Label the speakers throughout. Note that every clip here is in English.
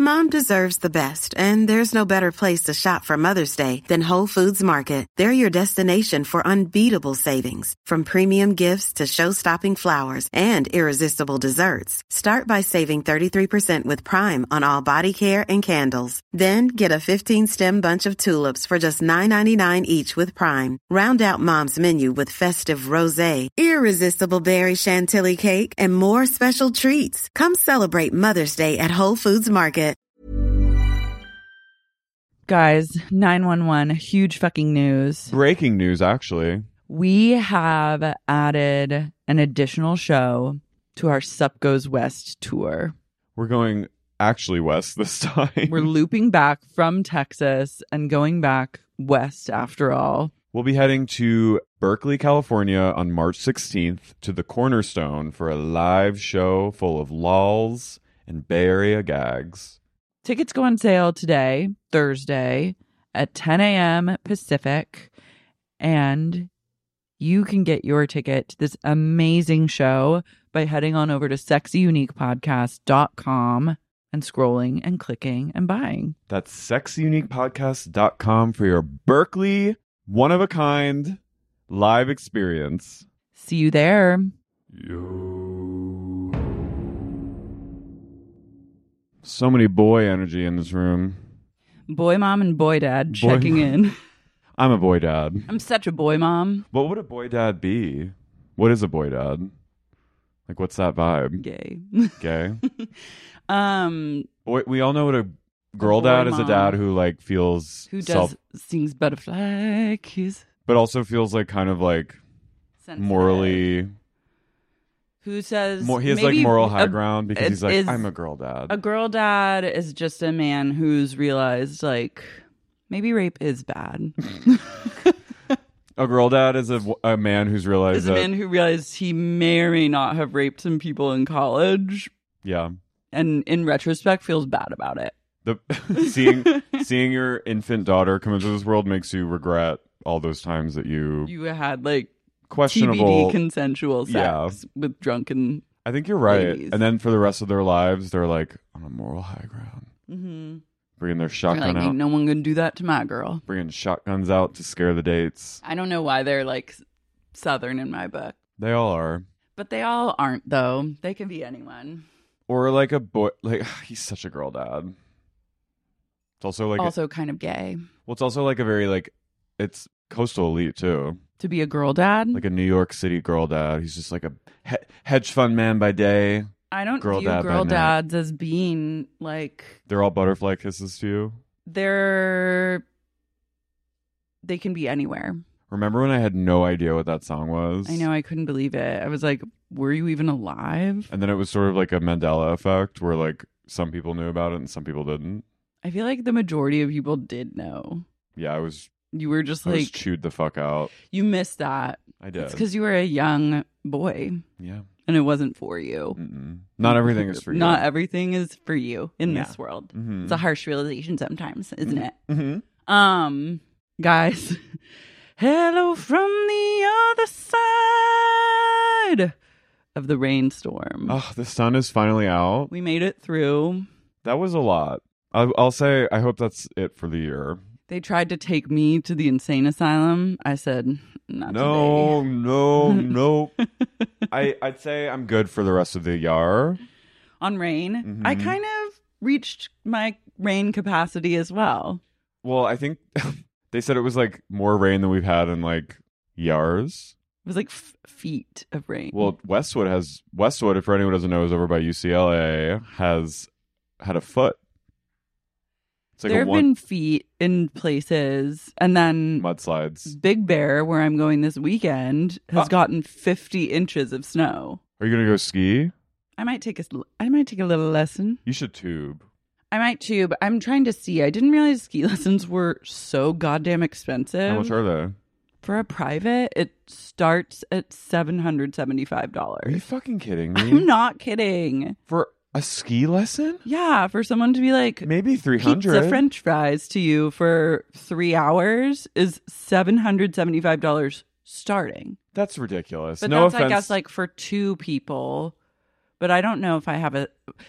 Speaker 1: Mom deserves the best, and there's no better place to shop for Mother's Day than Whole Foods Market. They're your destination for unbeatable savings, from premium gifts to show-stopping flowers and irresistible desserts. Start by saving 33% with Prime on all body care and candles. Then get a 15-stem bunch of tulips for just $9.99 each with Prime. Round out Mom's menu with festive rosé, irresistible berry chantilly cake, and more special treats. Come celebrate Mother's Day at Whole Foods Market.
Speaker 2: Guys, 911, huge fucking news.
Speaker 3: Breaking news, actually.
Speaker 2: We have added an additional show to our Sup Goes West tour.
Speaker 3: We're going actually west this time.
Speaker 2: We're looping back from Texas and going back west after all.
Speaker 3: We'll be heading to Berkeley, California on March 16th to the Cornerstone for a live show full of lols and Bay Area gags.
Speaker 2: Tickets go on sale today, Thursday, at 10 a.m. Pacific, and you can get your ticket to this amazing show by heading on over to sexyuniquepodcast.com and scrolling and clicking and buying.
Speaker 3: That's sexyuniquepodcast.com for your Berkeley one-of-a-kind live experience.
Speaker 2: See you there.
Speaker 3: Yo. So many boy energy in this room.
Speaker 2: Boy mom and boy dad checking in.
Speaker 3: I'm a boy dad.
Speaker 2: I'm such a boy mom.
Speaker 3: What would a boy dad be? What is a boy dad? Like, what's that vibe?
Speaker 2: Gay.
Speaker 3: Gay? We all know what a girl dad is. A dad who like feels
Speaker 2: sings butterfly kiss,
Speaker 3: but also feels like kind of like
Speaker 2: sensitive.
Speaker 3: Morally.
Speaker 2: Who says
Speaker 3: he has like moral high ground because he's like, I'm a girl dad.
Speaker 2: A girl dad is just a man who's realized like maybe rape is bad.
Speaker 3: A girl dad is a man who's realized
Speaker 2: is a man who realized he may or may not have raped some people in college.
Speaker 3: Yeah.
Speaker 2: And in retrospect feels bad about it.
Speaker 3: Seeing your infant daughter come into this world makes you regret all those times that you
Speaker 2: had like
Speaker 3: questionable
Speaker 2: TBD consensual sex with drunken
Speaker 3: I think you're right.
Speaker 2: ladies.
Speaker 3: And then for the rest of their lives they're like on a moral high ground. Mm-hmm. Bringing their shotgun out.
Speaker 2: Ain't no one gonna do that to my girl.
Speaker 3: Bringing shotguns out to scare the dates.
Speaker 2: I don't know why they're like Southern in my book.
Speaker 3: They all are.
Speaker 2: But they all aren't though. They can be anyone.
Speaker 3: Or like a boy, like he's such a girl dad. It's also like
Speaker 2: kind of gay.
Speaker 3: Well, it's also like a very like it's coastal elite too.
Speaker 2: To be a girl dad,
Speaker 3: like a New York City girl dad. He's just like a hedge fund man by day.
Speaker 2: I don't view girl dads as being like
Speaker 3: they're all butterfly kisses to you.
Speaker 2: They can be anywhere.
Speaker 3: Remember when I had no idea what that song was?
Speaker 2: I know, I couldn't believe it. I was like, were you even alive?
Speaker 3: And then it was sort of like a Mandela effect where like some people knew about it and some people didn't.
Speaker 2: I feel like the majority of people did know.
Speaker 3: Yeah,
Speaker 2: you were just
Speaker 3: I was chewed the fuck out.
Speaker 2: You missed that.
Speaker 3: I did.
Speaker 2: It's because you were a young boy.
Speaker 3: Yeah.
Speaker 2: And it wasn't for you.
Speaker 3: Mm-mm. Not everything is for you.
Speaker 2: Not everything is for you in this world. Mm-hmm. It's a harsh realization sometimes, isn't it?
Speaker 3: Mm-hmm.
Speaker 2: Guys, hello from the other side of the rainstorm.
Speaker 3: Oh, the sun is finally out.
Speaker 2: We made it through.
Speaker 3: That was a lot. I'll say I hope that's it for the year.
Speaker 2: They tried to take me to the insane asylum. I said, not
Speaker 3: no,
Speaker 2: today.
Speaker 3: No. I'd say I'm good for the rest of the year.
Speaker 2: On rain?
Speaker 3: Mm-hmm.
Speaker 2: I kind of reached my rain capacity as well.
Speaker 3: Well, I think they said it was like more rain than we've had in like years.
Speaker 2: It was like feet of rain.
Speaker 3: Well, Westwood, if anyone doesn't know, is over by UCLA, has had a foot. Like
Speaker 2: there have been feet in places, and then
Speaker 3: mudslides.
Speaker 2: Big Bear, where I'm going this weekend, has gotten 50 inches of snow.
Speaker 3: Are you gonna go ski?
Speaker 2: I might take a little lesson.
Speaker 3: You should tube.
Speaker 2: I might tube. I'm trying to see. I didn't realize ski lessons were so goddamn expensive.
Speaker 3: How much are they?
Speaker 2: For a private, it starts at $775.
Speaker 3: Are you fucking kidding me?
Speaker 2: I'm not kidding.
Speaker 3: For a ski lesson?
Speaker 2: Yeah, for someone to be like
Speaker 3: maybe 300
Speaker 2: pizza French fries to you for 3 hours is $775 starting.
Speaker 3: That's ridiculous.
Speaker 2: But
Speaker 3: no
Speaker 2: that's
Speaker 3: offense.
Speaker 2: I guess like for two people. But I don't know if I have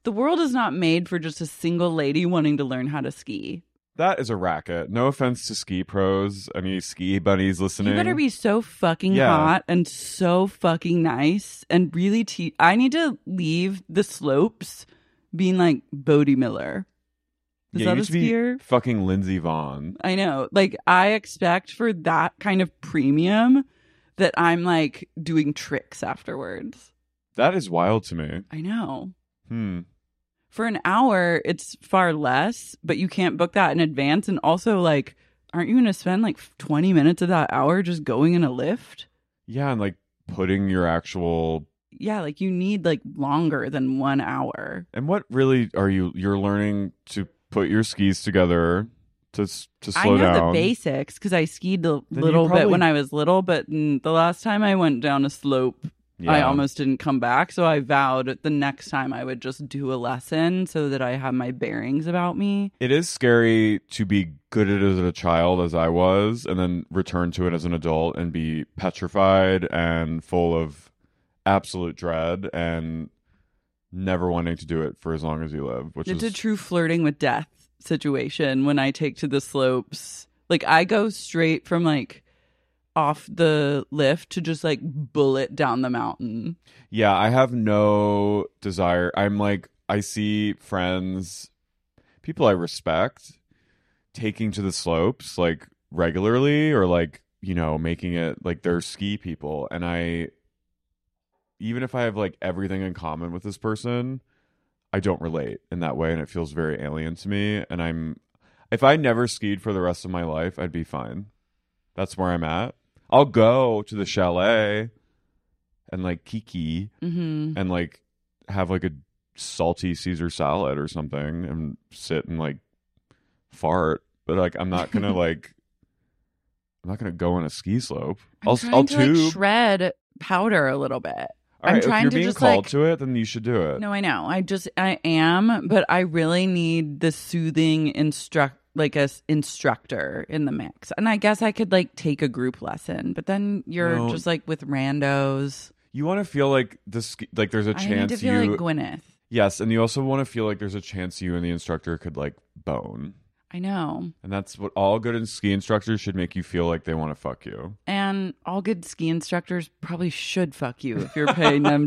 Speaker 2: The world is not made for just a single lady wanting to learn how to ski.
Speaker 3: That is a racket. No offense to ski pros, any ski buddies listening.
Speaker 2: You better be so fucking
Speaker 3: Yeah.
Speaker 2: hot and so fucking nice and really I need to leave the slopes being like Bodie Miller. Is
Speaker 3: Yeah,
Speaker 2: that
Speaker 3: you
Speaker 2: a
Speaker 3: should be
Speaker 2: skier?
Speaker 3: fucking Lindsey Vonn.
Speaker 2: I know. Like, I expect for that kind of premium that I'm like doing tricks afterwards.
Speaker 3: That is wild to me.
Speaker 2: I know. For an hour, it's far less, but you can't book that in advance. And also, like, aren't you going to spend like 20 minutes of that hour just going in a lift?
Speaker 3: Yeah, and like putting your actual...
Speaker 2: Yeah, like you need like longer than 1 hour.
Speaker 3: And what really are you're learning to put your skis together to slow
Speaker 2: I know
Speaker 3: down?
Speaker 2: the basics because I skied a
Speaker 3: Then
Speaker 2: little
Speaker 3: you probably-
Speaker 2: bit when I was little, but the last time I went down a slope, I
Speaker 3: Yeah.
Speaker 2: almost didn't come back. So I vowed the next time I would just do a lesson so that I have my bearings about me.
Speaker 3: It is scary to be good at it as a child, as I was, and then return to it as an adult and be petrified and full of absolute dread and never wanting to do it for as long as you live, which
Speaker 2: It's
Speaker 3: is
Speaker 2: a true flirting with death situation when I take to the slopes. Like, I go straight from like off the lift to just like bullet down the mountain.
Speaker 3: Yeah, I have no desire. I'm like, I see friends, people I respect, taking to the slopes like regularly or like, you know, making it like they're ski people. And even if I have like everything in common with this person, I don't relate in that way. And it feels very alien to me. And if I never skied for the rest of my life, I'd be fine. That's where I'm at. I'll go to the chalet and like kiki and like have like a salty Caesar salad or something and sit and like fart. But like, I'm not going to like, I'm not going to go on a ski slope. I'll
Speaker 2: trying to
Speaker 3: tube.
Speaker 2: like shred powder a little bit.
Speaker 3: All
Speaker 2: I'm
Speaker 3: right,
Speaker 2: trying
Speaker 3: if you're
Speaker 2: to
Speaker 3: being
Speaker 2: just
Speaker 3: called
Speaker 2: like
Speaker 3: to it, then you should do it.
Speaker 2: No, I know. I am, but I really need the soothing instructor in the mix. And I guess I could like take a group lesson, but then you're
Speaker 3: No.
Speaker 2: just like with randos.
Speaker 3: You want to feel like like there's a
Speaker 2: I need
Speaker 3: chance
Speaker 2: to feel
Speaker 3: you
Speaker 2: like Gwyneth.
Speaker 3: Yes, and you also want to feel like there's a chance you and the instructor could like bone.
Speaker 2: I know.
Speaker 3: And that's what all good ski instructors should make you feel like they want to fuck you.
Speaker 2: And all good ski instructors probably should fuck you if you're paying them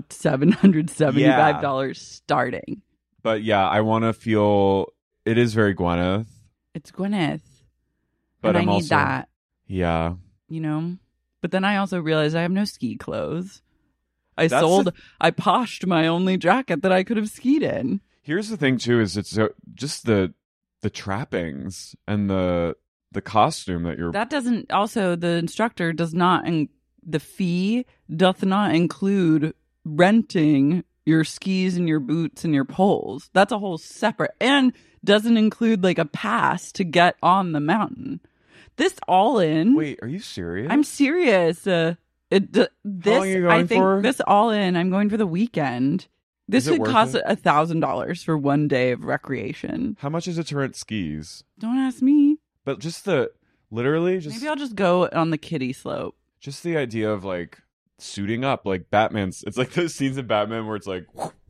Speaker 2: $775 starting.
Speaker 3: But yeah, I want to feel it is very Gwyneth.
Speaker 2: It's Gwyneth.
Speaker 3: But
Speaker 2: and
Speaker 3: I'm
Speaker 2: I need
Speaker 3: also,
Speaker 2: that,
Speaker 3: Yeah.
Speaker 2: you know? But then I also realized I have no ski clothes. I
Speaker 3: That's
Speaker 2: I poshed my only jacket that I could have skied in.
Speaker 3: Here's the thing too: is it's just the trappings and the costume that you're.
Speaker 2: That doesn't also the instructor does not the fee doth not include renting your skis and your boots and your poles. That's a whole separate and doesn't include like a pass to get on the mountain. This all in.
Speaker 3: Wait, are you serious?
Speaker 2: I'm serious. This
Speaker 3: long are you going
Speaker 2: I think
Speaker 3: for?
Speaker 2: this all in. I'm going for the weekend. This
Speaker 3: Is it
Speaker 2: would
Speaker 3: worth
Speaker 2: cost
Speaker 3: it?
Speaker 2: $1,000 for one day of recreation.
Speaker 3: How much is it to rent skis?
Speaker 2: Don't ask me.
Speaker 3: But just
Speaker 2: Maybe I'll just go on the kiddie slope.
Speaker 3: just the idea of like suiting up like Batman's. It's like those scenes in Batman where it's like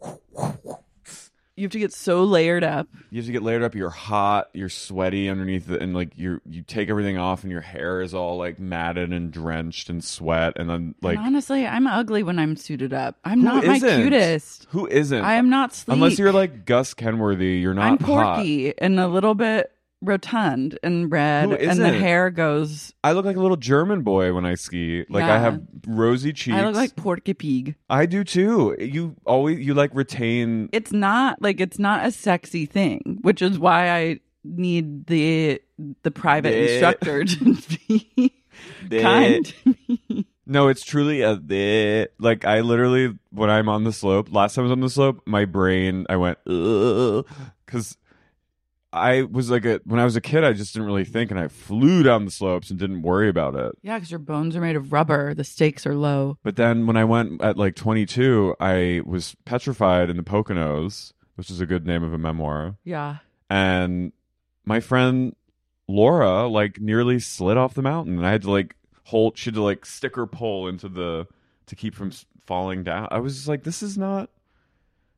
Speaker 2: You have to get so layered up.
Speaker 3: you have to get layered up. You're hot, you're sweaty underneath it, and like you take everything off, and your hair is all like matted and drenched in sweat, and then like
Speaker 2: And honestly, I'm ugly when I'm suited up. I'm
Speaker 3: who
Speaker 2: not my
Speaker 3: isn't?
Speaker 2: cutest.
Speaker 3: Who isn't?
Speaker 2: I am not sleek.
Speaker 3: Unless you're like Gus Kenworthy, you're not
Speaker 2: I'm
Speaker 3: hot.
Speaker 2: porky and a little bit rotund and red,
Speaker 3: Who
Speaker 2: and the
Speaker 3: isn't?
Speaker 2: hair goes.
Speaker 3: I look like a little German boy when I ski. Like I
Speaker 2: Yeah.
Speaker 3: have rosy cheeks.
Speaker 2: I look like Porky Pig.
Speaker 3: I do too. You like retain.
Speaker 2: It's not a sexy thing, which is why I need the private
Speaker 3: Bleh.
Speaker 2: instructor to be kind to me.
Speaker 3: No, it's truly a like I literally when I'm on the slope. Last time I was on the slope, my brain I went because I was like when I was a kid, I just didn't really think, and I flew down the slopes and didn't worry about it.
Speaker 2: Yeah, because your bones are made of rubber. The stakes are low.
Speaker 3: But then when I went at like 22, I was petrified in the Poconos, which is a good name of a memoir.
Speaker 2: Yeah.
Speaker 3: And my friend Laura like nearly slid off the mountain, and I had to like she had to like stick her pole into to keep from falling down. I was just like, this is not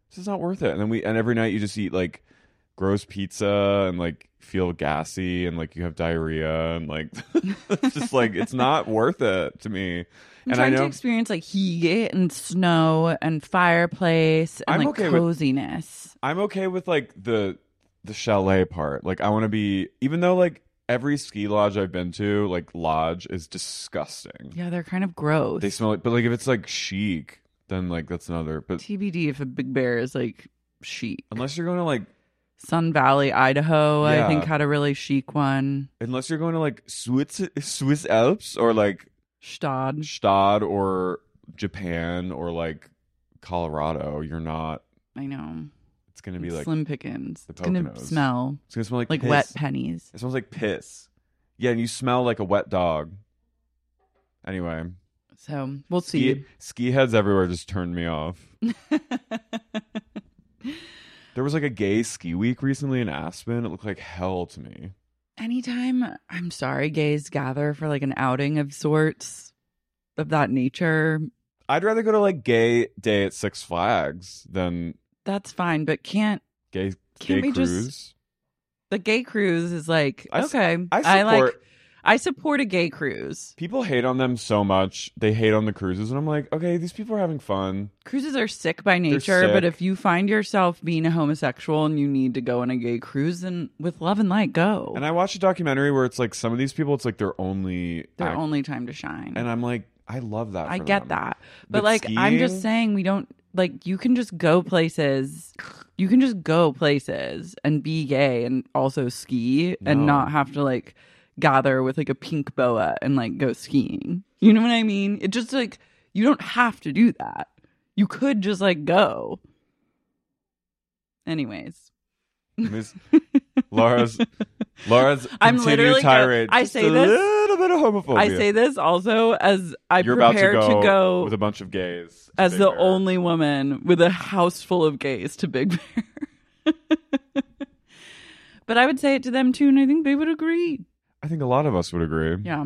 Speaker 3: This is not worth it. And every night you just eat like gross pizza and like feel gassy and like you have diarrhea and like it's just like it's not worth it to me.
Speaker 2: I'm
Speaker 3: And
Speaker 2: trying
Speaker 3: I know
Speaker 2: to experience like heat and snow and fireplace and
Speaker 3: I'm
Speaker 2: like
Speaker 3: okay with-
Speaker 2: coziness.
Speaker 3: I'm okay with like the chalet part. Like I want to be, even though like every ski lodge I've been to, like lodge is disgusting.
Speaker 2: Yeah, they're kind of gross.
Speaker 3: They smell like, but like if it's like chic, then like that's another. But
Speaker 2: TBD if a Big Bear is like chic.
Speaker 3: unless you're going to like,
Speaker 2: Sun Valley, Idaho, I
Speaker 3: Yeah.
Speaker 2: think had a really chic one.
Speaker 3: unless you're going to like Swiss Alps or like
Speaker 2: Stad.
Speaker 3: Stad or Japan or like Colorado, you're not.
Speaker 2: I know.
Speaker 3: It's gonna be like
Speaker 2: slim pickins.
Speaker 3: the
Speaker 2: It's gonna
Speaker 3: Poconos.
Speaker 2: smell
Speaker 3: it's gonna smell like
Speaker 2: like
Speaker 3: piss.
Speaker 2: wet pennies.
Speaker 3: It smells like piss. Yeah, and you smell like a wet dog. Anyway,
Speaker 2: So we'll see.
Speaker 3: ski heads everywhere just turned me off. There was like a gay ski week recently in Aspen. It looked like hell to me.
Speaker 2: Anytime, I'm sorry, gays gather for like an outing of sorts of that nature,
Speaker 3: I'd rather go to like gay day at Six Flags than
Speaker 2: that's fine. But
Speaker 3: gay
Speaker 2: Can't
Speaker 3: gay
Speaker 2: we just-
Speaker 3: cruise.
Speaker 2: the gay cruise is like,
Speaker 3: I
Speaker 2: okay,
Speaker 3: support-
Speaker 2: I support a gay cruise.
Speaker 3: People hate on them so much. They hate on the cruises, and I'm like, okay, these people are having fun.
Speaker 2: Cruises are sick by nature, but
Speaker 3: sick.
Speaker 2: if you find yourself being a homosexual and you need to go on a gay cruise, then with love and light, go.
Speaker 3: And I watched a documentary where it's like some of these people, it's like their only
Speaker 2: Their
Speaker 3: act-
Speaker 2: only time to shine.
Speaker 3: and I'm like, I love that.
Speaker 2: I
Speaker 3: for
Speaker 2: get
Speaker 3: them.
Speaker 2: that. But like, I'm just
Speaker 3: skiing?
Speaker 2: saying we don't, like, you can just go places. You can just go places and be gay and also ski and
Speaker 3: No.
Speaker 2: not have to like gather with like a pink boa and like go skiing. You know what I mean? It just like, you don't have to do that. You could just like go. Anyways.
Speaker 3: Miss Laura's
Speaker 2: I'm
Speaker 3: continued
Speaker 2: literally
Speaker 3: tirade.
Speaker 2: I
Speaker 3: just
Speaker 2: say
Speaker 3: a
Speaker 2: this-
Speaker 3: little bit of homophobia.
Speaker 2: I say this also as I
Speaker 3: You're about
Speaker 2: prepare
Speaker 3: to go,
Speaker 2: go
Speaker 3: with a bunch of gays to
Speaker 2: as
Speaker 3: Big
Speaker 2: the
Speaker 3: Bear.
Speaker 2: only woman with a house full of gays to Big Bear. But I would say it to them too, and I think they would agree.
Speaker 3: I think a lot of us would agree.
Speaker 2: Yeah.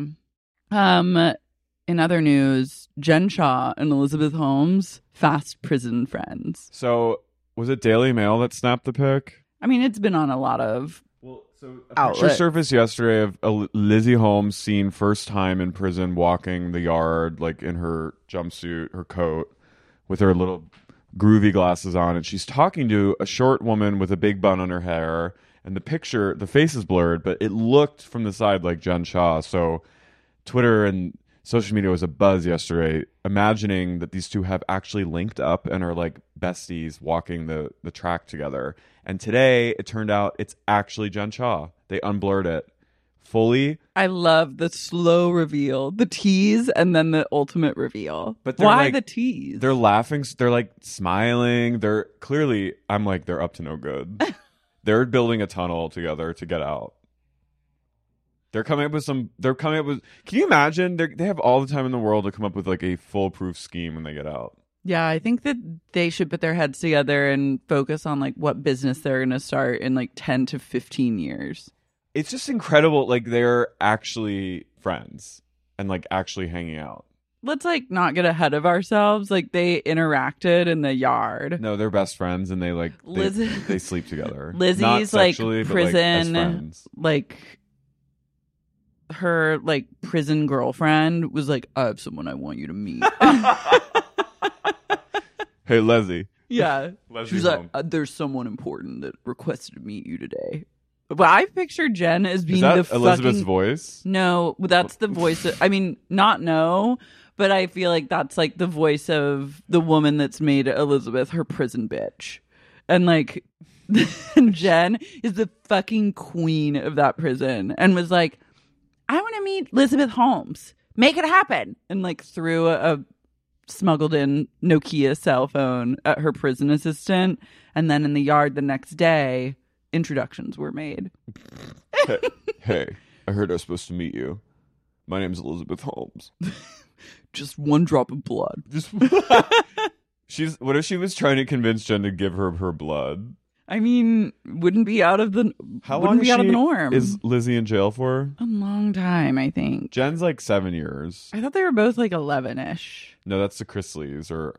Speaker 2: In other news, Jen Shaw and Elizabeth Holmes, fast prison friends.
Speaker 3: So was it Daily Mail that snapped the pic?
Speaker 2: I mean, it's been on a lot of
Speaker 3: Well, so a
Speaker 2: outlets.
Speaker 3: picture surfaced yesterday of Lizzie Holmes seen first time in prison walking the yard, like in her jumpsuit, her coat, with her little groovy glasses on, and she's talking to a short woman with a big bun on her hair. And the picture, the face is blurred, but it looked from the side like Jen Shaw. So Twitter and social media was a buzz yesterday, imagining that these two have actually linked up and are like besties walking the track together. And today it turned out it's actually Jen Shaw. They unblurred it fully.
Speaker 2: I love the slow reveal, the tease, and then the ultimate reveal.
Speaker 3: But they're
Speaker 2: why
Speaker 3: like-
Speaker 2: the tease?
Speaker 3: They're laughing. They're like smiling. They're clearly, I'm like, they're up to no good. They're building a tunnel together to get out. They're coming up with can you imagine? They have all the time in the world to come up with like a foolproof scheme when they get out.
Speaker 2: Yeah, I think that they should put their heads together and focus on like what business they're going to start in like 10 to 15 years.
Speaker 3: It's just incredible. Like they're actually friends and like actually hanging out.
Speaker 2: Let's like not get ahead of ourselves. Like they interacted in the yard.
Speaker 3: No, they're best friends and they like they sleep together.
Speaker 2: Lizzie's
Speaker 3: Not
Speaker 2: like
Speaker 3: sexually, but, like, as
Speaker 2: prison,
Speaker 3: friends.
Speaker 2: like her like prison girlfriend was like, I have someone I want you to meet.
Speaker 3: Hey, Leslie.
Speaker 2: Yeah.
Speaker 3: Leslie
Speaker 2: She was like,
Speaker 3: Holmes.
Speaker 2: there's someone important that requested to meet you today. But I picture Jen as being
Speaker 3: Is that
Speaker 2: the
Speaker 3: Elizabeth's
Speaker 2: fucking...
Speaker 3: voice?
Speaker 2: No, that's the voice of... I mean, not no, but I feel like that's like the voice of the woman that's made Elizabeth her prison bitch. And like, Jen is the fucking queen of that prison and was like, I want to meet Elizabeth Holmes. Make it happen. And like threw a smuggled in Nokia cell phone at her prison assistant. And then in the yard the next day, introductions were made.
Speaker 3: Hey, I heard I was supposed to meet you. My name's Elizabeth Holmes.
Speaker 2: Just one drop of blood.
Speaker 3: What if she was trying to convince Jen to give her blood?
Speaker 2: I mean, wouldn't be out of the norm.
Speaker 3: Is Lizzie in jail for?
Speaker 2: A long time, I think.
Speaker 3: Jen's like 7 years.
Speaker 2: I thought they were both like 11-ish.
Speaker 3: No, that's the Chrisleys or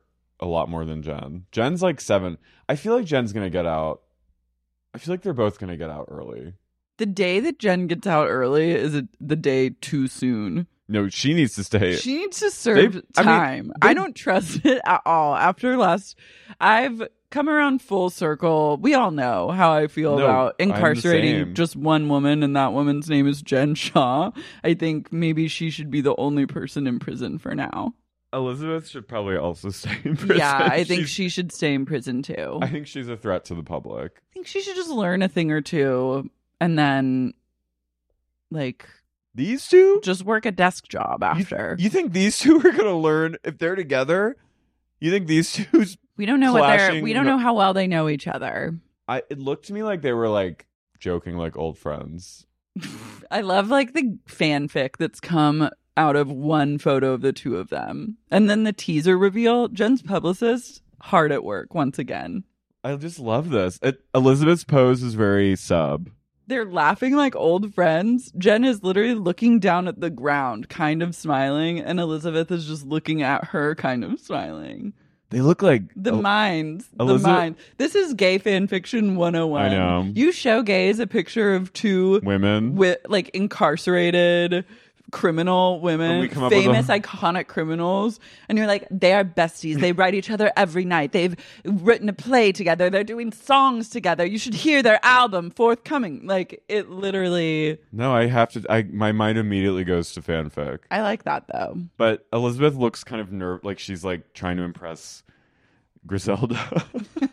Speaker 3: a lot more than Jen. Jen's like 7. I feel like Jen's gonna get out. I feel like they're both gonna get out early.
Speaker 2: The day that Jen gets out early is the day too soon.
Speaker 3: No, she needs to stay.
Speaker 2: She needs to serve time. I don't trust it at all. I've come around full circle. We all know how I feel about incarcerating just one woman, and that woman's name is Jen Shah. I think maybe she should be the only person in prison for now.
Speaker 3: Elizabeth should probably also stay in prison.
Speaker 2: Yeah, I think she should stay in prison too.
Speaker 3: I think she's a threat to the public.
Speaker 2: I think she should just learn a thing or two and then, like...
Speaker 3: These two?
Speaker 2: Just work a desk job after.
Speaker 3: You think these two are going to learn if they're together? You think these two?
Speaker 2: We don't know we don't know how well they know each other.
Speaker 3: It looked to me like they were like joking like old friends.
Speaker 2: I love like the fanfic that's come out of one photo of the two of them. And then the teaser reveal, Jen's publicist, hard at work once again.
Speaker 3: I just love this. Elizabeth's pose is very sub.
Speaker 2: They're laughing like old friends. Jen is literally looking down at the ground, kind of smiling, and Elizabeth is just looking at her, kind of smiling.
Speaker 3: They look like...
Speaker 2: The mind. This is gay fan fiction 101.
Speaker 3: I know.
Speaker 2: You show gays a picture of two...
Speaker 3: women.
Speaker 2: With, like, incarcerated... criminal women, famous iconic criminals, and you're like, they are besties, they write each other every night, they've written a play together, they're doing songs together, you should hear their album forthcoming. Like, it literally... No,
Speaker 3: I have to... my mind immediately goes to fanfic.
Speaker 2: I like that though.
Speaker 3: But Elizabeth looks kind of like she's like trying to impress Griselda.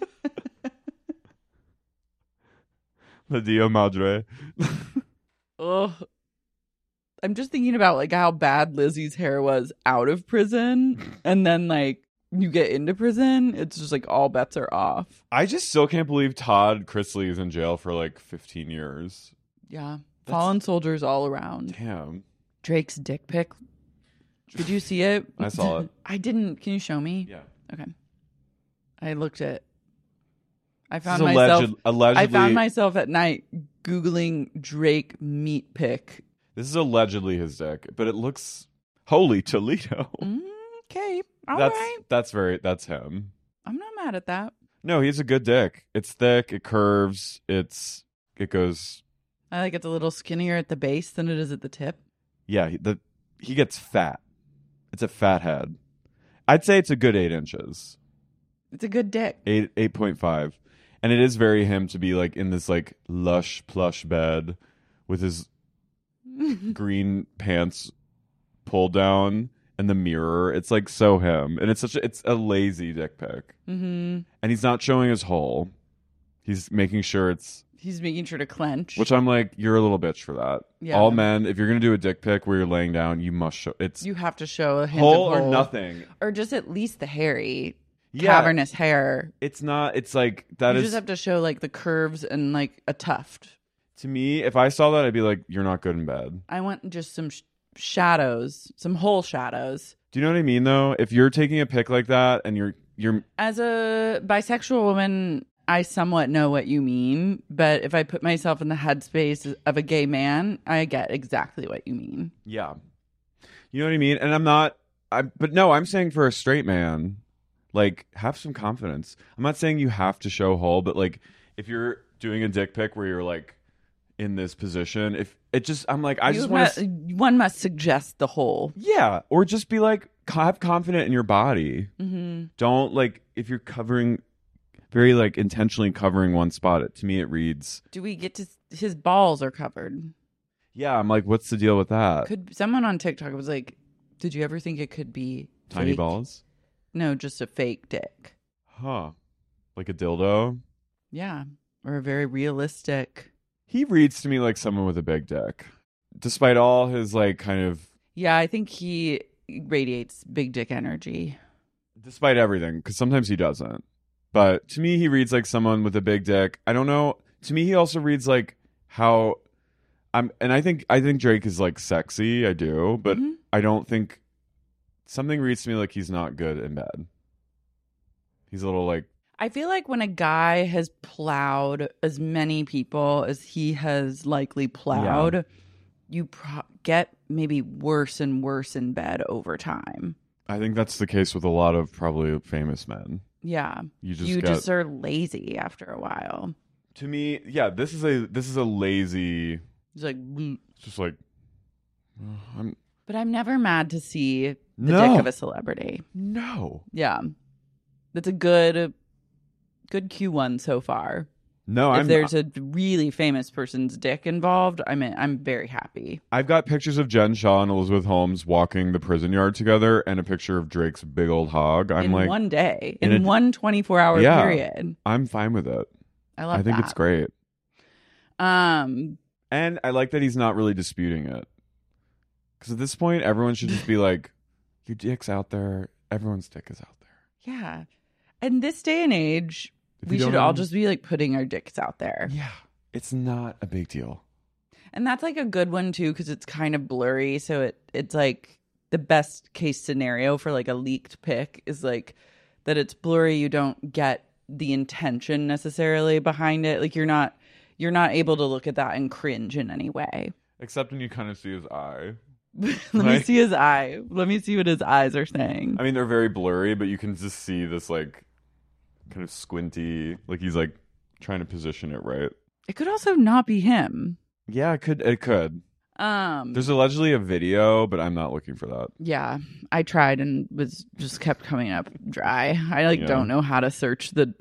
Speaker 3: La Dio Madre.
Speaker 2: Ugh. I'm just thinking about like how bad Lizzie's hair was out of prison, and then like you get into prison, it's just like all bets are off.
Speaker 3: I just still can't believe Todd Chrisley is in jail for like 15 years.
Speaker 2: Yeah. Fallen soldiers all around.
Speaker 3: Damn.
Speaker 2: Drake's dick pic. Did you see it?
Speaker 3: I saw it.
Speaker 2: I didn't. Can you show me?
Speaker 3: Yeah.
Speaker 2: Okay. I looked at... I found myself at night Googling Drake meat pic.
Speaker 3: This is allegedly his dick, but it looks holy Toledo.
Speaker 2: Okay, right.
Speaker 3: That's him.
Speaker 2: I'm not mad at that.
Speaker 3: No, he's a good dick. It's thick, it curves, it goes.
Speaker 2: I like it's a little skinnier at the base than it is at the tip.
Speaker 3: Yeah, he gets fat. It's a fat head. I'd say it's a good 8 inches.
Speaker 2: It's a good dick.
Speaker 3: 8.5, and it is very him to be like in this like lush plush bed with his green pants pulled down and the mirror. It's like so him, and it's a lazy dick pic. And he's not showing his hole. He's making sure to
Speaker 2: clench,
Speaker 3: which I'm like, you're a little bitch for that. Yeah. All men, if you're gonna do a dick pic where you're laying down, you must show you
Speaker 2: have to show a hint
Speaker 3: hole
Speaker 2: of
Speaker 3: or nothing,
Speaker 2: or just at least the hairy cavernous hair.
Speaker 3: It's not. It's like that.
Speaker 2: You just have to show like the curves and like a tuft.
Speaker 3: To me, if I saw that, I'd be like, you're not good in bed.
Speaker 2: I want just some shadows, some whole shadows.
Speaker 3: Do you know what I mean, though? If you're taking a pic like that and you're... As
Speaker 2: a bisexual woman, I somewhat know what you mean. But if I put myself in the headspace of a gay man, I get exactly what you mean.
Speaker 3: Yeah. You know what I mean? And I'm saying for a straight man, like, have some confidence. I'm not saying you have to show hole, but like, if you're doing a dick pic where you're like, in this position, if it just, I'm like,
Speaker 2: one must suggest the whole.
Speaker 3: Yeah. Or just be like, have confidence in your body. Don't like, if you're covering, very like intentionally covering one spot, to me it reads.
Speaker 2: Do we get to, his balls are covered.
Speaker 3: Yeah. I'm like, what's the deal with that?
Speaker 2: Someone on TikTok was like, did you ever think it could be
Speaker 3: tiny
Speaker 2: fake?
Speaker 3: Balls?
Speaker 2: No, just a fake dick.
Speaker 3: Huh. Like a dildo?
Speaker 2: Yeah. Or a very realistic...
Speaker 3: He reads to me like someone with a big dick, despite all his like kind of...
Speaker 2: Yeah, I think he radiates big dick energy.
Speaker 3: Despite everything, because sometimes he doesn't. But to me, he reads like someone with a big dick. I don't know. To me, he also reads like how... and I think Drake is like sexy, I do, but I don't think... Something reads to me like he's not good in bed. He's a little like...
Speaker 2: I feel like when a guy has plowed as many people as he has likely plowed, you get maybe worse and worse in bed over time.
Speaker 3: I think that's the case with a lot of probably famous men.
Speaker 2: Yeah.
Speaker 3: You
Speaker 2: You just are lazy after a while.
Speaker 3: To me, yeah, this is a lazy.
Speaker 2: It's like,
Speaker 3: It's just like, I'm
Speaker 2: but I'm never mad to see the
Speaker 3: No.
Speaker 2: dick of a celebrity.
Speaker 3: no,
Speaker 2: Yeah. That's a good Q1 so far.
Speaker 3: no.
Speaker 2: If there's a really famous person's dick involved, I'm very happy.
Speaker 3: I've got pictures of Jen Shaw and Elizabeth Holmes walking the prison yard together, and a picture of Drake's big old hog. I'm
Speaker 2: in
Speaker 3: like,
Speaker 2: one day,
Speaker 3: in
Speaker 2: in
Speaker 3: a-
Speaker 2: one 24-hour
Speaker 3: Yeah.
Speaker 2: period.
Speaker 3: I'm fine with it.
Speaker 2: I love
Speaker 3: I think
Speaker 2: that.
Speaker 3: it's great,
Speaker 2: Um,
Speaker 3: and I like that he's not really disputing it. Because at this point, everyone should just be like, "Your dick's out there. Everyone's dick is out there."
Speaker 2: yeah. In this day and age,
Speaker 3: If
Speaker 2: we
Speaker 3: you
Speaker 2: should
Speaker 3: don't
Speaker 2: all
Speaker 3: know-
Speaker 2: just be like putting our dicks out there.
Speaker 3: Yeah, it's not a big deal.
Speaker 2: And that's like a good one too, because it's kind of blurry. So it's like the best case scenario for like a leaked pic is like that it's blurry. You don't get the intention necessarily behind it. Like you're not able to look at that and cringe in any way.
Speaker 3: Except when you kind of see his eye.
Speaker 2: Let me
Speaker 3: Like-
Speaker 2: see his eye. Let me see what his eyes are saying.
Speaker 3: I mean, they're very blurry, but you can just see this like kind of squinty, like he's like trying to position it right.
Speaker 2: It could also not be him.
Speaker 3: Yeah, it could. It could.
Speaker 2: Um,
Speaker 3: There's allegedly a video, but I'm not looking for that.
Speaker 2: yeah, I tried and was just kept coming up dry. I like
Speaker 3: Yeah.
Speaker 2: don't know how to search the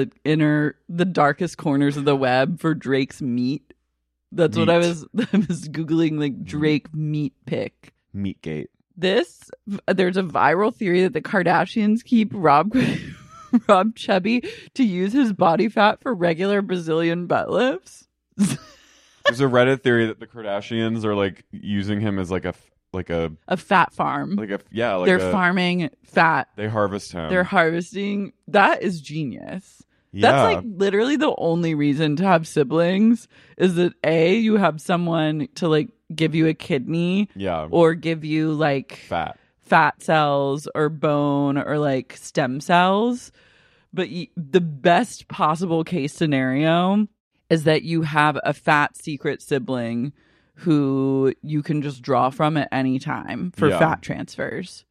Speaker 2: darkest corners of the web for Drake's meat. That's what I was googling, like Drake meat pic.
Speaker 3: Meatgate.
Speaker 2: There's a viral theory that the Kardashians keep Rob Chubby to use his body fat for regular Brazilian butt lifts.
Speaker 3: There's a Reddit theory that the Kardashians are like using him as like a
Speaker 2: A fat farm. They're farming fat.
Speaker 3: They harvest him.
Speaker 2: They're harvesting. That is genius.
Speaker 3: yeah.
Speaker 2: That's like literally the only reason to have siblings is that you have someone to like give you a kidney
Speaker 3: yeah.
Speaker 2: or give you like
Speaker 3: Fat.
Speaker 2: cells or bone or like stem cells. But the best possible case scenario is that you have a fat secret sibling who you can just draw from at any time for
Speaker 3: Yeah.
Speaker 2: fat transfers.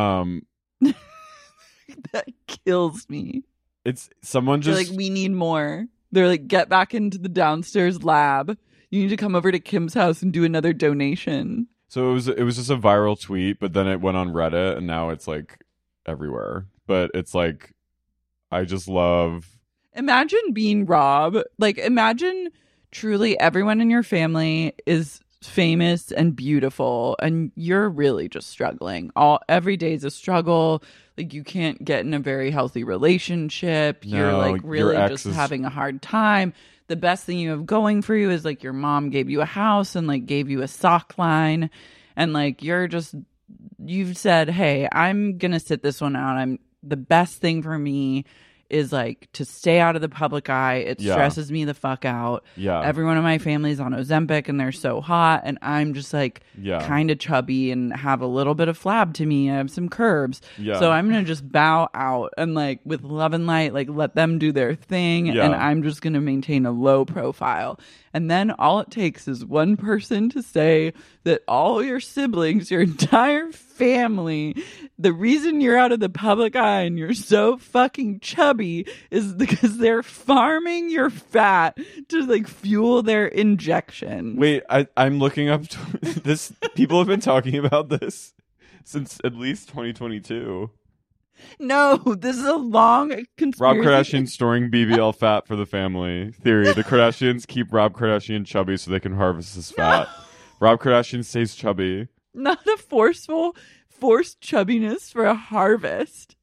Speaker 2: That kills me.
Speaker 3: It's someone
Speaker 2: They're
Speaker 3: just
Speaker 2: like, we need more. They're like, get back into the downstairs lab. You need to come over to Kim's house and do another donation.
Speaker 3: So it was just a viral tweet, but then it went on Reddit and now it's like everywhere. But it's like I just love
Speaker 2: Imagine being Rob. Like, imagine truly everyone in your family is famous and beautiful, and you're really just struggling. Every day's a struggle. Like, you can't get in a very healthy relationship. You're
Speaker 3: No,
Speaker 2: like
Speaker 3: your
Speaker 2: really
Speaker 3: ex
Speaker 2: just
Speaker 3: is-
Speaker 2: having a hard time. The best thing you have going for you is like your mom gave you a house and like gave you a sock line, and like you've said, hey, I'm gonna sit this one out. The best thing for me is like to stay out of the public eye. It
Speaker 3: Yeah.
Speaker 2: stresses me the fuck out.
Speaker 3: yeah.
Speaker 2: Everyone in my family's on Ozempic and they're so hot, and I'm just like
Speaker 3: Yeah.
Speaker 2: kind of chubby and have a little bit of flab to me. I have some curves.
Speaker 3: Yeah.
Speaker 2: So I'm gonna just bow out and like with love and light, like let them do their thing,
Speaker 3: Yeah.
Speaker 2: and I'm just gonna maintain a low profile. And then all it takes is one person to say that all your siblings, your entire family, the reason you're out of the public eye and you're so fucking chubby is because they're farming your fat to like fuel their injection.
Speaker 3: Wait, I'm looking up this. People have been talking about this since at least 2022.
Speaker 2: No, this is a long
Speaker 3: Rob
Speaker 2: conspiracy.
Speaker 3: Kardashian storing BBL fat for the family. Theory. The Kardashians keep Rob Kardashian chubby so they can harvest his fat. Rob Kardashian stays chubby.
Speaker 2: Not a forced chubbiness for a harvest.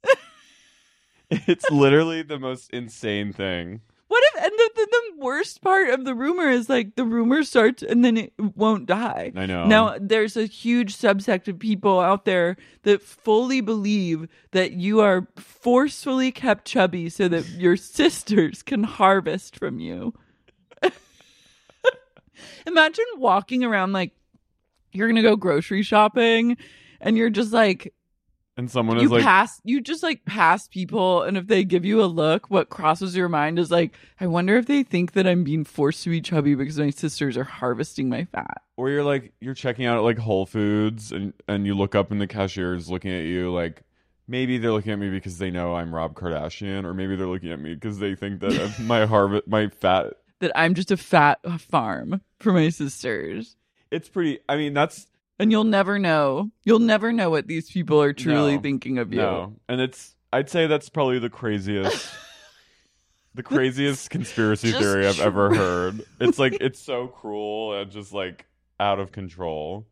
Speaker 3: It's literally the most insane thing.
Speaker 2: What if, and the worst part of the rumor is like the rumor starts and then it won't die.
Speaker 3: I know.
Speaker 2: Now, there's a huge subsect of people out there that fully believe that you are forcefully kept chubby so that your sisters can harvest from you. Imagine walking around like you're going to go grocery shopping and you're just like,
Speaker 3: And someone is like,
Speaker 2: you just like pass people, and if they give you a look, what crosses your mind is like, I wonder if they think that I'm being forced to be chubby because my sisters are harvesting my fat.
Speaker 3: or you're checking out at like Whole Foods and you look up and the cashier is looking at you like, maybe they're looking at me because they know I'm Rob Kardashian, or maybe they're looking at me because they think that my fat,
Speaker 2: that I'm just a fat farm for my sisters.
Speaker 3: It's pretty, I mean, that's,
Speaker 2: and you'll never know. You'll never know what these people are truly
Speaker 3: No.
Speaker 2: thinking of you.
Speaker 3: no. And I'd say that's probably the craziest conspiracy
Speaker 2: Just
Speaker 3: theory I've ever heard. It's like, it's so cruel and just like out of control.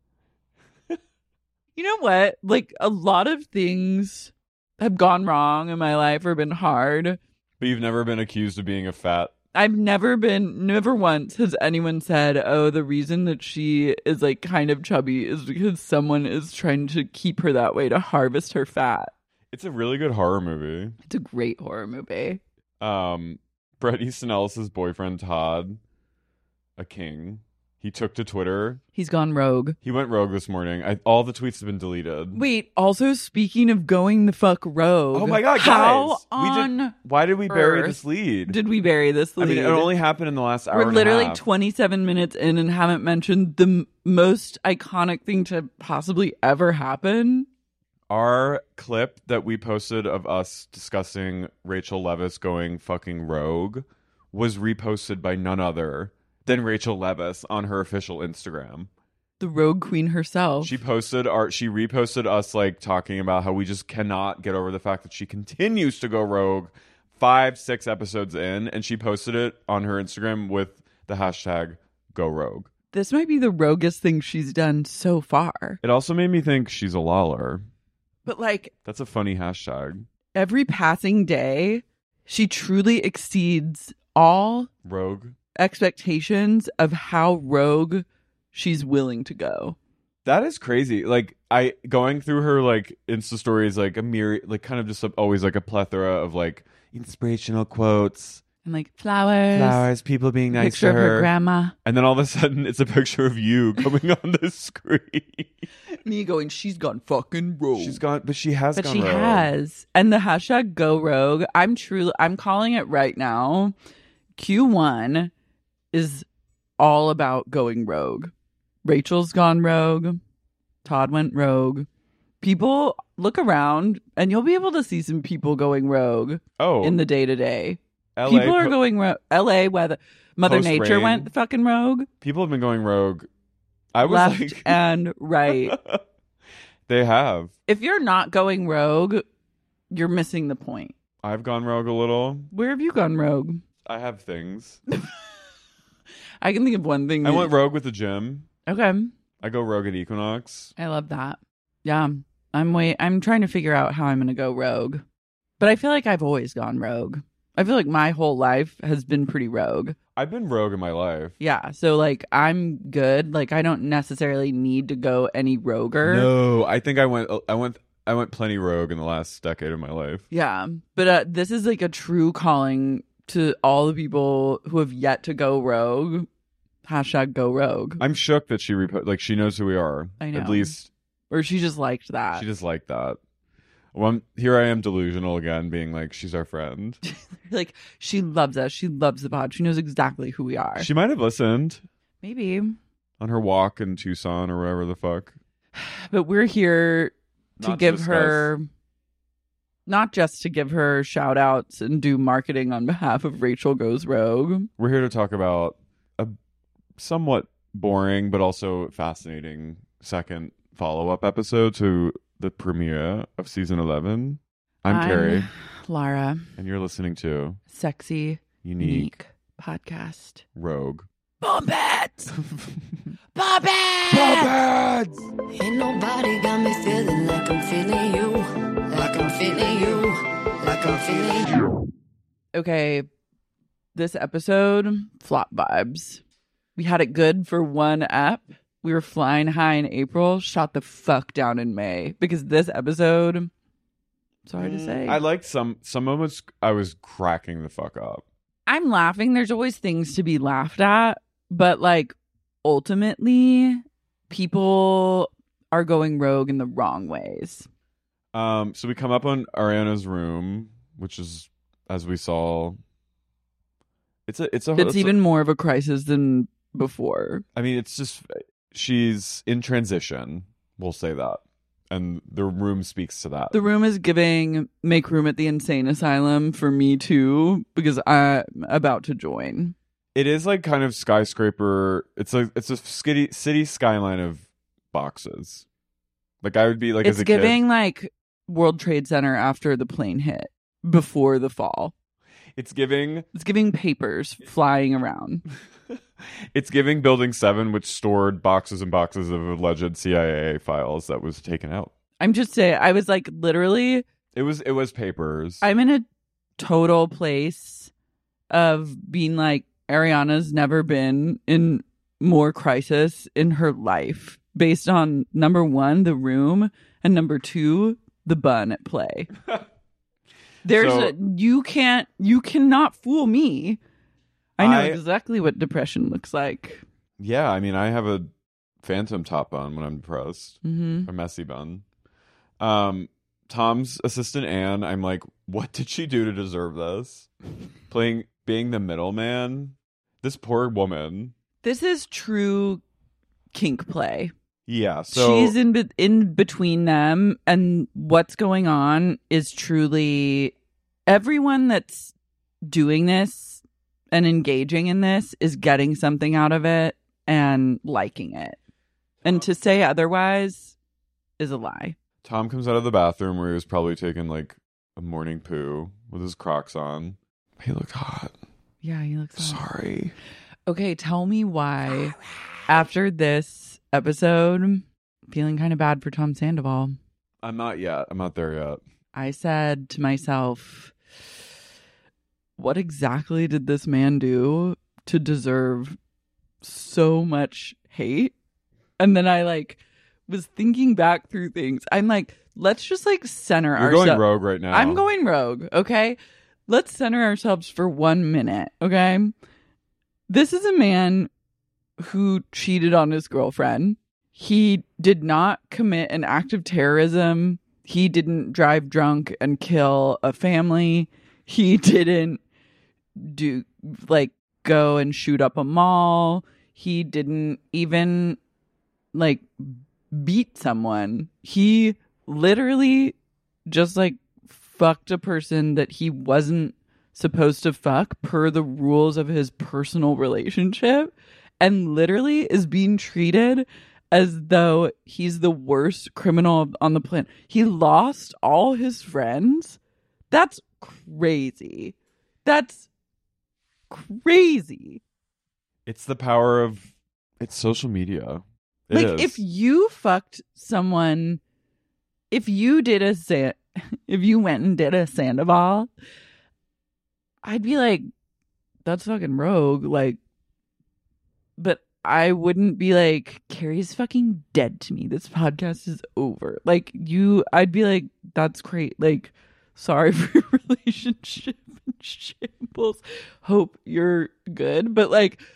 Speaker 2: You know what? Like, a lot of things have gone wrong in my life or been hard.
Speaker 3: But you've never been accused of being a fat.
Speaker 2: I've never once has anyone said, oh, the reason that she is like kind of chubby is because someone is trying to keep her that way to harvest her fat.
Speaker 3: It's a really good horror movie.
Speaker 2: It's a great horror movie.
Speaker 3: Bret Easton Ellis's boyfriend Todd, a king, he took to Twitter.
Speaker 2: He's gone rogue.
Speaker 3: He went rogue this morning. All the tweets have been deleted.
Speaker 2: Wait, also speaking of going the fuck rogue.
Speaker 3: Oh my God,
Speaker 2: how
Speaker 3: guys. Why did we bury this lead?
Speaker 2: Did we bury this lead?
Speaker 3: I mean, it only happened in the last hour
Speaker 2: We're
Speaker 3: and
Speaker 2: literally
Speaker 3: a half.
Speaker 2: 27 minutes in and haven't mentioned the most iconic thing to possibly ever happen.
Speaker 3: Our clip that we posted of us discussing Rachel Leviss going fucking rogue was reposted by none other than Rachel Leviss on her official Instagram.
Speaker 2: The rogue queen herself.
Speaker 3: She reposted us like talking about how we just cannot get over the fact that she continues to go rogue 5-6 episodes in, and she posted it on her Instagram with the hashtag go rogue.
Speaker 2: This might be the roguest thing she's done so far.
Speaker 3: It also made me think she's a lawler.
Speaker 2: But like,
Speaker 3: That's a funny hashtag.
Speaker 2: every passing day, she truly exceeds all
Speaker 3: Rogue.
Speaker 2: expectations of how rogue she's willing to go.
Speaker 3: That is crazy. Like, going through her like Insta stories, like a myriad, like kind of just always like a plethora of like inspirational quotes,
Speaker 2: And like flowers,
Speaker 3: people being nice
Speaker 2: picture
Speaker 3: to
Speaker 2: of her grandma.
Speaker 3: and then all of a sudden it's a picture of you coming on the screen.
Speaker 2: Me going, she's gone fucking rogue.
Speaker 3: She's gone, but she has
Speaker 2: But
Speaker 3: gone
Speaker 2: she
Speaker 3: rogue.
Speaker 2: has. And the hashtag go rogue, I'm calling it right now. Q1 is all about going rogue. Rachel's gone rogue. Todd went rogue. People look around and you'll be able to see some people going rogue in the day-to-day.
Speaker 3: LA
Speaker 2: People are going rogue. LA, Mother
Speaker 3: Post-rain.
Speaker 2: Nature went fucking rogue.
Speaker 3: People have been going rogue. I was
Speaker 2: Left
Speaker 3: like,
Speaker 2: and right.
Speaker 3: they have.
Speaker 2: If you're not going rogue, you're missing the point.
Speaker 3: I've gone rogue a little.
Speaker 2: Where have you gone rogue?
Speaker 3: I have things.
Speaker 2: I can think of one thing.
Speaker 3: I went rogue with the gym.
Speaker 2: Okay.
Speaker 3: I go rogue at Equinox.
Speaker 2: I love that. Yeah. I'm trying to figure out how I'm going to go rogue. But I feel like I've always gone rogue. I feel like my whole life has been pretty rogue.
Speaker 3: I've been rogue in my life.
Speaker 2: Yeah. So like I'm good. Like I don't necessarily need to go any roguer.
Speaker 3: No, I think I went plenty rogue in the last decade of my life.
Speaker 2: Yeah. But this is like a true calling to all the people who have yet to go rogue. Hashtag go rogue.
Speaker 3: I'm shook that she she knows who we are.
Speaker 2: I know.
Speaker 3: At least
Speaker 2: Or she just liked that.
Speaker 3: she just liked that. Well, here I am delusional again, being like, she's our friend.
Speaker 2: Like she loves us. She loves the pod. She knows exactly who we are.
Speaker 3: She might have listened
Speaker 2: Maybe.
Speaker 3: on her walk in Tucson or wherever the fuck.
Speaker 2: But we're here to
Speaker 3: Not
Speaker 2: give
Speaker 3: discuss.
Speaker 2: her, not just to give her shout outs and do marketing on behalf of Rachel Goes Rogue.
Speaker 3: We're here to talk about a somewhat boring but also fascinating second follow-up episode to the premiere of season 11. I'm Carrie,
Speaker 2: Lara.
Speaker 3: and you're listening to
Speaker 2: Sexy,
Speaker 3: Unique
Speaker 2: Podcast.
Speaker 3: Rogue.
Speaker 2: Bombats! Bombats!
Speaker 3: Bombats!
Speaker 4: Ain't nobody got me feeling like I'm feeling you. Like I'm feeling you. Like I'm feeling you.
Speaker 2: Okay, this episode, flop vibes. We had it good for one ep. We were flying high in April, shot the fuck down in May. Because this episode, sorry to say.
Speaker 3: I liked some moments. I was cracking the fuck up.
Speaker 2: I'm laughing. There's always things to be laughed at. But like, ultimately, people are going rogue in the wrong ways.
Speaker 3: So we come up on Ariana's room, which is, as we saw, it's
Speaker 2: even more of a crisis than before.
Speaker 3: I mean, it's just she's in transition. We'll say that, and the room speaks to that.
Speaker 2: The room is giving make room at the insane asylum for me too, because I'm about to join.
Speaker 3: It is like kind of skyscraper. It's a city skyline of boxes. Like I would be like,
Speaker 2: it's
Speaker 3: as a
Speaker 2: giving
Speaker 3: kid,
Speaker 2: like World Trade Center after the plane hit before the fall.
Speaker 3: It's giving
Speaker 2: papers flying around.
Speaker 3: It's giving Building 7, which stored boxes and boxes of alleged CIA files that was taken out.
Speaker 2: I'm just saying, I was like, literally,
Speaker 3: it was papers.
Speaker 2: I'm in a total place of being like, Ariana's never been in more crisis in her life based on number 1, the room, and number 2, the bun at play. You cannot fool me. I know exactly what depression looks like.
Speaker 3: Yeah, I mean, I have a phantom top bun when I'm depressed. A messy bun. Tom's assistant Anne, I'm like, what did she do to deserve this? Being the middleman. This poor woman.
Speaker 2: This is true kink play.
Speaker 3: Yeah, so
Speaker 2: she's in between them, and what's going on is truly everyone that's doing this and engaging in this is getting something out of it and liking it. And to say otherwise is a lie.
Speaker 3: Tom comes out of the bathroom where he was probably taking like a morning poo with his Crocs on. He looked hot.
Speaker 2: Yeah, he looks hot.
Speaker 3: Sorry.
Speaker 2: Okay, tell me why after this episode, I'm feeling kind of bad for Tom Sandoval.
Speaker 3: I'm not yet. I'm not there yet.
Speaker 2: I said to myself, what exactly did this man do to deserve so much hate? And then I was thinking back through things. I'm like, let's just center ourselves.
Speaker 3: You're going rogue right now.
Speaker 2: I'm going rogue, okay? Let's center ourselves for 1 minute, okay? This is a man who cheated on his girlfriend. He did not commit an act of terrorism. He didn't drive drunk and kill a family. He didn't go and shoot up a mall. He didn't even beat someone. He literally just fucked a person that he wasn't supposed to fuck per the rules of his personal relationship, and literally is being treated as though he's the worst criminal on the planet. He lost all his friends. That's crazy. It's
Speaker 3: the power of social media.
Speaker 2: If you fucked someone, if you went and did a Sandoval, I'd be like, that's fucking rogue. But I wouldn't be like, Carrie's fucking dead to me. This podcast is over. I'd be like, that's great. Sorry for your relationship in shambles. Hope you're good. But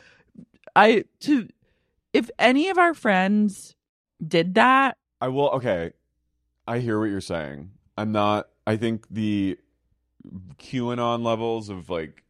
Speaker 2: if any of our friends did that,
Speaker 3: I will. Okay, I hear what you're saying. I think the QAnon levels of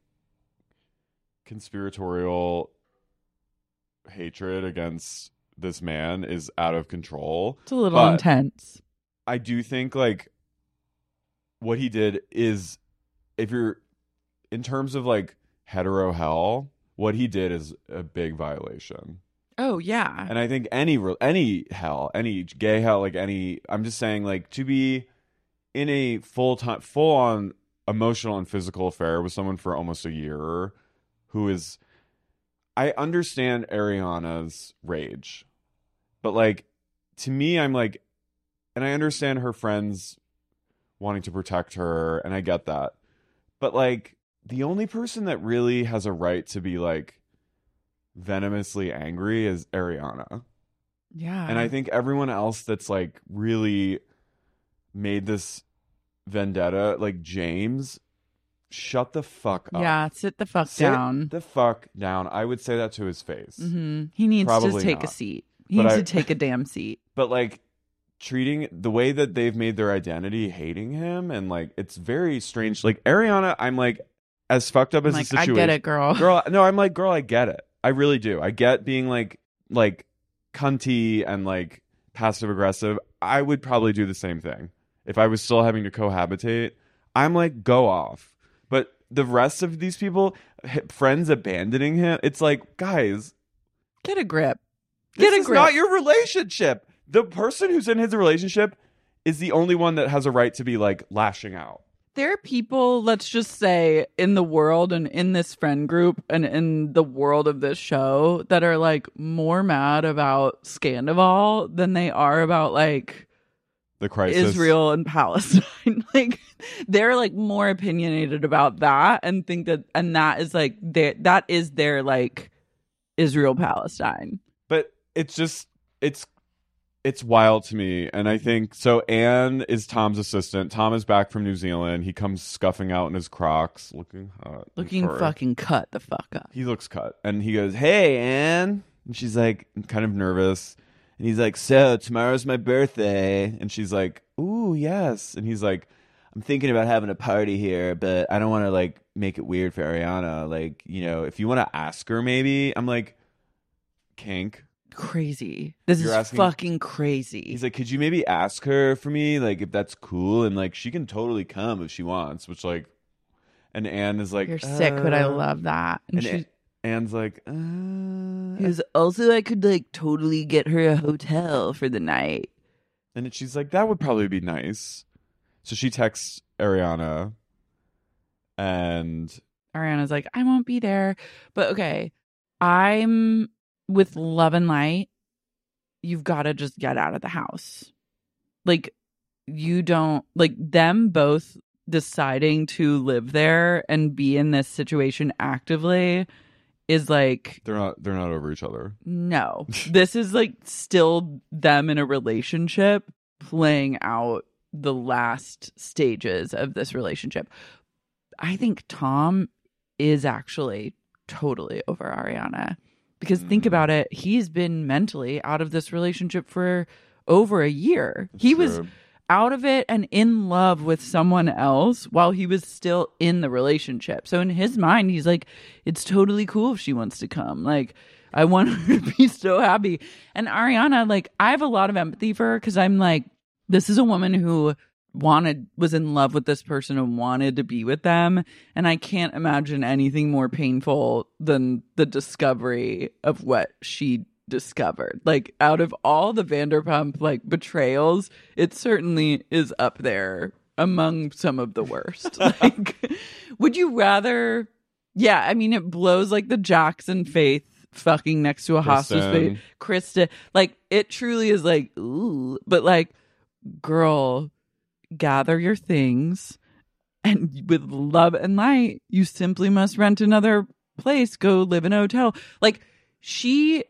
Speaker 3: conspiratorial hatred against this man is out of control.
Speaker 2: It's a little intense.
Speaker 3: I do think what he did is, if you're in terms of hetero hell, what he did is a big violation.
Speaker 2: Oh yeah.
Speaker 3: And I think any hell, any gay hell, I'm just saying, to be in a full on emotional and physical affair with someone for almost a year, who is, I understand Ariana's rage, but to me, I'm and I understand her friends wanting to protect her, and I get that, but the only person that really has a right to be venomously angry is Ariana.
Speaker 2: Yeah.
Speaker 3: And I think everyone else that's really made this vendetta, James, shut the fuck up.
Speaker 2: Yeah, sit the fuck down.
Speaker 3: Sit the fuck down. I would say that to his face.
Speaker 2: Mm-hmm. He needs
Speaker 3: Probably
Speaker 2: to take
Speaker 3: not.
Speaker 2: a seat. He needs to take a damn seat.
Speaker 3: But treating the way that they've made their identity hating him, and like it's very strange. Like Ariana, I'm like, as fucked up as the situation.
Speaker 2: I get it, girl.
Speaker 3: No, I'm like, girl, I get it. I really do. I get being like cunty and like passive aggressive. I would probably do the same thing if I was still having to cohabitate. I'm like, go off. But the rest of these people, friends abandoning him, it's like, guys,
Speaker 2: get a grip.
Speaker 3: This is not your relationship. The person who's in his relationship is the only one that has a right to be like lashing out.
Speaker 2: There are people, let's just say, in the world and in this friend group and in the world of this show that are like more mad about Scandival than they are about like
Speaker 3: the crisis,
Speaker 2: Israel and Palestine. Like they're like more opinionated about that and think that, and that is like that is their like Israel Palestine.
Speaker 3: But it's just it's wild to me. And I think so. Anne is Tom's assistant. Tom is back from New Zealand. He comes scuffing out in his Crocs, looking hot,
Speaker 2: looking fucking cut the fuck up.
Speaker 3: He looks cut, and he goes, "Hey, Anne," and she's like kind of nervous. And he's like, "So tomorrow's my birthday," and she's like, "Ooh, yes." And he's like, "I'm thinking about having a party here, but I don't want to like make it weird for Ariana. Like, you know, if you want to ask her, maybe." I'm like, kink.
Speaker 2: Crazy. This
Speaker 3: You're
Speaker 2: is
Speaker 3: asking,
Speaker 2: fucking crazy.
Speaker 3: He's like, "Could you maybe ask her for me, like if that's cool, and like she can totally come if she wants." Which like, and Anne is like,
Speaker 2: "You're sick, but I love that."
Speaker 3: And Anne's like,
Speaker 2: Because also I could like totally get her a hotel for the night.
Speaker 3: And she's like, "That would probably be nice." So she texts Ariana, and
Speaker 2: Ariana's like, "I won't be there." But okay, I'm with Love and Light. You've got to just get out of the house. Like, you don't like them both deciding to live there and be in this situation actively is like
Speaker 3: they're not over each other.
Speaker 2: No. This is like still them in a relationship playing out the last stages of this relationship. I think Tom is actually totally over Ariana. Because think about it, he's been mentally out of this relationship for over a year. He was out of it and in love with someone else while he was still in the relationship. So in his mind, he's like, it's totally cool if she wants to come. Like, I want her to be so happy. And Ariana, like, I have a lot of empathy for her because I'm like, this is a woman who was in love with this person and wanted to be with them, and I can't imagine anything more painful than the discovery of what she discovered. Like, out of all the Vanderpump like betrayals, it certainly is up there among some of the worst. Like, would you rather? Yeah, I mean, it blows like the Jackson Faith fucking next to a hospice. Kristen, like, it truly is like, ooh, but like, girl, gather your things, and with Love and Light, you simply must rent another place, go live in a hotel. Like, she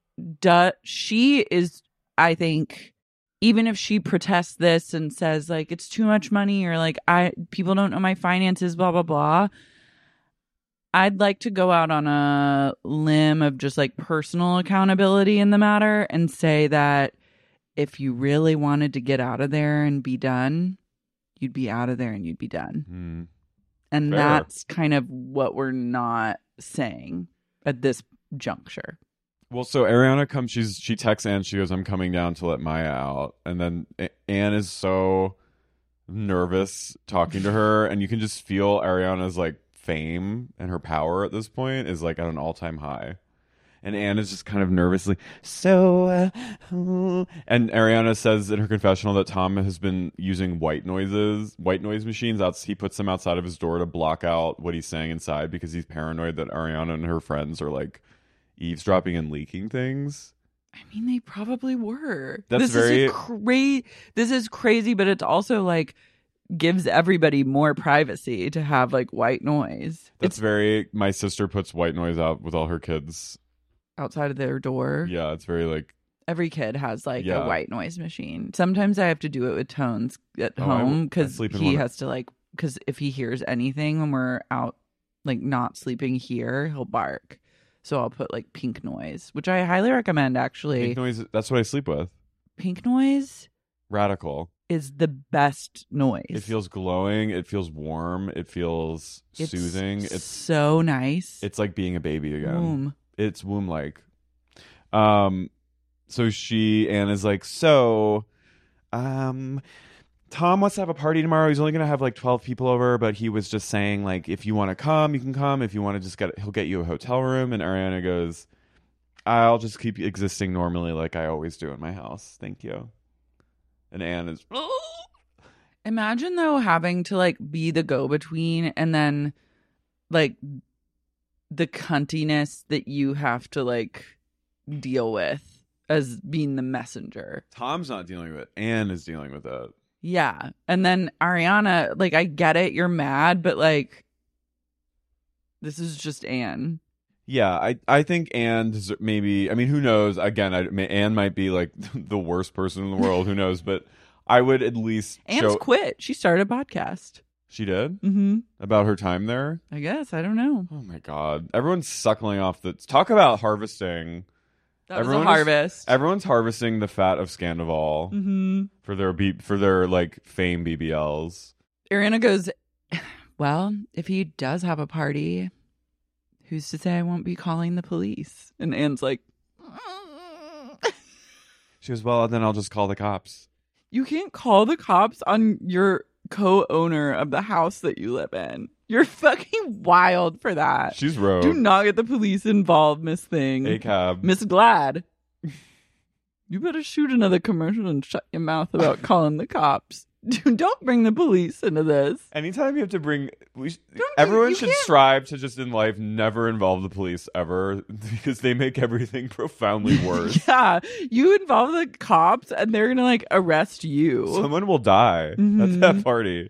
Speaker 2: is, I think, even if she protests this and says like it's too much money or like people don't know my finances, blah blah blah, I'd like to go out on a limb of just like personal accountability in the matter and say that if you really wanted to get out of there and be done, you'd be out of there and you'd be done. And
Speaker 3: Fair.
Speaker 2: That's kind of what we're not saying at this juncture.
Speaker 3: Well, so Ariana comes, she texts Anne, she goes, "I'm coming down to let Maya out." And then Anne is so nervous talking to her, and you can just feel Ariana's like fame and her power at this point is like at an all-time high. And Anne is just kind of nervously, and Ariana says in her confessional that Tom has been using white noise machines. He puts them outside of his door to block out what he's saying inside because he's paranoid that Ariana and her friends are like eavesdropping and leaking things.
Speaker 2: I mean, they probably were.
Speaker 3: This
Speaker 2: is crazy, but it's also like gives everybody more privacy to have like white noise.
Speaker 3: My sister puts white noise out with all her kids
Speaker 2: outside of their door.
Speaker 3: Yeah, it's very like
Speaker 2: every kid has like a white noise machine. Sometimes I have to do it with Tones at home because he has to like, because if he hears anything when we're out like not sleeping here, he'll bark. So I'll put like pink noise, which I highly recommend actually.
Speaker 3: Pink noise, that's what I sleep with.
Speaker 2: Pink noise
Speaker 3: Radical.
Speaker 2: is the best noise.
Speaker 3: It feels glowing. It feels warm. It feels soothing. It's
Speaker 2: so nice.
Speaker 3: It's like being a baby again.
Speaker 2: Womb.
Speaker 3: It's womb-like. So Anne is like, Tom wants to have a party tomorrow. He's only going to have like 12 people over, but he was just saying, like, if you want to come, you can come. If you want to just he'll get you a hotel room. And Ariana goes, I'll just keep existing normally like I always do in my house. Thank you. And Anne is...
Speaker 2: Imagine, though, having to, like, be the go-between and then, like, the cuntiness that you have to, like, deal with as being the messenger.
Speaker 3: Tom's not dealing with it. Anne is dealing with it.
Speaker 2: Yeah. And then Ariana, like, I get it. You're mad, but, like, this is just Anne.
Speaker 3: Yeah, I think Anne maybe... I mean, who knows? Again, Anne might be, like, the worst person in the world. Who knows? But I would at least
Speaker 2: Anne's quit. She started a podcast.
Speaker 3: She did?
Speaker 2: Mm-hmm.
Speaker 3: About her time there?
Speaker 2: I guess. I don't know.
Speaker 3: Oh, my God. Everyone's suckling off the... Talk about harvesting.
Speaker 2: That was a harvest.
Speaker 3: Everyone's harvesting the fat of Scandival for their like fame BBLs.
Speaker 2: Ariana goes, well, if he does have a party, who's to say I won't be calling the police? And Anne's like,
Speaker 3: she goes, well, then I'll just call the cops.
Speaker 2: You can't call the cops on your co-owner of the house that you live in. You're fucking wild for that.
Speaker 3: She's rogue.
Speaker 2: Do not get the police involved, Miss Thing.
Speaker 3: A-cab.
Speaker 2: Miss Glad. You better shoot another commercial and shut your mouth about calling the cops. Don't bring the police into this.
Speaker 3: Anytime you have to bring... everyone should strive to just in life never involve the police ever because they make everything profoundly worse.
Speaker 2: Yeah. You involve the cops and they're going to like arrest you.
Speaker 3: Someone will die at that party.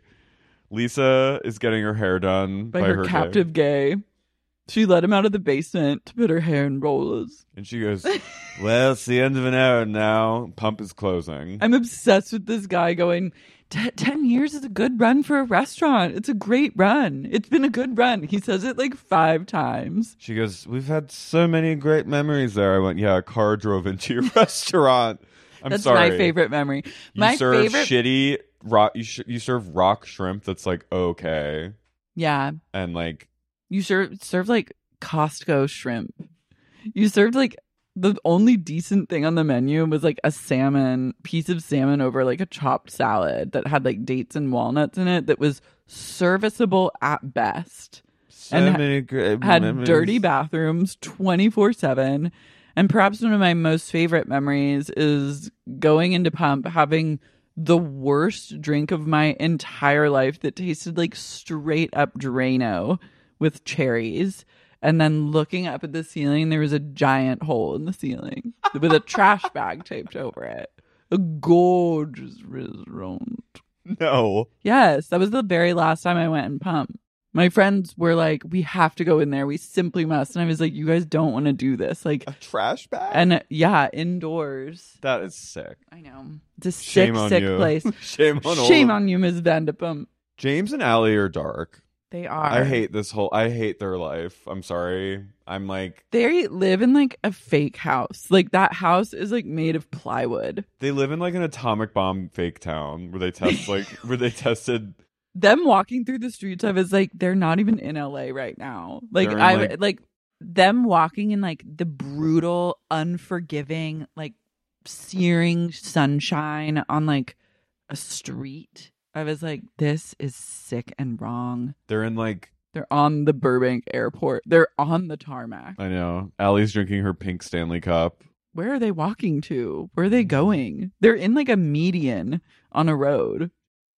Speaker 3: Lisa is getting her hair done
Speaker 2: by her captive gay. She let him out of the basement to put her hair in rollers.
Speaker 3: And she goes, well, it's the end of an hour now. Pump is closing.
Speaker 2: I'm obsessed with this guy going, 10 years is a good run for a restaurant. It's a great run. It's been a good run. He says it like 5 times.
Speaker 3: She goes, we've had so many great memories there. I went, yeah, a car drove into your restaurant.
Speaker 2: That's
Speaker 3: sorry.
Speaker 2: my favorite memory.
Speaker 3: You serve shitty rock. You serve rock shrimp that's like okay.
Speaker 2: Yeah.
Speaker 3: And like
Speaker 2: you serve like Costco shrimp. You served like the only decent thing on the menu was like a piece of salmon over like a chopped salad that had like dates and walnuts in it that was serviceable at best.
Speaker 3: So many great
Speaker 2: had
Speaker 3: memories.
Speaker 2: Dirty bathrooms 24/7. And perhaps one of my most favorite memories is going into Pump, having the worst drink of my entire life that tasted like straight up Drano with cherries. And then looking up at the ceiling, there was a giant hole in the ceiling with a trash bag taped over it. A gorgeous restaurant.
Speaker 3: No.
Speaker 2: Yes, that was the very last time I went in Pump. My friends were like, we have to go in there. We simply must. And I was like, you guys don't want to do this. Like
Speaker 3: a trash bag?
Speaker 2: And yeah, indoors.
Speaker 3: That is sick.
Speaker 2: I know. It's a sick place.
Speaker 3: Shame
Speaker 2: on you, Ms. Vanderpump.
Speaker 3: James and Allie are dark.
Speaker 2: They are.
Speaker 3: I hate their life. I'm sorry. I'm like...
Speaker 2: They live in like a fake house. Like that house is like made of plywood.
Speaker 3: They live in like an atomic bomb fake town where they test where they tested...
Speaker 2: Them walking through the streets, I was like, they're not even in LA right now. Like like them walking in like the brutal, unforgiving, like searing sunshine on like a street. I was like, this is sick and wrong.
Speaker 3: They're
Speaker 2: on the Burbank airport. They're on the tarmac.
Speaker 3: I know. Allie's drinking her pink Stanley Cup.
Speaker 2: Where are they walking to? Where are they going? They're in like a median on a road.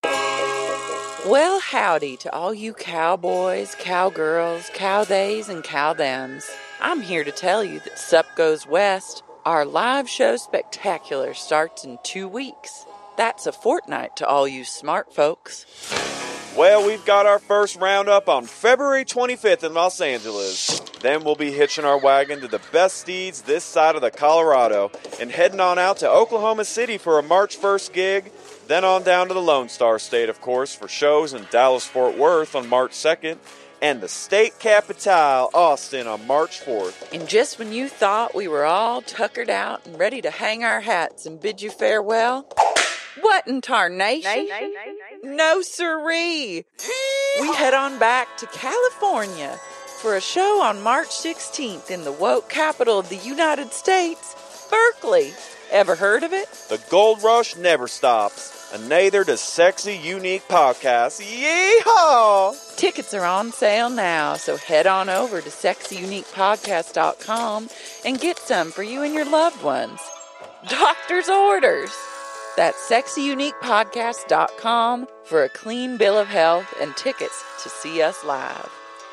Speaker 5: Well, howdy to all you cowboys, cowgirls, cowtheys, and cowthems. I'm here to tell you that Sup Goes West, our live show spectacular, starts in 2 weeks. That's a fortnight to all you smart folks.
Speaker 6: Well, we've got our first roundup on February 25th in Los Angeles. Then we'll be hitching our wagon to the best steeds this side of the Colorado and heading on out to Oklahoma City for a March 1st gig. Then on down to the Lone Star State, of course, for shows in Dallas-Fort Worth on March 2nd and the state capitale, Austin, on March 4th.
Speaker 5: And just when you thought we were all tuckered out and ready to hang our hats and bid you farewell, What in tarnation? No siree. We head on back to California for a show on March 16th in the woke capital of the United States, Berkeley. Ever heard of it?
Speaker 6: The gold rush never stops, and neither does Sexy Unique Podcast. Yeehaw!
Speaker 5: Tickets are on sale now, so head on over to sexyuniquepodcast.com and get some for you and your loved ones. Doctor's orders. That's sexyuniquepodcast.com for a clean bill of health and tickets to see us live.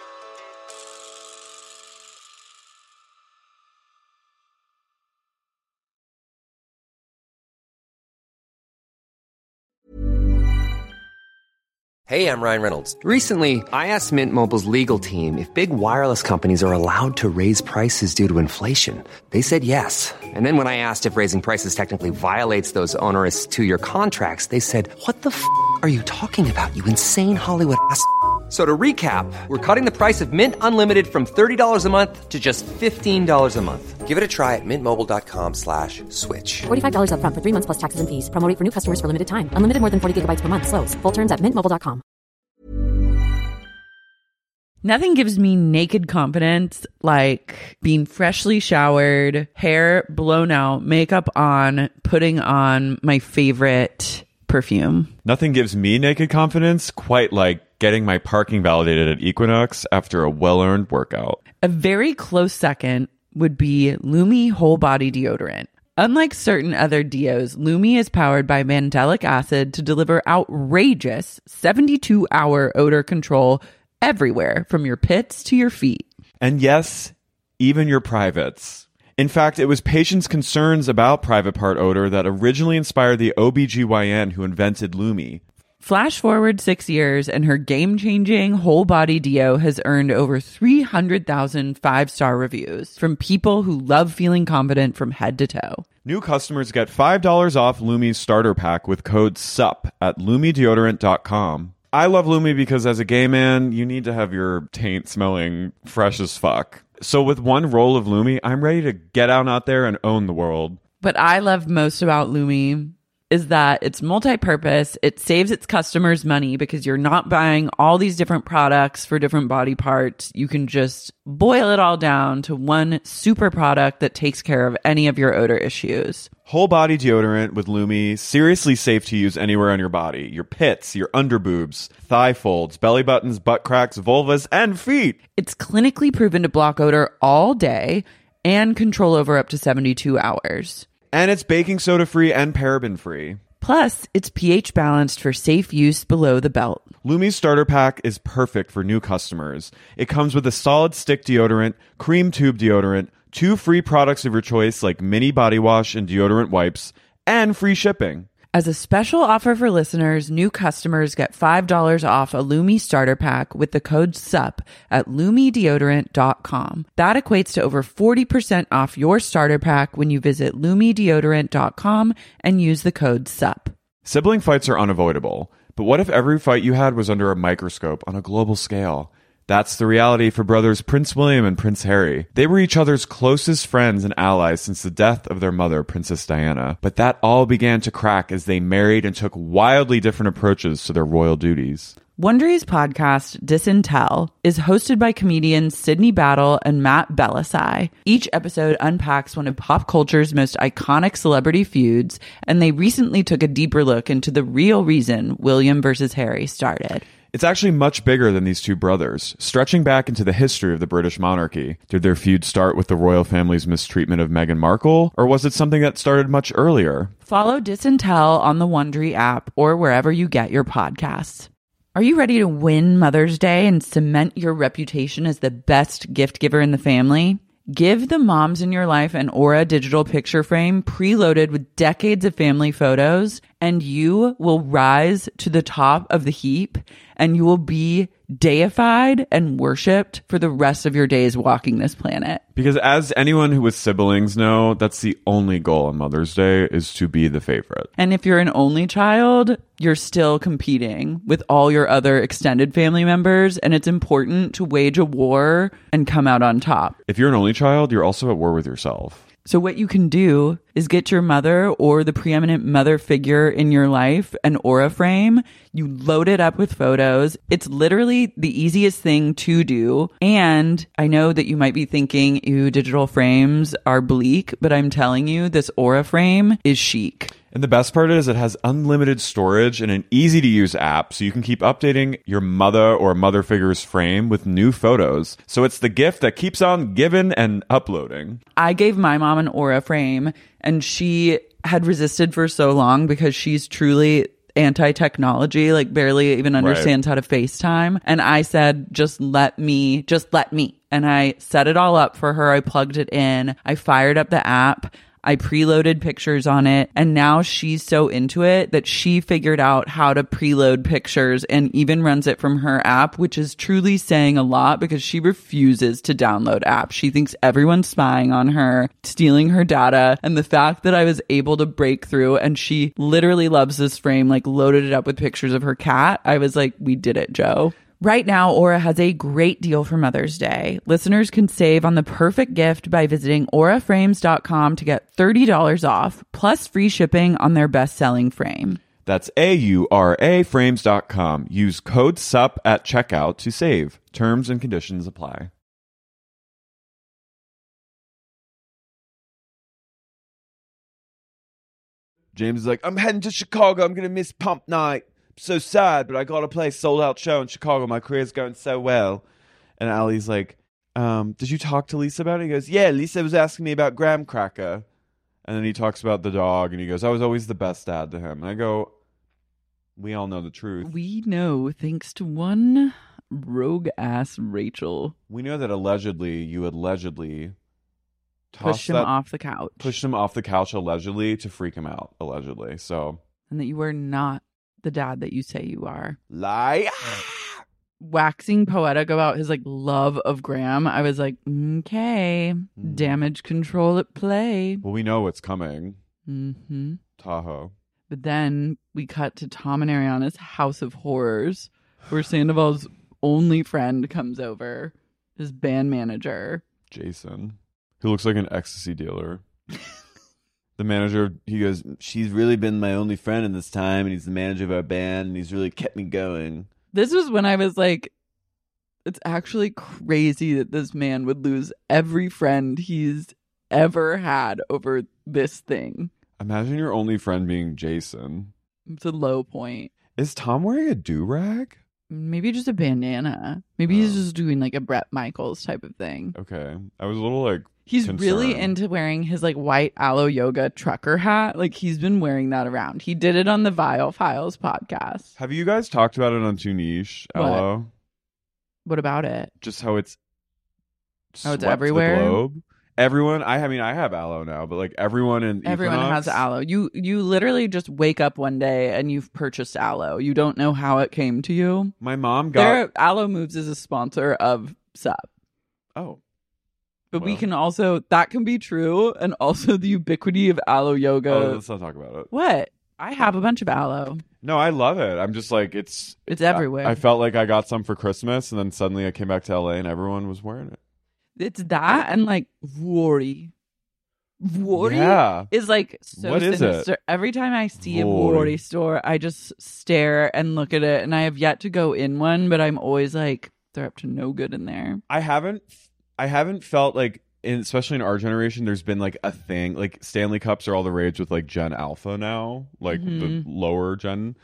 Speaker 7: Hey, I'm Ryan Reynolds. Recently, I asked Mint Mobile's legal team if big wireless companies are allowed to raise prices due to inflation. They said yes. And then when I asked if raising prices technically violates those onerous two-year contracts, they said, "What the f*** are you talking about, you insane Hollywood ass?" So to recap, we're cutting the price of Mint Unlimited from $30 a month to just $15 a month. Give it a try at mintmobile.com/switch.
Speaker 8: $45 up front for 3 months plus taxes and fees. Promo rate for new customers for limited time. Unlimited more than 40 gigabytes per month. Slows full terms at mintmobile.com.
Speaker 2: Nothing gives me naked confidence like being freshly showered, hair blown out, makeup on, putting on my favorite perfume.
Speaker 3: Nothing gives me naked confidence quite like getting my parking validated at Equinox after a well-earned workout.
Speaker 2: A very close second would be Lumi Whole Body Deodorant. Unlike certain other deos, Lumi is powered by mandelic acid to deliver outrageous 72-hour odor control everywhere from your pits to your feet.
Speaker 3: And yes, even your privates. In fact, it was patients' concerns about private part odor that originally inspired the OBGYN who invented Lumi.
Speaker 2: Flash forward 6 years, and her game-changing whole body deo has earned over 300,000 five-star reviews from people who love feeling confident from head to toe.
Speaker 3: New customers get $5 off Lumi's starter pack with code SUP at lumideodorant.com. I love Lumi because as a gay man, you need to have your taint smelling fresh as fuck. So with one roll of Lumi, I'm ready to get out there and own the world.
Speaker 2: What I love most about Lumi is that it's multi-purpose. It saves its customers money because you're not buying all these different products for different body parts. You can just boil it all down to one super product that takes care of any of your odor issues.
Speaker 3: Whole body deodorant with Lumi, seriously safe to use anywhere on your body. Your pits, your underboobs, thigh folds, belly buttons, butt cracks, vulvas, and feet.
Speaker 2: It's clinically proven to block odor all day and control over up to 72 hours.
Speaker 3: And it's baking soda free and paraben free.
Speaker 2: Plus, it's pH balanced for safe use below the belt.
Speaker 3: Lumi's starter pack is perfect for new customers. It comes with a solid stick deodorant, cream tube deodorant, 2 free products of your choice like mini body wash and deodorant wipes, and free shipping.
Speaker 2: As a special offer for listeners, new customers get $5 off a Lumi starter pack with the code SUP at lumideodorant.com. That equates to over 40% off your starter pack when you visit lumideodorant.com and use the code SUP.
Speaker 3: Sibling fights are unavoidable, but what if every fight you had was under a microscope on a global scale? That's the reality for brothers Prince William and Prince Harry. They were each other's closest friends and allies since the death of their mother, Princess Diana. But that all began to crack as they married and took wildly different approaches to their royal duties.
Speaker 2: Wondery's podcast, Disintel, is hosted by comedians Sydney Battle and Matt Bellassai. Each episode unpacks one of pop culture's most iconic celebrity feuds, and they recently took a deeper look into the real reason William versus Harry started.
Speaker 3: It's actually much bigger than these two brothers, stretching back into the history of the British monarchy. Did their feud start with the royal family's mistreatment of Meghan Markle, or was it something that started much earlier?
Speaker 2: Follow Disintel on the Wondery app or wherever you get your podcasts. Are you ready to win Mother's Day and cement your reputation as the best gift giver in the family? Give the moms in your life an Aura digital picture frame preloaded with decades of family photos, and you will rise to the top of the heap, and you will be deified and worshipped for the rest of your days walking this planet.
Speaker 3: Because as anyone who with siblings know, that's the only goal on Mother's Day is to be the favorite.
Speaker 2: And if you're an only child, you're still competing with all your other extended family members, and it's important to wage a war and come out on top.
Speaker 3: If you're an only child, you're also at war with yourself.
Speaker 2: So what you can do is get your mother or the preeminent mother figure in your life an Aura frame. You load it up with photos. It's literally the easiest thing to do. And I know that you might be thinking, ew, digital frames are bleak, but I'm telling you, this Aura frame is chic.
Speaker 3: And the best part is it has unlimited storage and an easy to use app so you can keep updating your mother or mother figure's frame with new photos. So it's the gift that keeps on giving and uploading.
Speaker 2: I gave my mom an Aura frame and she had resisted for so long because she's truly anti-technology, like barely even understands how to FaceTime. And I said, just let me. And I set it all up for her. I plugged it in. I fired up the app. I preloaded pictures on it, and now she's so into it that she figured out how to preload pictures and even runs it from her app, which is truly saying a lot because she refuses to download apps. She thinks everyone's spying on her, stealing her data, and the fact that I was able to break through and she literally loves this frame, like loaded it up with pictures of her cat. I was like, we did it, Joe. Right now, Aura has a great deal for Mother's Day. Listeners can save on the perfect gift by visiting auraframes.com to get $30 off, plus free shipping on their best-selling frame.
Speaker 3: That's AURA frames.com. Use code SUP at checkout to save. Terms and conditions apply. James is like, I'm heading to Chicago. I'm going to miss Pump Night. So sad, but I got to play a sold-out show in Chicago. My career's going so well. And Allie's like, did you talk to Lisa about it? He goes, yeah, Lisa was asking me about Graham Cracker. And then he talks about the dog, and he goes, I was always the best dad to him. And I go, we all know the truth.
Speaker 2: We know, thanks to one rogue-ass Rachel.
Speaker 3: We know that you allegedly
Speaker 2: pushed him off the couch.
Speaker 3: Pushed him off the couch, allegedly, to freak him out, allegedly. So,
Speaker 2: and that you were not the dad that you say you are.
Speaker 3: Lie.
Speaker 2: Waxing poetic about his like love of Graham. I was like, okay, damage control at play.
Speaker 3: Well, we know what's coming.
Speaker 2: Mm-hmm.
Speaker 3: Tahoe.
Speaker 2: But then we cut to Tom and Ariana's House of Horrors, where Sandoval's only friend comes over, his band manager,
Speaker 3: Jason, who looks like an ecstasy dealer. The manager, he goes, she's really been my only friend in this time, and he's the manager of our band, and he's really kept me going.
Speaker 2: This was when I was like, it's actually crazy that this man would lose every friend he's ever had over this thing.
Speaker 3: Imagine your only friend being Jason.
Speaker 2: It's a low point.
Speaker 3: Is Tom wearing a do-rag?
Speaker 2: Maybe just a bandana. Maybe he's just doing like a Bret Michaels type of thing.
Speaker 3: Okay. I was a little like,
Speaker 2: he's
Speaker 3: concerned.
Speaker 2: really into wearing his like white Aloe Yoga trucker hat. Like he's been wearing that around. He did it on the Vile Files podcast.
Speaker 3: Have you guys talked about it on Too Niche, Aloe?
Speaker 2: What about it?
Speaker 3: Just how it's
Speaker 2: everywhere.
Speaker 3: The globe. Everyone, I have aloe now, but like everyone
Speaker 2: has aloe. You literally just wake up one day and you've purchased aloe. You don't know how it came to you.
Speaker 3: My mom got
Speaker 2: Aloe Moves is a sponsor of SUP.
Speaker 3: Oh.
Speaker 2: But we can also, that can be true, and also the ubiquity of Aloe Yoga.
Speaker 3: Oh, let's not talk about it.
Speaker 2: What? I have a bunch of aloe.
Speaker 3: No, I love it. I'm just like, it's
Speaker 2: everywhere.
Speaker 3: I felt like I got some for Christmas, and then suddenly I came back to LA and everyone was wearing it.
Speaker 2: It's that and like Vuori.
Speaker 3: Yeah.
Speaker 2: Is like so
Speaker 3: what
Speaker 2: sinister.
Speaker 3: Is it?
Speaker 2: Every time I see a Vuori store, I just stare and look at it, and I have yet to go in one, but I'm always like, they're up to no good in there.
Speaker 3: I haven't felt like, especially in our generation, there's been like a thing, like Stanley Cups are all the rage with like Gen Alpha now, like the lower.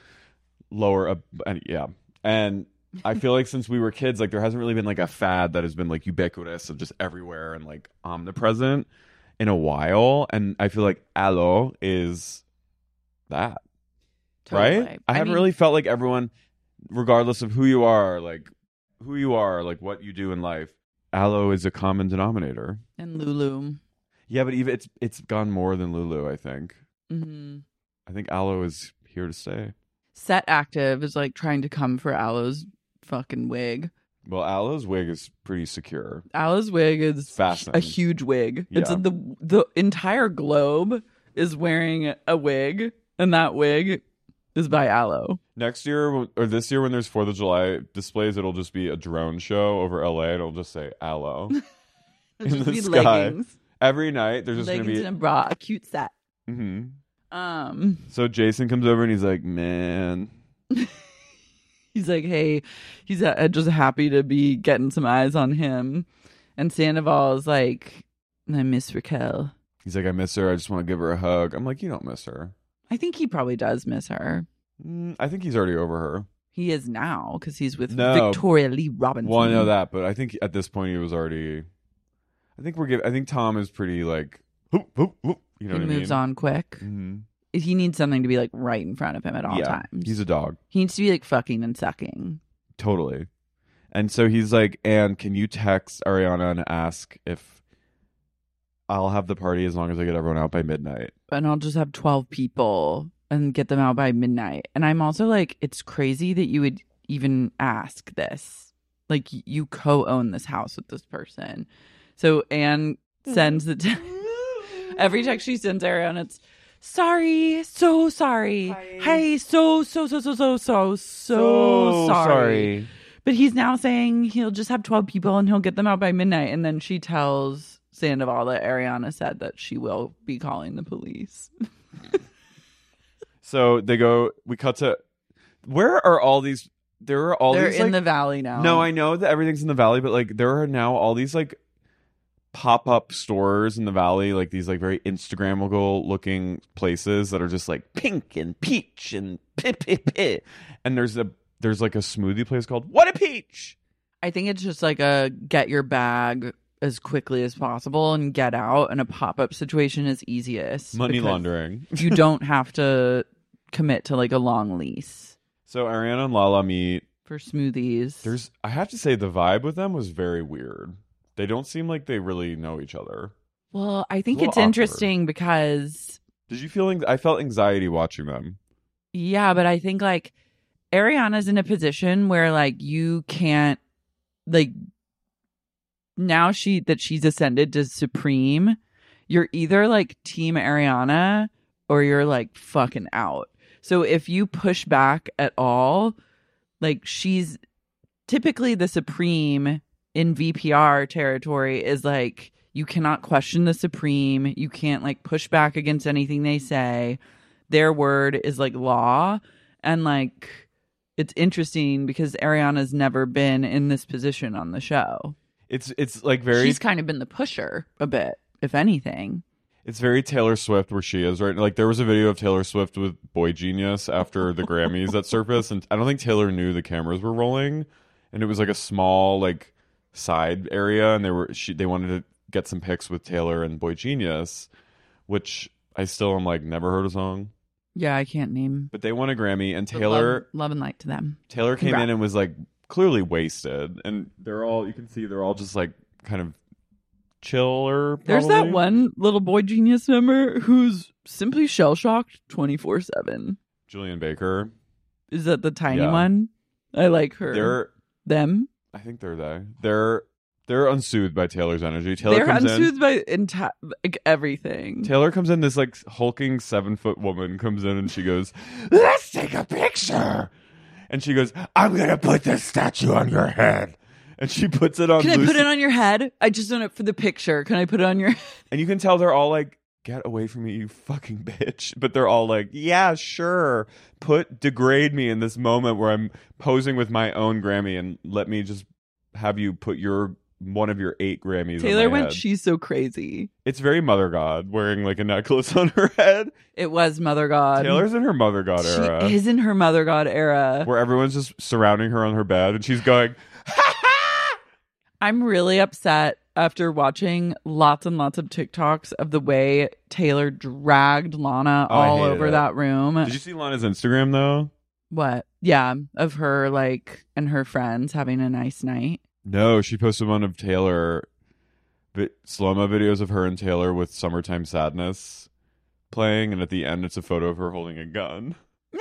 Speaker 3: Yeah. And I feel like since we were kids, like there hasn't really been like a fad that has been like ubiquitous of just everywhere and like omnipresent in a while. And I feel like aloe is that.
Speaker 2: Totally.
Speaker 3: Right? I haven't really felt like everyone, regardless of who you are, like what you do in life, aloe is a common denominator.
Speaker 2: And Lulu.
Speaker 3: Yeah, but even it's gone more than Lulu, I think.
Speaker 2: Mm-hmm.
Speaker 3: I think aloe is here to stay.
Speaker 2: Set Active is like trying to come for Aloe's fucking wig.
Speaker 3: Well, Aloe's wig is pretty secure.
Speaker 2: Aloe's wig is
Speaker 3: fascinating.
Speaker 2: A huge wig.
Speaker 3: Yeah.
Speaker 2: It's the entire globe is wearing a wig, and that wig is by Aloe.
Speaker 3: Next year or this year when there's 4th of July displays, it'll just be a drone show over LA and it'll just say Aloe in the sky.
Speaker 2: Leggings.
Speaker 3: Every night there's just going to
Speaker 2: leggings
Speaker 3: be
Speaker 2: and a bra, a cute set.
Speaker 3: So Jason comes over and he's like, man.
Speaker 2: He's like, hey, he's just happy to be getting some eyes on him. And Sandoval is like, I miss Raquel.
Speaker 3: He's like, I miss her. I just want to give her a hug. I'm like, you don't miss her.
Speaker 2: I think he probably does miss her.
Speaker 3: I think he's already over her.
Speaker 2: He is now because he's with Victoria Lee Robinson.
Speaker 3: Well, I know that, but I think at this point he was already. I think Tom is pretty like, whoop, whoop, whoop, you know what I mean?
Speaker 2: He moves on quick.
Speaker 3: Mm-hmm.
Speaker 2: He needs something to be like right in front of him at all times.
Speaker 3: He's a dog.
Speaker 2: He needs to be like fucking and sucking.
Speaker 3: Totally. And so he's like, Anne, can you text Ariana and ask if I'll have the party as long as I get everyone out by midnight?
Speaker 2: And I'll just have 12 people and get them out by midnight. And I'm also like, it's crazy that you would even ask this. Like, you co-own this house with this person. So Anne sends the every text she sends Ariana, it's sorry, so sorry. Hey, so sorry. But he's now saying he'll just have 12 people and he'll get them out by midnight. And then she tells Sandoval that Ariana said that she will be calling the police.
Speaker 3: So we cut to, where are all these? They're
Speaker 2: in
Speaker 3: like,
Speaker 2: the valley now.
Speaker 3: No, I know that everything's in the valley, but like there are now all these like pop-up stores in the valley, like these like very Instagrammable looking places that are just like pink and peach and pit. And there's like a smoothie place called What a Peach.
Speaker 2: I think it's just like a get your bag as quickly as possible and get out, and a pop-up situation is easiest.
Speaker 3: Money laundering.
Speaker 2: You don't have to commit to like a long lease.
Speaker 3: So Ariana and Lala meet
Speaker 2: for smoothies.
Speaker 3: I have to say the vibe with them was very weird. They don't seem like they really know each other.
Speaker 2: Well, I think it's interesting because
Speaker 3: did you feel I felt anxiety watching them.
Speaker 2: Yeah, but I think like Ariana's in a position where like you can't like now she's ascended to Supreme, you're either like team Ariana or you're like fucking out. So if you push back at all, like she's typically the Supreme in VPR territory is like you cannot question the Supreme. You can't like push back against anything they say. Their word is like law. And like it's interesting because Ariana's never been in this position on the show.
Speaker 3: It's like very
Speaker 2: she's kind of been the pusher a bit, if anything.
Speaker 3: It's very Taylor Swift where she is, right? Like there was a video of Taylor Swift with Boy Genius after the Grammys that surfaced, and I don't think Taylor knew the cameras were rolling, and it was like a small like side area, and they wanted to get some pics with Taylor and Boy Genius, which I still am like never heard a song.
Speaker 2: Yeah, I can't name.
Speaker 3: But they won a Grammy, and Taylor
Speaker 2: love and light to them.
Speaker 3: Taylor came in and was like clearly wasted, and you can see they're all just like kind of chiller. Probably.
Speaker 2: There's that one little Boy Genius member who's simply shell shocked 24/7.
Speaker 3: Julian Baker.
Speaker 2: Is that the tiny one? I like her. Them.
Speaker 3: I think they're unsoothed by Taylor's energy. They're
Speaker 2: unsoothed by like everything.
Speaker 3: Taylor comes in, this like hulking 7-foot woman comes in and she goes, "Let's take a picture." And she goes, "I'm gonna put this statue on your head." And she puts it on.
Speaker 2: Can I put it on your head? I just want it for the picture. Can I put it on your head?
Speaker 3: And you can tell they're all like, "Get away from me, you fucking bitch." But they're all like, "Yeah, sure. Degrade me in this moment where I'm posing with my own Grammy and let me just have you put one of your 8 Grammys
Speaker 2: Taylor
Speaker 3: on my
Speaker 2: went,
Speaker 3: head."
Speaker 2: "She's so crazy."
Speaker 3: It's very Mother God wearing like a necklace on her head.
Speaker 2: It was Mother God.
Speaker 3: Taylor's in her Mother God era.
Speaker 2: She is in her Mother God era.
Speaker 3: Where everyone's just surrounding her on her bed and she's going,
Speaker 2: I'm really upset after watching lots and lots of TikToks of the way Taylor dragged Lana all over that room.
Speaker 3: Did you see Lana's Instagram though?
Speaker 2: What? Yeah, of her like and her friends having a nice night.
Speaker 3: No, she posted one of Taylor, slow-mo videos of her and Taylor with Summertime Sadness playing, and at the end it's a photo of her holding a gun.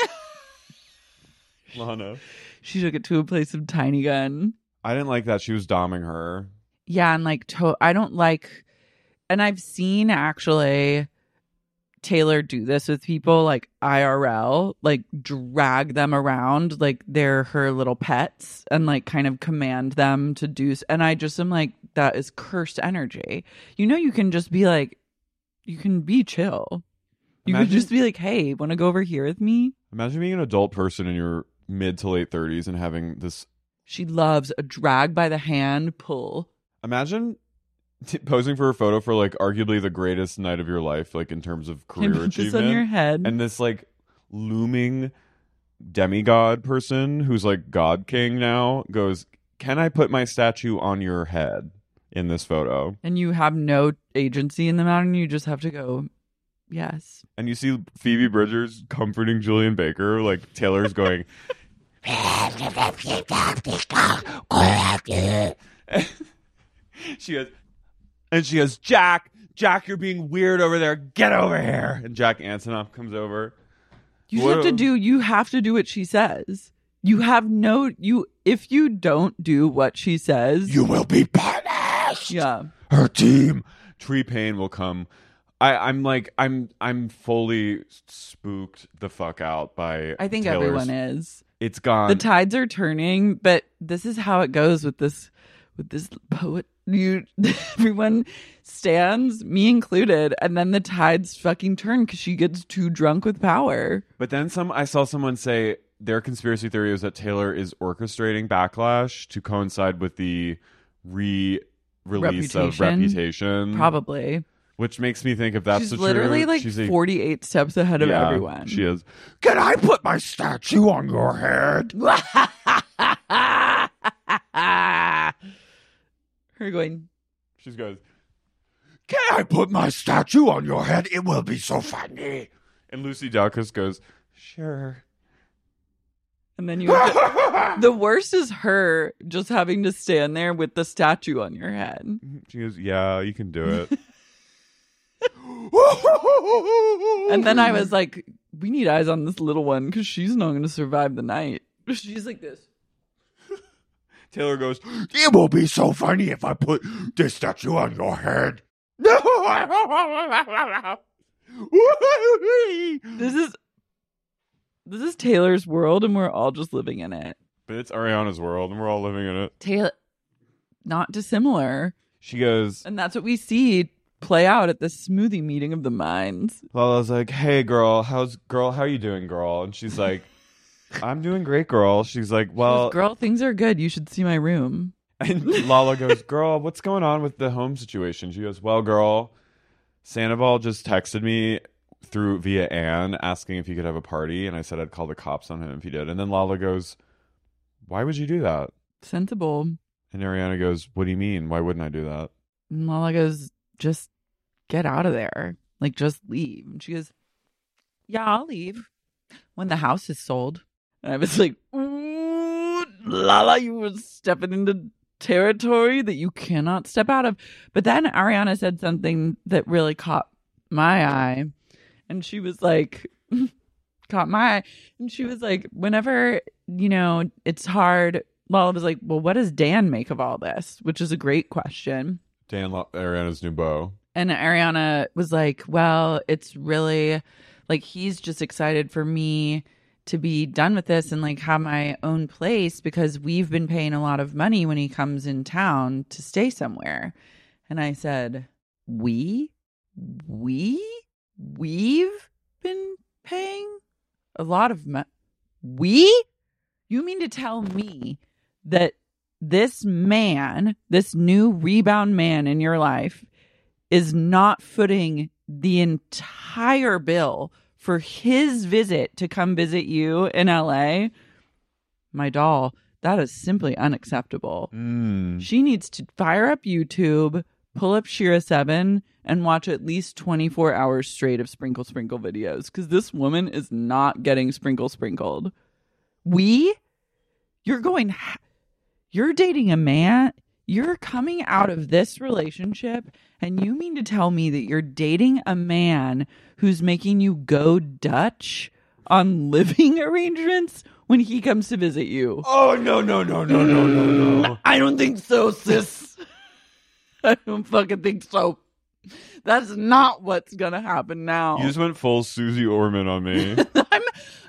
Speaker 3: Lana.
Speaker 2: She took it to a place of Tiny Gun.
Speaker 3: I didn't like that. She was doming her.
Speaker 2: Yeah, and like I don't like, and I've seen actually Taylor do this with people like IRL, like drag them around like they're her little pets and like kind of command them to do. And I just am like, that is cursed energy. You know, you can just be like, you can be chill. You could just be like, hey, want to go over here with me?
Speaker 3: Imagine being an adult person in your mid to late 30s and having this.
Speaker 2: She loves a drag by the hand pull.
Speaker 3: Imagine posing for a photo for like arguably the greatest night of your life, like in terms of career achievement.
Speaker 2: This on your head.
Speaker 3: And this like looming demigod person who's like God King now goes, can I put my statue on your head in this photo?
Speaker 2: And you have no agency in the matter, and you just have to go, yes.
Speaker 3: And you see Phoebe Bridgers comforting Julian Baker, like Taylor's going, she goes, Jack, you're being weird over there. Get over here. And Jack Antonoff comes over.
Speaker 2: You have to do what she says. If you don't do what she says,
Speaker 3: you will be punished.
Speaker 2: Yeah.
Speaker 3: Her team. Tree Payne will come. I'm fully spooked the fuck out by
Speaker 2: I think
Speaker 3: Taylor's.
Speaker 2: everyone is.
Speaker 3: It's gone.
Speaker 2: The tides are turning, but this is how it goes with this poet. Everyone stands, me included, and then the tides fucking turn because she gets too drunk with power.
Speaker 3: But then I saw someone say their conspiracy theory is that Taylor is orchestrating backlash to coincide with the re-release of Reputation.
Speaker 2: Probably.
Speaker 3: Which makes me think if that's
Speaker 2: she's
Speaker 3: the
Speaker 2: literally
Speaker 3: truth,
Speaker 2: like 48 steps ahead of everyone.
Speaker 3: She is. Can I put my statue on your head?
Speaker 2: Her going.
Speaker 3: She goes, can I put my statue on your head? It will be so funny. And Lucy Dacus goes, sure.
Speaker 2: And then you have to, the worst is her just having to stand there with the statue on your head.
Speaker 3: She goes, yeah, you can do it.
Speaker 2: And then I was like, we need eyes on this little one because she's not going to survive the night. She's like this.
Speaker 3: Taylor goes, it will be so funny if I put this statue on your head.
Speaker 2: This is Taylor's world, and we're all just living in it.
Speaker 3: But it's Ariana's world, and we're all living in it.
Speaker 2: Taylor, not dissimilar.
Speaker 3: She goes,
Speaker 2: and that's what we see play out at this smoothie meeting of the minds.
Speaker 3: Lala's like, hey, girl, how you doing, girl? And she's like, I'm doing great, girl. She's like, well,
Speaker 2: girl, things are good. You should see my room.
Speaker 3: And Lala goes, girl, what's going on with the home situation? She goes, well, girl, Sandoval just texted me via Anne asking if he could have a party, and I said I'd call the cops on him if he did. And then Lala goes, why would you do that?
Speaker 2: Sensible.
Speaker 3: And Ariana goes, what do you mean? Why wouldn't I do that?
Speaker 2: And Lala goes, just get out of there. Like, just leave. And she goes, yeah, I'll leave when the house is sold. And I was like, ooh, Lala, you were stepping into territory that you cannot step out of. But then Ariana said something that really caught my eye. And she was like, caught my eye. And she was like, whenever, it's hard. Lala was like, well, what does Dan make of all this? Which is a great question.
Speaker 3: Dan, Ariana's new beau.
Speaker 2: And Ariana was like, well, it's really like he's just excited for me to be done with this and like have my own place because we've been paying a lot of money when he comes in town to stay somewhere. And I said, we've been paying a lot of money. You mean to tell me that this man, this new rebound man in your life, is not footing the entire bill for his visit to come visit you in LA? My doll, that is simply unacceptable. She needs to fire up YouTube, pull up Shira 7, and watch at least 24 hours straight of Sprinkle Sprinkle videos, because this woman is not getting sprinkled. You're dating a man. You're coming out of this relationship, and you mean to tell me that you're dating a man who's making you go Dutch on living arrangements when he comes to visit you?
Speaker 3: Oh, no.
Speaker 2: I don't think so, sis. I don't fucking think so. That's not what's gonna happen now.
Speaker 3: You just went full Susie Orman on me.
Speaker 2: I'm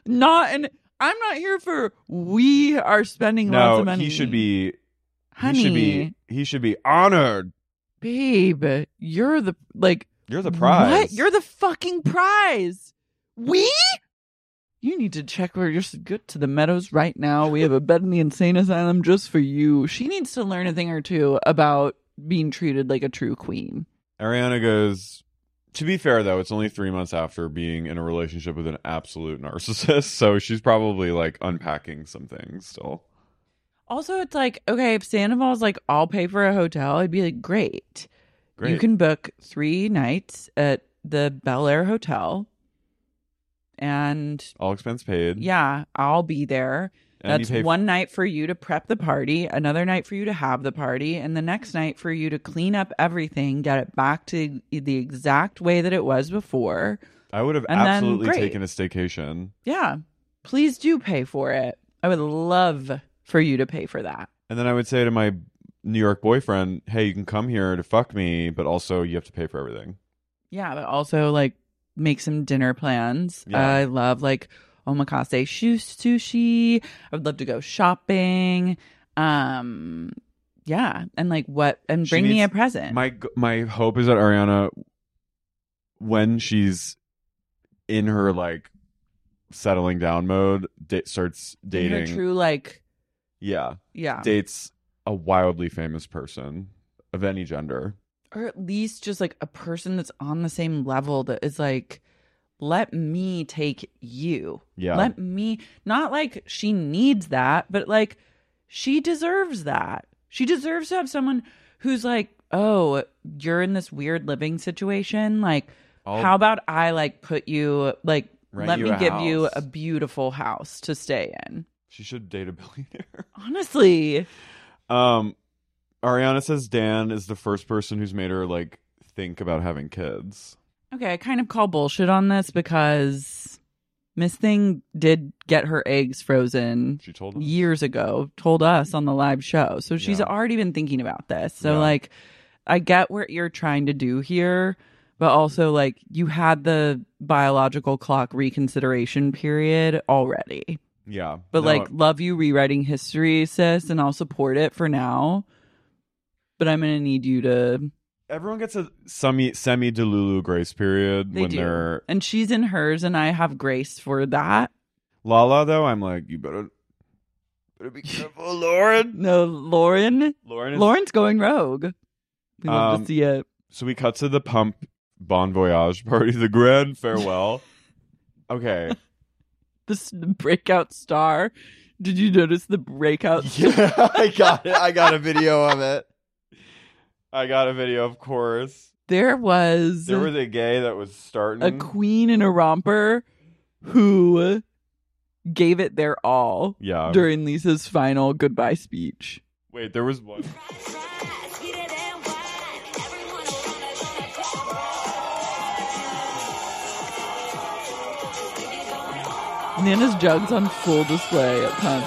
Speaker 2: not here for we are spending lots of money.
Speaker 3: He should be
Speaker 2: Honey.
Speaker 3: He should be honored.
Speaker 2: Babe, you're the
Speaker 3: You're the prize.
Speaker 2: What? You're the fucking prize. We? You need to check where you're good to the Meadows right now. We have a bed in the insane asylum just for you. She needs to learn a thing or two about being treated like a true queen.
Speaker 3: Ariana goes, to be fair, though, it's only 3 months after being in a relationship with an absolute narcissist. So she's probably like unpacking some things still.
Speaker 2: Also, it's like, okay, if Sandoval's like, I'll pay for a hotel, I'd be like, great. You can book 3 nights at the Bel Air Hotel. And
Speaker 3: all expense paid.
Speaker 2: Yeah, I'll be there.
Speaker 3: And
Speaker 2: that's one night for you to prep the party, another night for you to have the party, and the next night for you to clean up everything, get it back to the exact way that it was before.
Speaker 3: I would have absolutely taken a staycation.
Speaker 2: Yeah. Please do pay for it. I would love for you to pay for that.
Speaker 3: And then I would say to my New York boyfriend, hey, you can come here to fuck me, but also you have to pay for everything.
Speaker 2: Yeah, but also like make some dinner plans.
Speaker 3: Yeah.
Speaker 2: I love like omakase sushi. I would love to go shopping. Yeah, and like and bring me a present.
Speaker 3: My hope is that Ariana, when she's in her like settling down mode, starts dating.
Speaker 2: In her true like.
Speaker 3: Yeah.
Speaker 2: Yeah.
Speaker 3: Dates a wildly famous person of any gender.
Speaker 2: Or at least just like a person that's on the same level that is like, let me take you.
Speaker 3: Yeah.
Speaker 2: Let me, not like she needs that, but like she deserves that. She deserves to have someone who's like, oh, you're in this weird living situation. Like, how about I like put you, like, let me give you a beautiful house to stay in.
Speaker 3: She should date a billionaire.
Speaker 2: Honestly.
Speaker 3: Ariana says Dan is the first person who's made her like think about having kids.
Speaker 2: Okay, I kind of call bullshit on this because Miss Thing did get her eggs frozen.
Speaker 3: She told us.
Speaker 2: Years ago, told us on the live show. So she's already been thinking about this. So like, I get what you're trying to do here, but also like you had the biological clock reconsideration period already.
Speaker 3: Yeah.
Speaker 2: But like, love you rewriting history, sis, and I'll support it for now. But I'm going to need you to...
Speaker 3: Everyone gets a semi-Delulu grace period when they're...
Speaker 2: And she's in hers, and I have grace for that.
Speaker 3: Lala, though, I'm like, you better be careful, Lauren.
Speaker 2: No, Lauren's going rogue. We love to see it.
Speaker 3: So we cut to the Pump Bon Voyage party, the grand farewell. Okay.
Speaker 2: This breakout star. Did you notice the breakout star?
Speaker 3: Yeah, I got it. I got a video of it. I got a video, of course.
Speaker 2: There was
Speaker 3: a gay that was starting.
Speaker 2: A queen in a romper who gave it their all during Lisa's final goodbye speech.
Speaker 3: Wait, there was one.
Speaker 2: Nana's jugs on full display at Pump.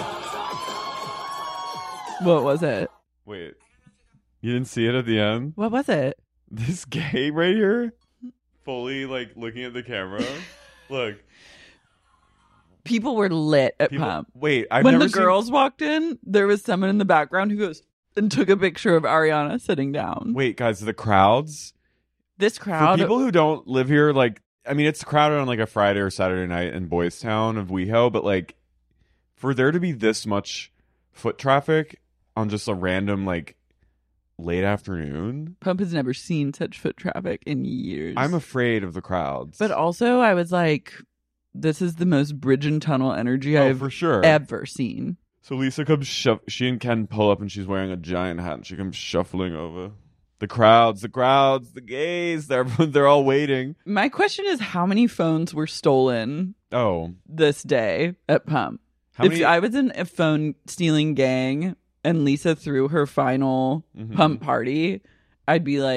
Speaker 2: What was it?
Speaker 3: Wait. You didn't see it at the end?
Speaker 2: What was it?
Speaker 3: This gay right here, fully like looking at the camera. Look.
Speaker 2: People were lit at Pump.
Speaker 3: Wait,
Speaker 2: when the girls walked in, there was someone in the background who goes and took a picture of Ariana sitting down.
Speaker 3: Wait, guys, the crowds.
Speaker 2: This crowd.
Speaker 3: For people who don't live here, like, I mean, it's crowded on like a Friday or Saturday night in Boys Town of WeHo, but like, for there to be this much foot traffic on just a random like late afternoon.
Speaker 2: Pump has never seen such foot traffic in years.
Speaker 3: I'm afraid of the crowds.
Speaker 2: But also, I was like, this is the most bridge and tunnel energy I've
Speaker 3: for sure
Speaker 2: ever seen.
Speaker 3: So Lisa comes, she and Ken pull up and she's wearing a giant hat and she comes shuffling over. The crowds, the gays, they're all waiting.
Speaker 2: My question is, how many phones were stolen this day at Pump? If I was in a phone stealing gang and Lisa threw her final Pump party, I'd be like,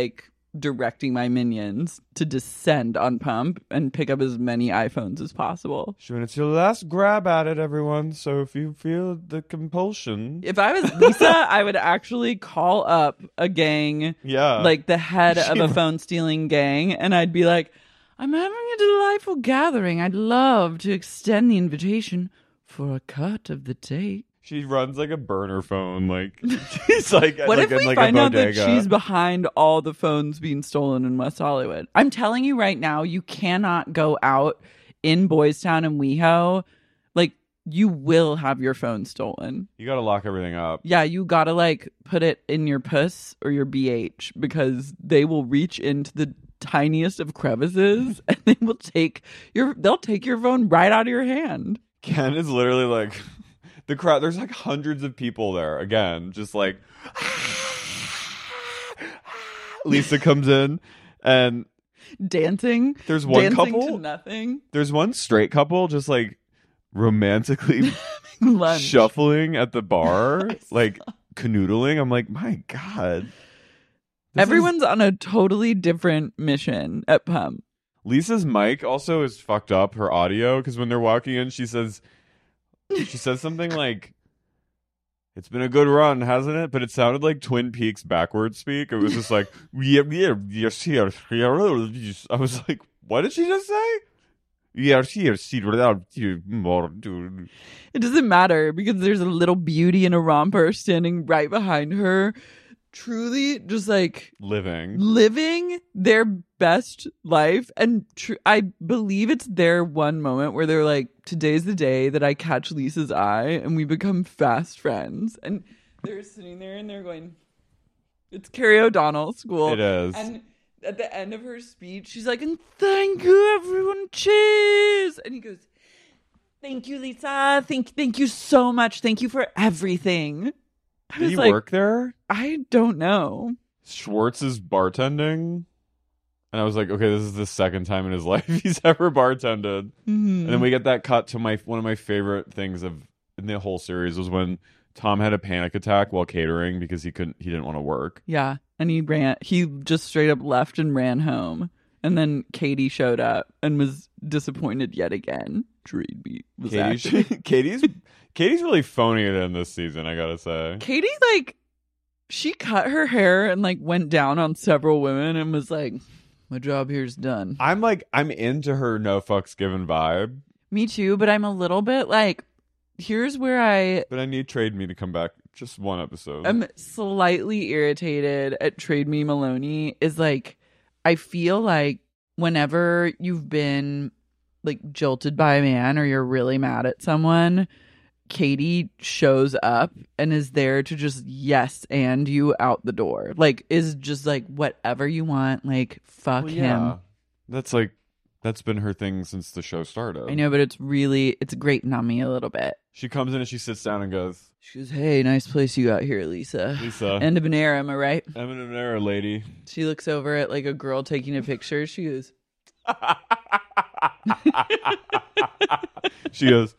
Speaker 2: directing my minions to descend on Pump and pick up as many iPhones as possible.
Speaker 3: Sure, it's your last grab at it, everyone. So if you feel the compulsion,
Speaker 2: If I was Lisa, I would actually call up a gang, like the head of a phone stealing gang, and I'd be like, I'm having a delightful gathering. I'd love to extend the invitation for a cut of the take.
Speaker 3: she runs like a burner phone. Like she's like,
Speaker 2: What if we
Speaker 3: like
Speaker 2: find
Speaker 3: a
Speaker 2: out that
Speaker 3: bodega.
Speaker 2: she's behind all the phones being stolen in West Hollywood? I'm telling you right now, you cannot go out in Boys Town and WeHo. Like, you will have your phone stolen.
Speaker 3: You got to lock everything up.
Speaker 2: Yeah, you gotta like put it in your puss or your BH because they will reach into the tiniest of crevices and they will they'll take your phone right out of your hand.
Speaker 3: Ken is literally like the crowd. There's like hundreds of people there. Again, just like Lisa comes in and
Speaker 2: dancing.
Speaker 3: There's one
Speaker 2: dancing
Speaker 3: couple.
Speaker 2: to nothing.
Speaker 3: There's one straight couple just like romantically
Speaker 2: Lunch.
Speaker 3: shuffling at the bar, like canoodling. I'm like, my God.
Speaker 2: Everyone's on a totally different mission at Pump.
Speaker 3: Lisa's mic also is fucked up, her audio, because when they're walking in, she says something like, it's been a good run, hasn't it? But it sounded like Twin Peaks backwards speak. It was just like, yeah, yes, here. I was like, what did she just say? Yes, yes, without you more.
Speaker 2: It doesn't matter because there's a little beauty in a romper standing right behind her, truly just like living their best life. And I believe it's their one moment where they're like, today's the day that I catch Lisa's eye and we become fast friends. And they're sitting there and they're going, it's Carrie O'Donnell school.
Speaker 3: It is.
Speaker 2: And at the end of her speech, she's like, and thank you, everyone. Cheers. And he goes, thank you, Lisa. Thank you so much. Thank you for everything.
Speaker 3: Did he work there?
Speaker 2: I don't know.
Speaker 3: Schwartz is bartending. And I was like, okay, this is the second time in his life he's ever bartended.
Speaker 2: Mm-hmm.
Speaker 3: And then we get that cut to one of my favorite things in the whole series was when Tom had a panic attack while catering because he didn't want to work.
Speaker 2: Yeah. And he just straight up left and ran home. And then Katie showed up and was disappointed yet again.
Speaker 3: Katie's really phoning it in this season, I gotta say.
Speaker 2: Katie, like, she cut her hair and like went down on several women and was like, my job here's done.
Speaker 3: I'm into her no fucks given vibe.
Speaker 2: Me too, but I'm a little bit like, here's where
Speaker 3: But I need Trade Me to come back just one episode.
Speaker 2: I'm slightly irritated at Trade Me Maloney is like, I feel like whenever you've been like jilted by a man or you're really mad at someone, Katie shows up and is there to just yes and you out the door. Like, is just like, whatever you want, like, fuck him.
Speaker 3: That's been her thing since the show started.
Speaker 2: I know, but it's grating on me a little bit.
Speaker 3: She comes in and she sits down and goes,
Speaker 2: she goes, hey, nice place you got here, Lisa.
Speaker 3: Lisa.
Speaker 2: End of an era, am I right?
Speaker 3: End of an era, lady.
Speaker 2: She looks over at like a girl taking a picture. She goes,
Speaker 3: She goes,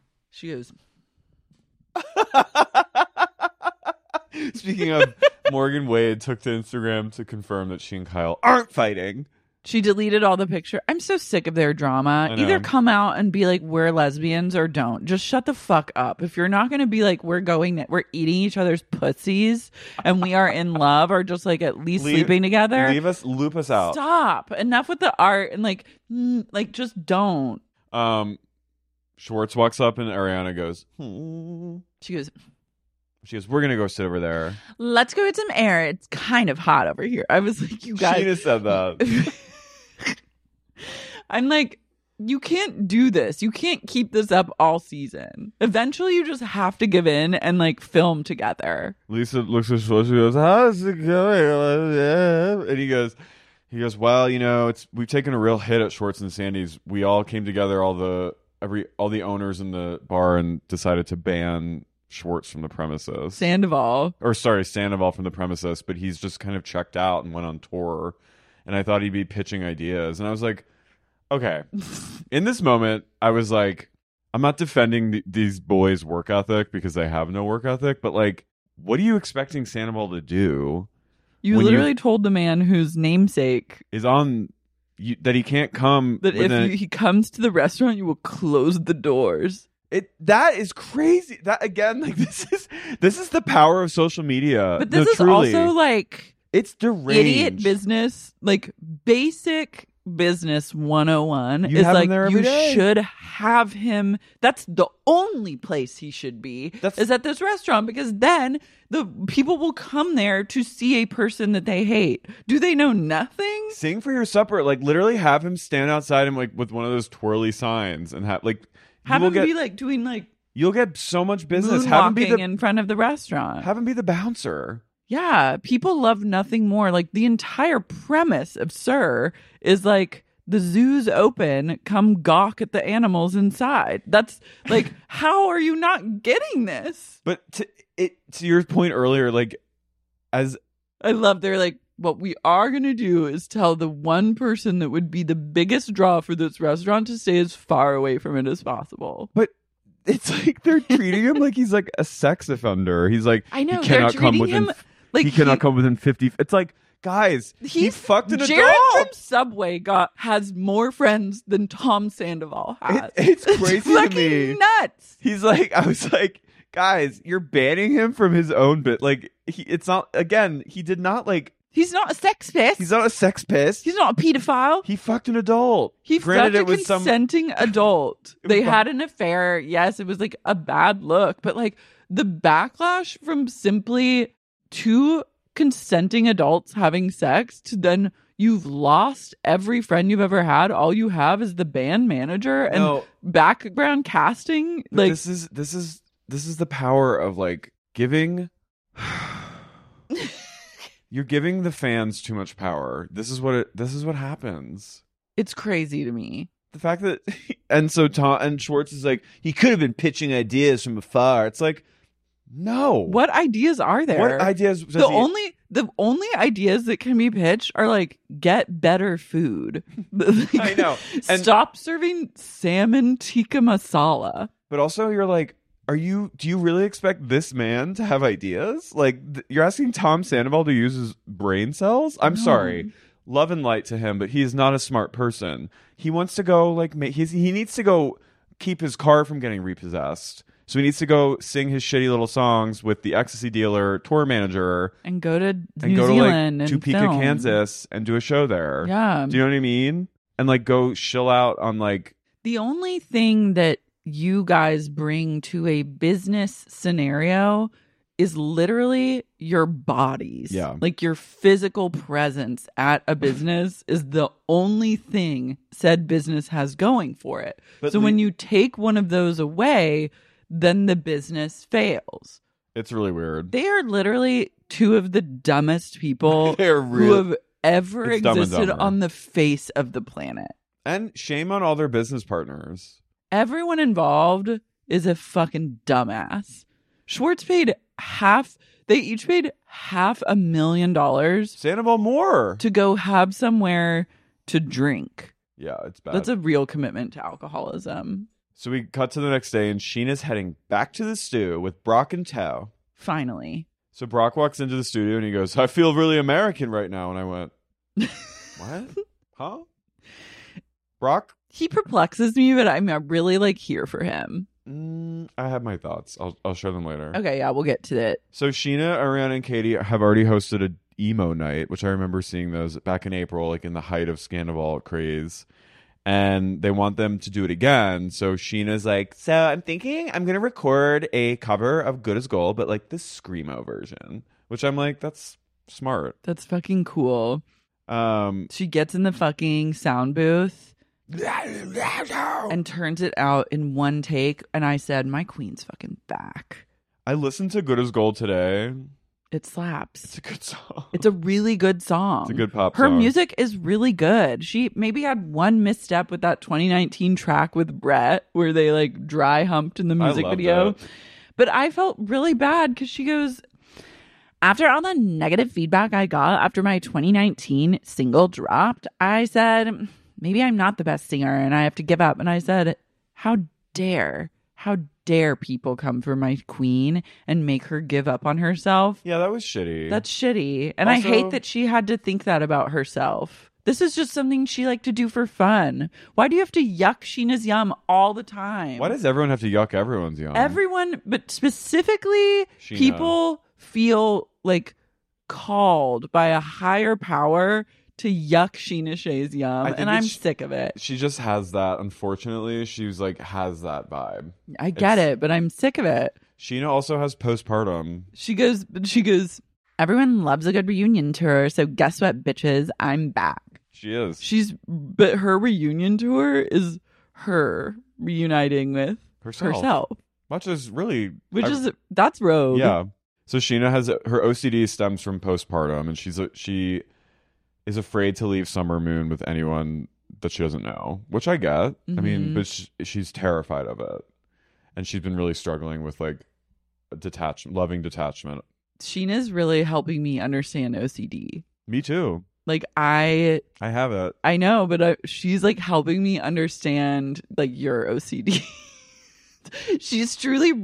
Speaker 3: Speaking of, Morgan Wade took to Instagram to confirm that she and Kyle aren't fighting.
Speaker 2: She deleted all the picture. I'm so sick of their drama. Either come out and be like, we're lesbians, or don't. Just shut the fuck up. If you're not going to be like, we're eating each other's pussies and we are in love, or just like at least sleeping together.
Speaker 3: Loop us out.
Speaker 2: Stop. Enough with the art and like just don't.
Speaker 3: Schwartz walks up and Ariana goes,
Speaker 2: She goes,
Speaker 3: we're going to go sit over there.
Speaker 2: Let's go get some air. It's kind of hot over here. I was like, you guys.
Speaker 3: Sheena said that.
Speaker 2: I'm like, you can't do this. You can't keep this up all season. Eventually, you just have to give in and like film together.
Speaker 3: Lisa looks at Schwartz and goes, how's it going? And he goes, well, we've taken a real hit at Schwartz and Sandy's. We all came together, all the owners in the bar, and decided to ban Schwartz from the premises.
Speaker 2: Sandoval
Speaker 3: from the premises, but he's just kind of checked out and went on tour. And I thought he'd be pitching ideas. And I was like, okay. In this moment, I was like, I'm not defending these boys' work ethic because they have no work ethic, but like, what are you expecting Sandoval to do?
Speaker 2: You
Speaker 3: when
Speaker 2: literally told the man whose namesake
Speaker 3: is on that he can't come.
Speaker 2: that if he comes to the restaurant, you will close the doors.
Speaker 3: That is crazy. That again, like this is the power of social media.
Speaker 2: But this is
Speaker 3: truly.
Speaker 2: also like
Speaker 3: It's deranged.
Speaker 2: idiot business, like basic business 101
Speaker 3: You
Speaker 2: is
Speaker 3: have him
Speaker 2: like
Speaker 3: there every
Speaker 2: you
Speaker 3: day.
Speaker 2: should have him. That's the only place he should be is at this restaurant, because then the people will come there to see a person that they hate. Do they know nothing?
Speaker 3: Sing for your supper. Like literally have him stand outside and like with one of those twirly signs and have like
Speaker 2: Have him be like doing like
Speaker 3: you'll get so much business. Have him be
Speaker 2: moonwalking in front of the restaurant.
Speaker 3: have him be the bouncer.
Speaker 2: Yeah, people love nothing more. Like the entire premise of Sir is like the zoo's open, come gawk at the animals inside. That's like, how are you not getting this?
Speaker 3: But to your point earlier, like as
Speaker 2: I love they're like, what we are going to do is tell the one person that would be the biggest draw for this restaurant to stay as far away from it as possible.
Speaker 3: but it's like they're treating him like he's like a sex offender. He's like
Speaker 2: I know,
Speaker 3: he
Speaker 2: they're
Speaker 3: cannot come
Speaker 2: treating
Speaker 3: within
Speaker 2: him like
Speaker 3: he cannot come within 50. It's like, guys, he fucked an
Speaker 2: Jared
Speaker 3: adult.
Speaker 2: from Subway has more friends than Tom Sandoval has.
Speaker 3: It's crazy to
Speaker 2: fucking
Speaker 3: me.
Speaker 2: nuts.
Speaker 3: He's like, I was like, guys, you're banning him from his own bit. Like, it's not, again, he did not like,
Speaker 2: He's not a sex pest.
Speaker 3: he's not a sex pest.
Speaker 2: He's not a pedophile.
Speaker 3: He fucked an adult.
Speaker 2: He
Speaker 3: Granted,
Speaker 2: fucked a consenting adult.
Speaker 3: It was
Speaker 2: They
Speaker 3: bu-
Speaker 2: had an affair. Yes, it was like a bad look, but like the backlash from simply two consenting adults having sex to then you've lost every friend you've ever had. All you have is the band manager and
Speaker 3: No.
Speaker 2: background casting.
Speaker 3: But
Speaker 2: Like
Speaker 3: this is the power of like giving. You're giving the fans too much power. This is what happens.
Speaker 2: it's crazy to me.
Speaker 3: The fact that and so Tom and Schwartz is like he could have been pitching ideas from afar. It's like no.
Speaker 2: What ideas are there?
Speaker 3: What ideas? Does
Speaker 2: The only ideas that can be pitched are like get better food. Like,
Speaker 3: I know. And-
Speaker 2: stop serving salmon tikka masala.
Speaker 3: But also, you're like, do you really expect this man to have ideas? Like, you're asking Tom Sandoval to use his brain cells? I'm sorry. Love and light to him, but he is not a smart person. He wants to go, like, he needs to go keep his car from getting repossessed. So he needs to go sing his shitty little songs with the ecstasy dealer, tour manager.
Speaker 2: And go to
Speaker 3: And
Speaker 2: New
Speaker 3: go
Speaker 2: Zealand
Speaker 3: to, like,
Speaker 2: and
Speaker 3: Topeka,
Speaker 2: film.
Speaker 3: Kansas and do a show there.
Speaker 2: Yeah.
Speaker 3: Do you know what I mean? And, like, go chill out on, like...
Speaker 2: The only thing that you guys bring to a business scenario is literally your bodies.
Speaker 3: Yeah.
Speaker 2: Like your physical presence at a business is the only thing said business has going for it.
Speaker 3: But
Speaker 2: so when you take one of those away, then the business fails.
Speaker 3: It's really weird.
Speaker 2: They are literally two of the dumbest people
Speaker 3: They're
Speaker 2: who have ever
Speaker 3: It's Dumb and
Speaker 2: existed
Speaker 3: Dumber.
Speaker 2: on the face of the planet.
Speaker 3: And shame on all their business partners.
Speaker 2: Everyone involved is a fucking dumbass. Schwartz paid they each paid $500,000
Speaker 3: Sandoval more.
Speaker 2: to go have somewhere to drink.
Speaker 3: Yeah, it's bad.
Speaker 2: That's a real commitment to alcoholism.
Speaker 3: So we cut to the next day, and Sheena's heading back to the stew with Brock and Tao.
Speaker 2: Finally.
Speaker 3: So Brock walks into the studio, and he goes, I feel really American right now. And I went, what? Huh? Brock?
Speaker 2: He perplexes me, but I'm really like here for him.
Speaker 3: I have my thoughts. I'll share them later.
Speaker 2: Okay, yeah, we'll get to it.
Speaker 3: So Sheena, Ariana, and Katie have already hosted a emo night, which I remember seeing those back in April, like in the height of Scandival craze. And they want them to do it again. So Sheena's like, so I'm thinking I'm going to record a cover of Good as Gold, but like the Screamo version, which I'm like, that's smart.
Speaker 2: That's fucking cool. She gets in the fucking sound booth and turns it out in one take. And I said, my queen's fucking back.
Speaker 3: I listened to Good as Gold today.
Speaker 2: It slaps.
Speaker 3: It's a good song.
Speaker 2: It's a really good song.
Speaker 3: It's a good pop
Speaker 2: Her
Speaker 3: song.
Speaker 2: music is really good. She maybe had one misstep with that 2019 track with Brett where they like dry humped in the music
Speaker 3: loved
Speaker 2: video.
Speaker 3: it.
Speaker 2: But I felt really bad because she goes, after all the negative feedback I got after my 2019 single dropped, I said, maybe I'm not the best singer and I have to give up. And I said, how dare how dare people come for my queen and make her give up on herself.
Speaker 3: Yeah, that was shitty.
Speaker 2: That's shitty. And
Speaker 3: Also-
Speaker 2: I hate that she had to think that about herself. This is just something she liked to do for fun. Why do you have to yuck Sheena's yum all the time?
Speaker 3: Why does everyone have to yuck everyone's yum?
Speaker 2: Everyone, but specifically
Speaker 3: Sheena.
Speaker 2: people feel like called by a higher power to yuck Sheena Shea's yum,
Speaker 3: think
Speaker 2: and
Speaker 3: that
Speaker 2: I'm
Speaker 3: she-
Speaker 2: sick of it.
Speaker 3: She just has that. Unfortunately, she's like has that vibe.
Speaker 2: I get it, but I'm sick of it.
Speaker 3: Sheena also has postpartum.
Speaker 2: She goes, everyone loves a good reunion tour, so guess what, bitches? I'm back.
Speaker 3: She is.
Speaker 2: But her reunion tour is her reuniting with herself.
Speaker 3: Which is really
Speaker 2: That's rogue.
Speaker 3: Yeah. So Sheena has her OCD stems from postpartum, and she is afraid to leave Summer Moon with anyone that she doesn't know, which I get. I mean, but she's terrified of it, and she's been really struggling with like loving detachment.
Speaker 2: Sheena's really helping me understand OCD.
Speaker 3: Me too.
Speaker 2: Like I
Speaker 3: have it.
Speaker 2: I know, but she's like helping me understand like your OCD. She's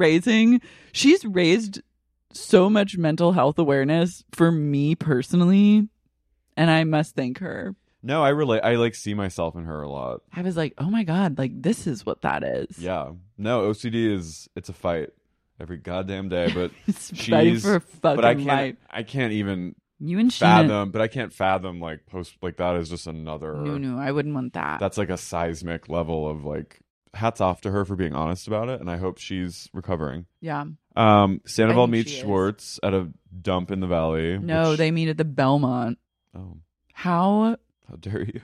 Speaker 2: raised so much mental health awareness for me personally, and I must thank her.
Speaker 3: No, I relate. I like see myself in her a lot.
Speaker 2: I was like, oh my God, like this is what that is.
Speaker 3: Yeah. No, OCD it's a fight every goddamn day, but
Speaker 2: It's fighting for a fucking
Speaker 3: but
Speaker 2: life.
Speaker 3: I can't even
Speaker 2: You and Sheena.
Speaker 3: fathom, but I can't fathom like that is just another.
Speaker 2: No, I wouldn't want that.
Speaker 3: That's like a seismic level of like. Hats off to her for being honest about it, and I hope she's recovering.
Speaker 2: Yeah.
Speaker 3: Sandoval
Speaker 2: think
Speaker 3: meets
Speaker 2: she is.
Speaker 3: Schwartz at a dump in the valley.
Speaker 2: No, they meet at the Belmont.
Speaker 3: Oh,
Speaker 2: How
Speaker 3: dare you?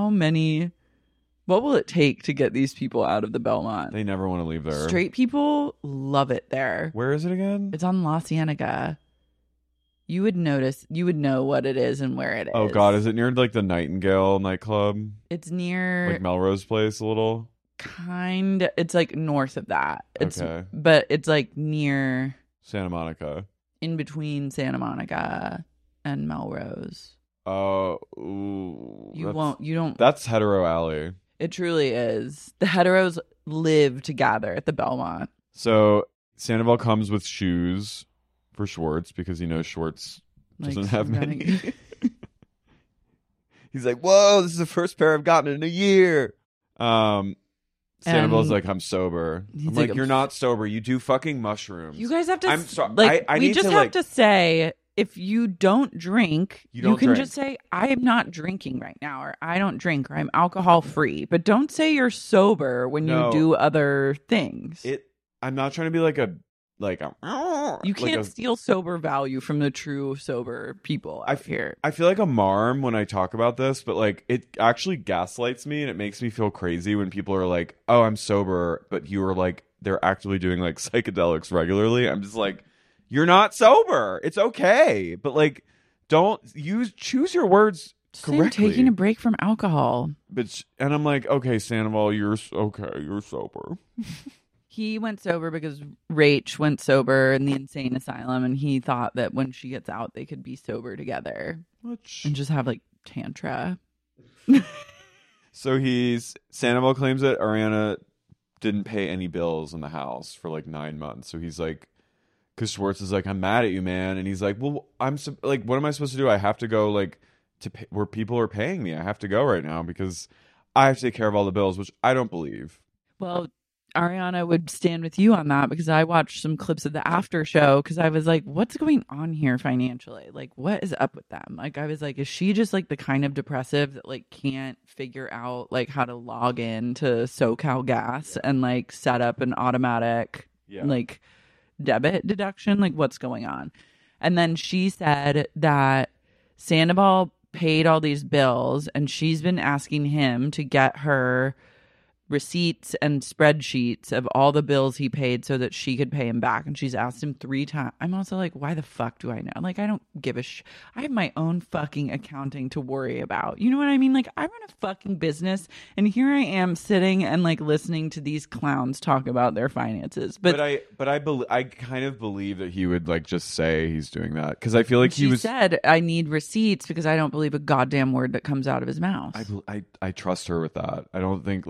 Speaker 2: What will it take to get these people out of the Belmont?
Speaker 3: They never want to leave there.
Speaker 2: Straight people love it there.
Speaker 3: Where is it again?
Speaker 2: It's on La Cienega. You would know what it is and where it is.
Speaker 3: Oh God, is it near like the Nightingale nightclub?
Speaker 2: It's near
Speaker 3: Like Melrose Place a little?
Speaker 2: it's like north of that.
Speaker 3: Okay.
Speaker 2: But it's like near
Speaker 3: Santa Monica.
Speaker 2: in between Santa Monica and Melrose.
Speaker 3: Oh,
Speaker 2: You don't.
Speaker 3: That's Hetero Alley.
Speaker 2: It truly is. The heteros live together at the Belmont.
Speaker 3: So Sandoval comes with shoes for Schwartz because he knows Schwartz doesn't
Speaker 2: Like,
Speaker 3: have many.
Speaker 2: running-
Speaker 3: He's like, whoa, this is the first pair I've gotten in a year. Sandoval's
Speaker 2: And
Speaker 3: like, I'm sober.
Speaker 2: he's
Speaker 3: I'm
Speaker 2: like,
Speaker 3: like, you're not sober. You do fucking mushrooms.
Speaker 2: You guys have to.
Speaker 3: I'm sorry.
Speaker 2: Like,
Speaker 3: I
Speaker 2: we
Speaker 3: need
Speaker 2: just
Speaker 3: to,
Speaker 2: have
Speaker 3: like-
Speaker 2: to say, if you don't drink,
Speaker 3: You don't
Speaker 2: can
Speaker 3: drink.
Speaker 2: just say, I am not drinking right now, or I don't drink, or I'm alcohol free. But don't say you're sober when
Speaker 3: No.
Speaker 2: you do other things.
Speaker 3: I'm not trying to be like a
Speaker 2: You can't steal sober value from the true sober people out here.
Speaker 3: I feel like a marm when I talk about this, but like it actually gaslights me and it makes me feel crazy when people are like, "Oh, I'm sober," but you are like they're actively doing like psychedelics regularly. I'm just like, "You're not sober. It's okay." But like choose your words
Speaker 2: Say I'm
Speaker 3: correctly.
Speaker 2: taking a break from alcohol.
Speaker 3: And I'm like, "Okay, Sandoval, you're sober."
Speaker 2: He went sober because Rach went sober in the insane asylum, and he thought that when she gets out, they could be sober together and just have like tantra.
Speaker 3: So Sandoval claims that Ariana didn't pay any bills in the house for like 9 months. So he's like, because Schwartz is like, I'm mad at you, man. And he's like, well, like, what am I supposed to do? I have to go like to pay, where people are paying me. I have to go right now because I have to take care of all the bills, which I don't believe.
Speaker 2: Well, Ariana would stand with you on that because I watched some clips of the after show because I was like, what's going on here financially? Like, what is up with them? Like, I was like, is she just like the kind of depressive that like can't figure out like how to log in to SoCal Gas and like set up an automatic like debit deduction? Like, what's going on? And then she said that Sandoval paid all these bills and she's been asking him to get her receipts and spreadsheets of all the bills he paid so that she could pay him back. And she's asked him 3 times. I'm also like, why the fuck do I know? Like, I don't give a I have my own fucking accounting to worry about. You know what I mean? Like, I run a fucking business and here I am sitting and like listening to these clowns talk about their finances. But
Speaker 3: I kind of believe that he would like just say he's doing that because I feel like
Speaker 2: she said, I need receipts because I don't believe a goddamn word that comes out of his mouth.
Speaker 3: I trust her with that. I don't think I think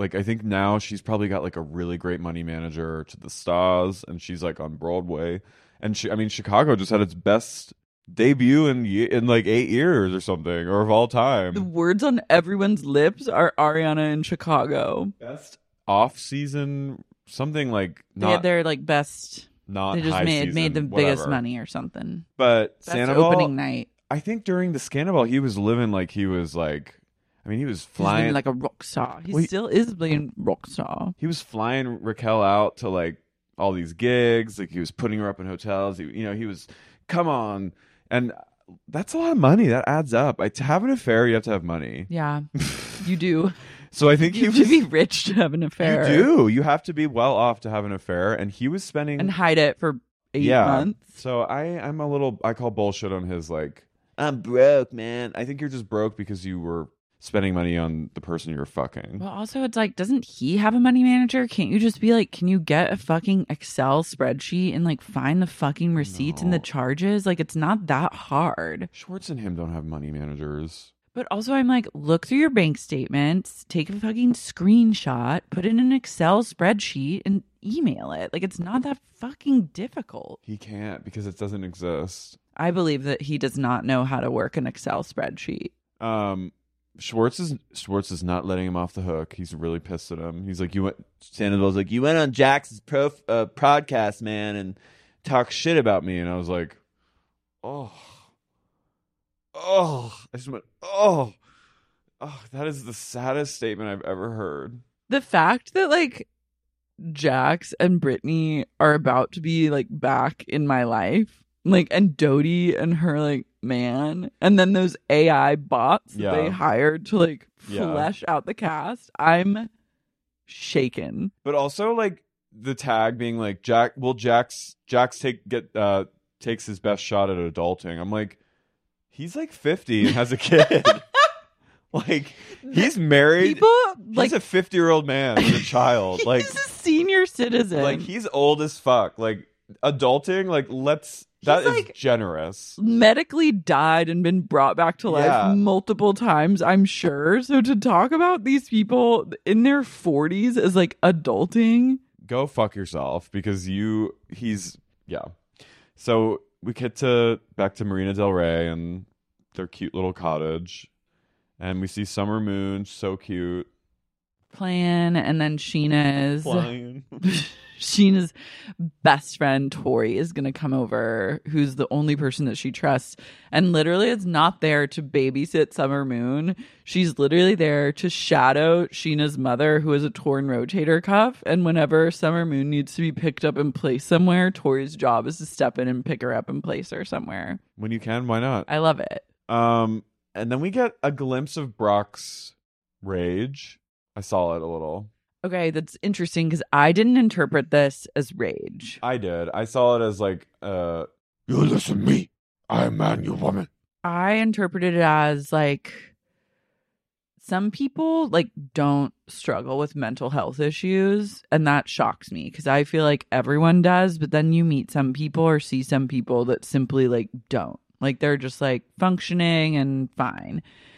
Speaker 3: think now she's probably got like a really great money manager to the stars, and she's like on Broadway. And Chicago just had its best debut in like 8 years or something, or of all time.
Speaker 2: The words on everyone's lips are Ariana in Chicago.
Speaker 3: Best off season, something like
Speaker 2: They had their like best.
Speaker 3: not
Speaker 2: They just
Speaker 3: high
Speaker 2: made
Speaker 3: season,
Speaker 2: the biggest
Speaker 3: whatever.
Speaker 2: money or something.
Speaker 3: But
Speaker 2: Best
Speaker 3: Sandoval,
Speaker 2: opening night.
Speaker 3: I think during the Scandal, he was living like he was like, I mean, he was
Speaker 2: He's
Speaker 3: flying
Speaker 2: living like a rock star. He
Speaker 3: Well, he-
Speaker 2: still is being rock star.
Speaker 3: he was flying Raquel out to like all these gigs. Like he was putting her up in hotels. He was, come on. And that's a lot of money. That adds up. To have an affair, you have to have money.
Speaker 2: Yeah, you do.
Speaker 3: So I think
Speaker 2: You have to be rich to have an affair.
Speaker 3: You do. You have to be well off to have an affair. And he was spending
Speaker 2: And hide it for 8 months.
Speaker 3: So I call bullshit on his like, I'm broke, man. I think you're just broke because you were spending money on the person you were fucking.
Speaker 2: Well, also, it's like, doesn't he have a money manager? Can't you just be like, can you get a fucking Excel spreadsheet and like find the fucking receipts and the charges? Like, it's not that hard.
Speaker 3: Schwartz and him don't have money managers.
Speaker 2: But also, I'm like, look through your bank statements, take a fucking screenshot, put it in an Excel spreadsheet, and email it. Like, it's not that fucking difficult.
Speaker 3: He can't because it doesn't exist.
Speaker 2: I believe that he does not know how to work an Excel spreadsheet.
Speaker 3: Schwartz is not letting him off the hook. He's really pissed at him. He's like, Sandoval's like, you went on Jax's podcast, man, and talk shit about me. And I was like, I just went, that is the saddest statement I've ever heard.
Speaker 2: The fact that like Jax and Brittany are about to be like back in my life, like, and Dodie and her like man, and then those AI bots that they hired to like flesh out the cast, I'm shaken.
Speaker 3: But also like the tag being like Jax takes his best shot at adulting. I'm like, he's like 50 and has a kid. Like, he's married.
Speaker 2: People
Speaker 3: He's a 50-year-old man with a child. Like,
Speaker 2: he's a senior citizen.
Speaker 3: like he's old as fuck. Like, adulting. Like, that is generous.
Speaker 2: Medically died and been brought back to life multiple times, I'm sure. So to talk about these people in their 40s as like adulting,
Speaker 3: go fuck yourself because So we get back to Marina Del Rey and their cute little cottage, and we see Summer Moon, so cute,
Speaker 2: playing, and then Sheena's
Speaker 3: flying.
Speaker 2: Sheena's best friend Tori is gonna come over, who's the only person that she trusts, and literally is not there to babysit Summer Moon. She's literally there to shadow Sheena's mother, who has a torn rotator cuff, and whenever Summer Moon needs to be picked up and placed somewhere, Tori's job is to step in and pick her up and place her somewhere.
Speaker 3: When you can, why not?
Speaker 2: I love it.
Speaker 3: And then we get a glimpse of Brock's rage. I saw it a little.
Speaker 2: Okay, that's interesting because I didn't interpret this as rage.
Speaker 3: I did. I saw it as like, you listen to me. I am man, you woman.
Speaker 2: I interpreted it as like, some people like don't struggle with mental health issues, and that shocks me because I feel like everyone does, but then you meet some people or see some people that simply like don't. Like, they're just like functioning and fine.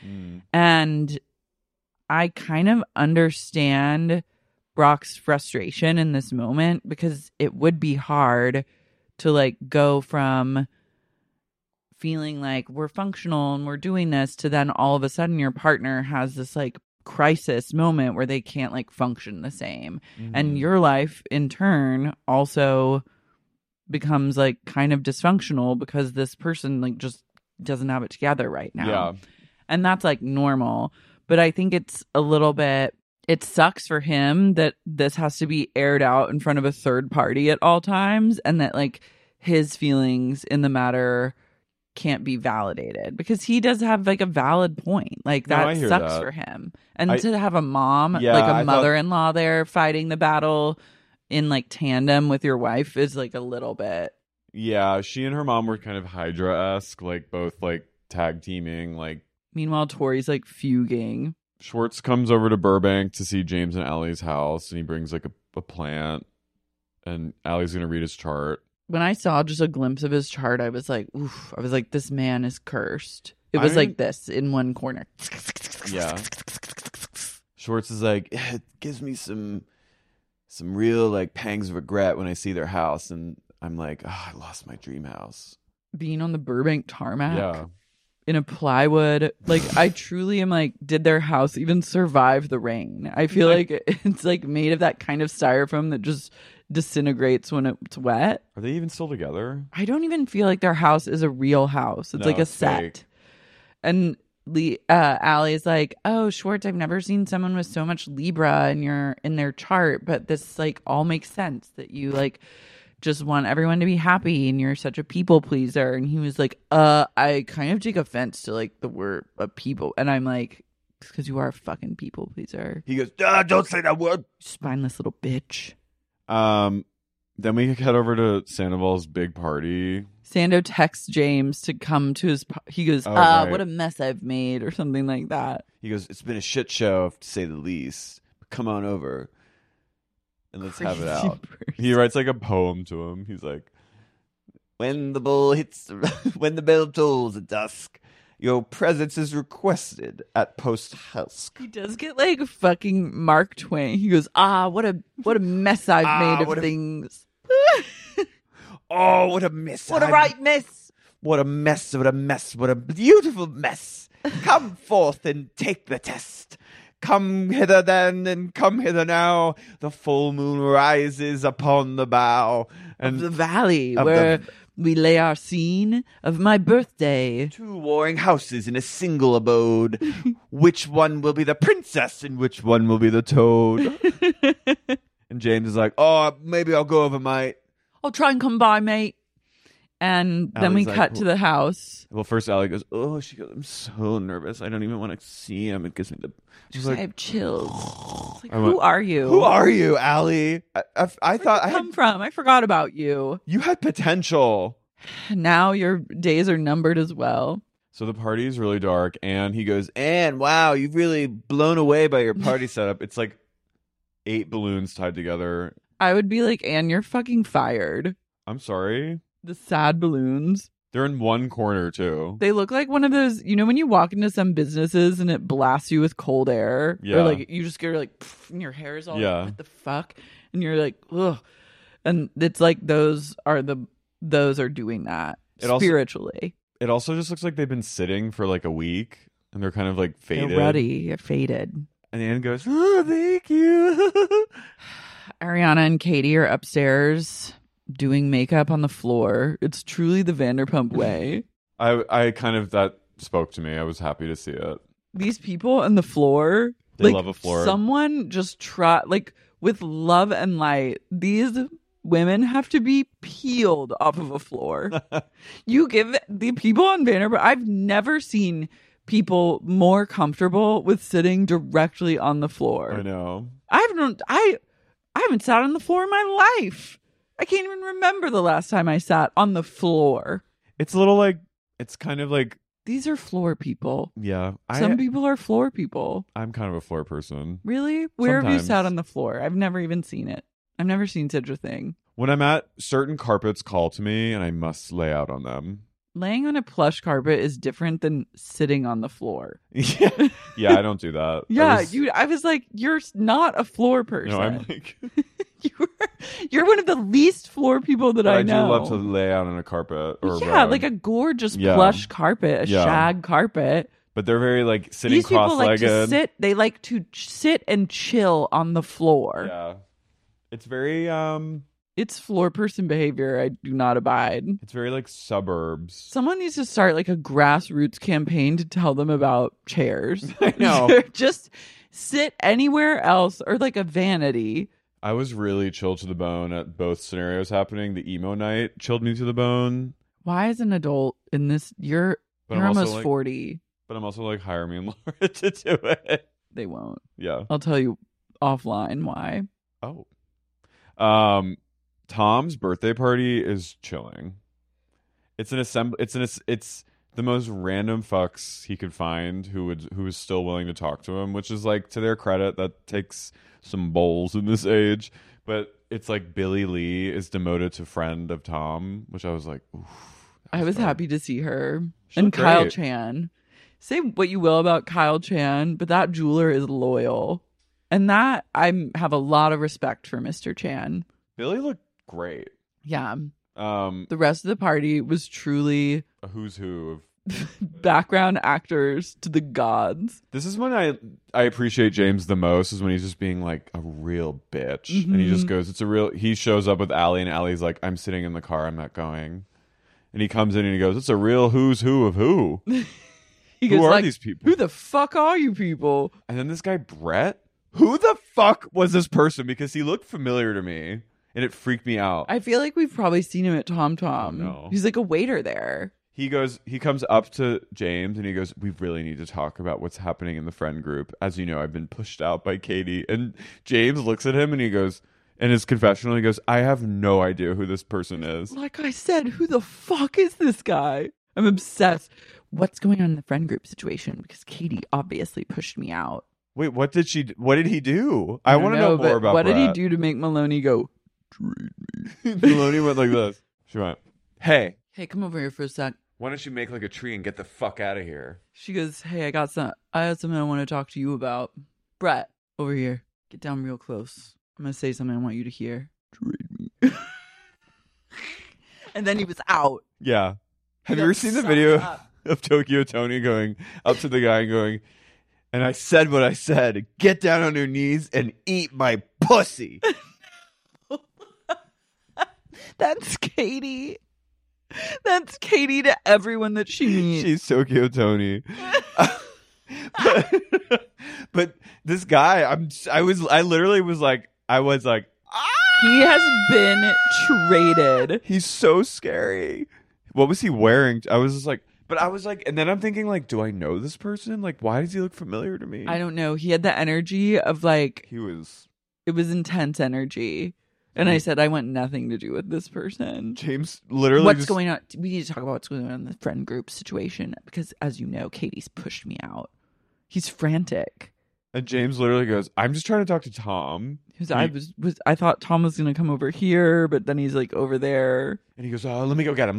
Speaker 2: And I kind of understand Brock's frustration in this moment because it would be hard to like go from feeling like we're functional and we're doing this to then all of a sudden your partner has this like crisis moment where they can't like function the same. And your life in turn also becomes like kind of dysfunctional because this person like just doesn't have it together right now.
Speaker 3: Yeah.
Speaker 2: And that's like normal. But I think it's a little bit, it sucks for him that this has to be aired out in front of a third party at all times, and that like his feelings in the matter can't be validated because he does have like a valid point. Like,
Speaker 3: No, I
Speaker 2: that
Speaker 3: hear
Speaker 2: sucks
Speaker 3: that.
Speaker 2: for him. And to have a mom,
Speaker 3: Yeah,
Speaker 2: like
Speaker 3: I
Speaker 2: a
Speaker 3: thought-
Speaker 2: mother-in-law there fighting the battle in like tandem with your wife is like a little bit.
Speaker 3: Yeah, she and her mom were kind of Hydra-esque, like both like tag teaming. Like,
Speaker 2: Meanwhile, Tori's like fuging.
Speaker 3: Schwartz comes over to Burbank to see James and Allie's house, and he brings like a plant, and Allie's gonna read his chart.
Speaker 2: When I saw just a glimpse of his chart, I was like, oof. I was like, this man is cursed. It was like this in one corner.
Speaker 3: Yeah. Schwartz is like, it gives me some real like pangs of regret when I see their house, and I'm like, I lost my dream house.
Speaker 2: Being on the Burbank tarmac.
Speaker 3: Yeah.
Speaker 2: In a plywood, like I truly am like, did their house even survive the rain? I feel like it's like made of that kind of styrofoam that just disintegrates when it's wet.
Speaker 3: Are they even still together?
Speaker 2: I don't even feel like their house is a real house. It's like a set.
Speaker 3: Fake.
Speaker 2: And Allie's like, oh, Schwartz, I've never seen someone with so much Libra in their chart, but this like all makes sense that you like just want everyone to be happy and you're such a people pleaser. And he was like, I kind of take offense to like the word a people. And I'm like, it's because you are a fucking people pleaser.
Speaker 3: He goes, don't say that word.
Speaker 2: Spineless little bitch.
Speaker 3: Then we head over to Sandoval's big party.
Speaker 2: Sando texts James to come to his he goes,
Speaker 3: right.
Speaker 2: What a mess I've made, or something like that.
Speaker 3: He goes, it's been a shit show, to say the least. Come on over and let's have it
Speaker 2: Crazy
Speaker 3: out.
Speaker 2: person.
Speaker 3: He writes like a poem to him. He's like, when the bell tolls at dusk, your presence is requested at post husk.
Speaker 2: He does get like fucking Mark Twain. He goes, what a mess I've made of things.
Speaker 3: Oh, what a mess.
Speaker 2: What a right mess.
Speaker 3: What a mess, what a mess, what a beautiful mess. Come forth and take the test. Come hither then, and come hither now. The full moon rises upon the bow.
Speaker 2: Of the valley where we lay our scene of my birthday.
Speaker 3: 2 warring houses in a single abode. Which one will be the princess and which one will be the toad? And James is like, maybe I'll go over, mate.
Speaker 2: I'll try and come by, mate. And then
Speaker 3: Allie's
Speaker 2: we
Speaker 3: like,
Speaker 2: cut to the house.
Speaker 3: Well, first Allie goes, she goes, I'm so nervous. I don't even want to see him. It gives me the...
Speaker 2: She's like, I have chills. Like,
Speaker 3: I went,
Speaker 2: who are you?
Speaker 3: Who are you, Allie? I thought I
Speaker 2: come from? I forgot about you.
Speaker 3: You had potential.
Speaker 2: Now your days are numbered as well.
Speaker 3: So the party is really dark, and he goes, Anne, wow, you've really blown away by your party setup. It's like 8 balloons tied together.
Speaker 2: I would be like, Anne, you're fucking fired.
Speaker 3: I'm sorry.
Speaker 2: The sad balloons.
Speaker 3: They're in one corner, too.
Speaker 2: They look like one of those, when you walk into some businesses and it blasts you with cold air?
Speaker 3: Yeah.
Speaker 2: Or like, you just get like, and your hair is all like, what the fuck? And you're like, ugh. And it's like those are doing that spiritually.
Speaker 3: It also just looks like they've been sitting for like a week, and they're kind of like faded.
Speaker 2: They're ruddy, faded.
Speaker 3: And Anne goes, thank you.
Speaker 2: Ariana and Katie are upstairs doing makeup on the floor. It's truly the Vanderpump way.
Speaker 3: I kind of, that spoke to me. I was happy to see it.
Speaker 2: These people on the floor,
Speaker 3: they love a floor.
Speaker 2: Someone just try, like, with love and light, these women have to be peeled off of a floor. You give the people on Vanderpump, I've never seen people more comfortable with sitting directly on the floor.
Speaker 3: I know.
Speaker 2: I haven't sat on the floor in my life. I can't even remember the last time I sat on the floor.
Speaker 3: It's a little like, it's kind of like...
Speaker 2: These are floor people.
Speaker 3: Yeah.
Speaker 2: Some people are floor people.
Speaker 3: I'm kind of a floor person.
Speaker 2: Really? Where have you
Speaker 3: Sometimes.
Speaker 2: sat on the floor? I've never even seen it. I've never seen such a thing.
Speaker 3: When I'm at, certain carpets call to me and I must lay out on them.
Speaker 2: Laying on a plush carpet is different than sitting on the floor.
Speaker 3: Yeah, I don't do that.
Speaker 2: I was like, you're not a floor person.
Speaker 3: No, I'm like...
Speaker 2: You're one of the least floor people that I know.
Speaker 3: I do love to lay out on a carpet or
Speaker 2: yeah,
Speaker 3: rug.
Speaker 2: like a gorgeous plush carpet, a shag carpet.
Speaker 3: But they're very like sitting
Speaker 2: These people
Speaker 3: cross-legged.
Speaker 2: like to sit. They like to sit and chill on the floor.
Speaker 3: Yeah, it's very
Speaker 2: It's floor person behavior. I do not abide.
Speaker 3: It's very like suburbs.
Speaker 2: Someone needs to start like a grassroots campaign to tell them about chairs.
Speaker 3: I know.
Speaker 2: Just sit anywhere else or like a vanity.
Speaker 3: I was really chilled to the bone at both scenarios happening. The emo night chilled me to the bone.
Speaker 2: Why, as an adult in this, you're almost 40.
Speaker 3: But I'm also like, hire me and Laura to do it.
Speaker 2: They won't.
Speaker 3: Yeah.
Speaker 2: I'll tell you offline why.
Speaker 3: Oh. Tom's birthday party is chilling. It's the most random fucks he could find who is still willing to talk to him, which is like, to their credit, that takes some bowls in this age. But it's like Billy Lee is demoted to friend of Tom, which I was like, oof.
Speaker 2: I was happy to see her.
Speaker 3: She
Speaker 2: And
Speaker 3: looked
Speaker 2: Kyle
Speaker 3: great.
Speaker 2: Chan. Say what you will about Kyle Chan, but that jeweler is loyal. And that I have a lot of respect for Mr. Chan.
Speaker 3: Billy looked great.
Speaker 2: Yeah. The rest of the party was truly
Speaker 3: A who's who of
Speaker 2: background actors to the gods.
Speaker 3: This is when I appreciate James the most, is when he's just being like a real bitch. And he just goes, he shows up with Allie, and Allie's like, I'm sitting in the car, I'm not going. And he comes in and he goes, it's a real who's who of who.
Speaker 2: He goes,
Speaker 3: who are
Speaker 2: like,
Speaker 3: these people?
Speaker 2: Who the fuck are you people?
Speaker 3: And then this guy, Brett, who the fuck was this person? Because he looked familiar to me and it freaked me out.
Speaker 2: I feel like we've probably seen him at Tom Tom.
Speaker 3: Oh, no.
Speaker 2: He's like a waiter there.
Speaker 3: He comes up to James and he goes, we really need to talk about what's happening in the friend group. As you know, I've been pushed out by Katie. And James looks at him and he goes, in his confessional, he goes, I have no idea who this person is.
Speaker 2: Like I said, who the fuck is this guy? I'm obsessed. What's going on in the friend group situation? Because Katie obviously pushed me out.
Speaker 3: Wait, what did he do? I want to know more about
Speaker 2: what
Speaker 3: Brett.
Speaker 2: did he do to make Maloney go,
Speaker 3: Trade me. Maloney went like this. She went, hey,
Speaker 2: come over here for a sec.
Speaker 3: why don't you make like a tree and get the fuck out of here?
Speaker 2: She goes, hey, I had something I want to talk to you about. Brett, over here. Get down real close. I'm going to say something I want you to hear. Trade me. And then he was out.
Speaker 3: Yeah. Have you ever seen the video of Tokyo Tony going up to the guy and going, and I said what I said, get down on your knees and eat my pussy.
Speaker 2: That's Katie. That's Katie to everyone that she meets.
Speaker 3: She's Tokyo Tony. but this guy, I literally was like,
Speaker 2: he has been traded.
Speaker 3: He's so scary. What was he wearing? I was just like, and then I'm thinking like, do I know this person? Like, why does he look familiar to me?
Speaker 2: I don't know. He had the energy of like,
Speaker 3: it was
Speaker 2: intense energy. And I said, I want nothing to do with this person.
Speaker 3: James literally
Speaker 2: what's going on? We need to talk about what's going on in the friend group situation. Because as you know, Katie's pushed me out. He's frantic.
Speaker 3: And James literally goes, I'm just trying to talk to Tom.
Speaker 2: I thought Tom was going to come over here, but then he's like over there.
Speaker 3: And he goes, oh, let me go get him.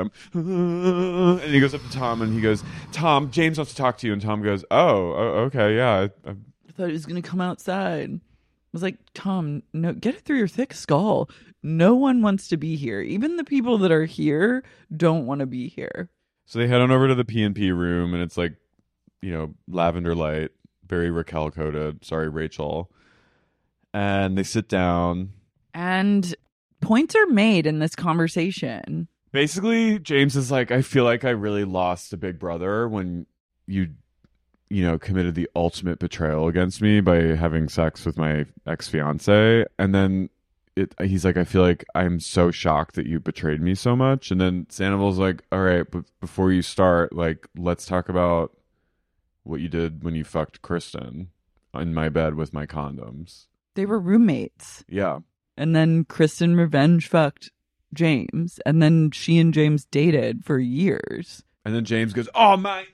Speaker 3: And he goes up to Tom and he goes, Tom, James wants to talk to you. And Tom goes, oh okay, yeah.
Speaker 2: I thought he was going to come outside. I was like, Tom, no, get it through your thick skull. No one wants to be here. Even the people that are here don't want to be here.
Speaker 3: So they head on over to the P&P room and it's like, lavender light, very Raquel coded. Sorry, Rachel. And they sit down.
Speaker 2: And points are made in this conversation.
Speaker 3: Basically, James is like, I feel like I really lost a big brother when you committed the ultimate betrayal against me by having sex with my ex-fiance. And then he's like, I feel like I'm so shocked that you betrayed me so much. And then Sandoval's like, all right, but before you start, like, let's talk about what you did when you fucked Kristen in my bed with my condoms.
Speaker 2: They were roommates.
Speaker 3: Yeah.
Speaker 2: And then Kristen revenge fucked James. And then she and James dated for years.
Speaker 3: And then James goes, oh, mate.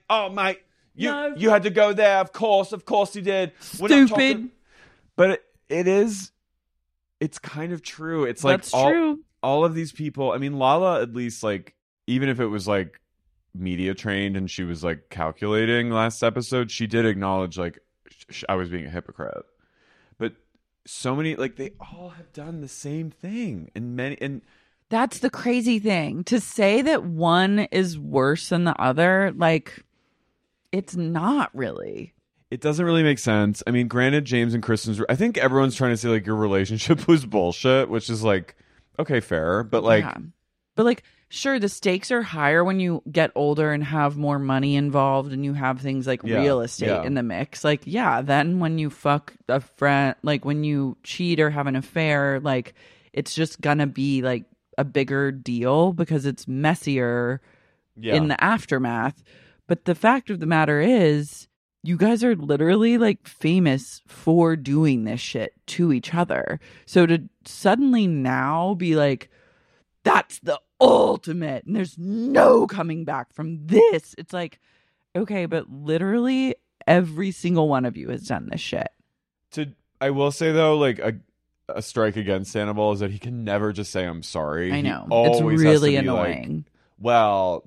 Speaker 3: You had to go there. Of course you did.
Speaker 2: Stupid.
Speaker 3: But it's kind of true. It's like
Speaker 2: that's true.
Speaker 3: All of these people. I mean, Lala, at least, like, even if it was like media trained and she was like calculating last episode, she did acknowledge like I was being a hypocrite. But so many, like, they all have done the same thing, and
Speaker 2: that's the crazy thing, to say that one is worse than the other. Like, it's not really.
Speaker 3: It doesn't really make sense. I mean, granted, James and Kristen's, I think everyone's trying to say like your relationship was bullshit, which is like, okay, fair, but like,
Speaker 2: yeah. But like, sure, the stakes are higher when you get older and have more money involved and you have things like real estate in the mix. Like, yeah, then when you fuck a friend, like when you cheat or have an affair, like it's just gonna be like a bigger deal because it's messier in the aftermath. But the fact of the matter is, you guys are literally like famous for doing this shit to each other. So to suddenly now be like, that's the ultimate and there's no coming back from this. It's like, okay, but literally every single one of you has done this shit.
Speaker 3: I will say though, like a strike against Sandoval is that he can never just say I'm sorry.
Speaker 2: I know. It's really annoying.
Speaker 3: Like, well,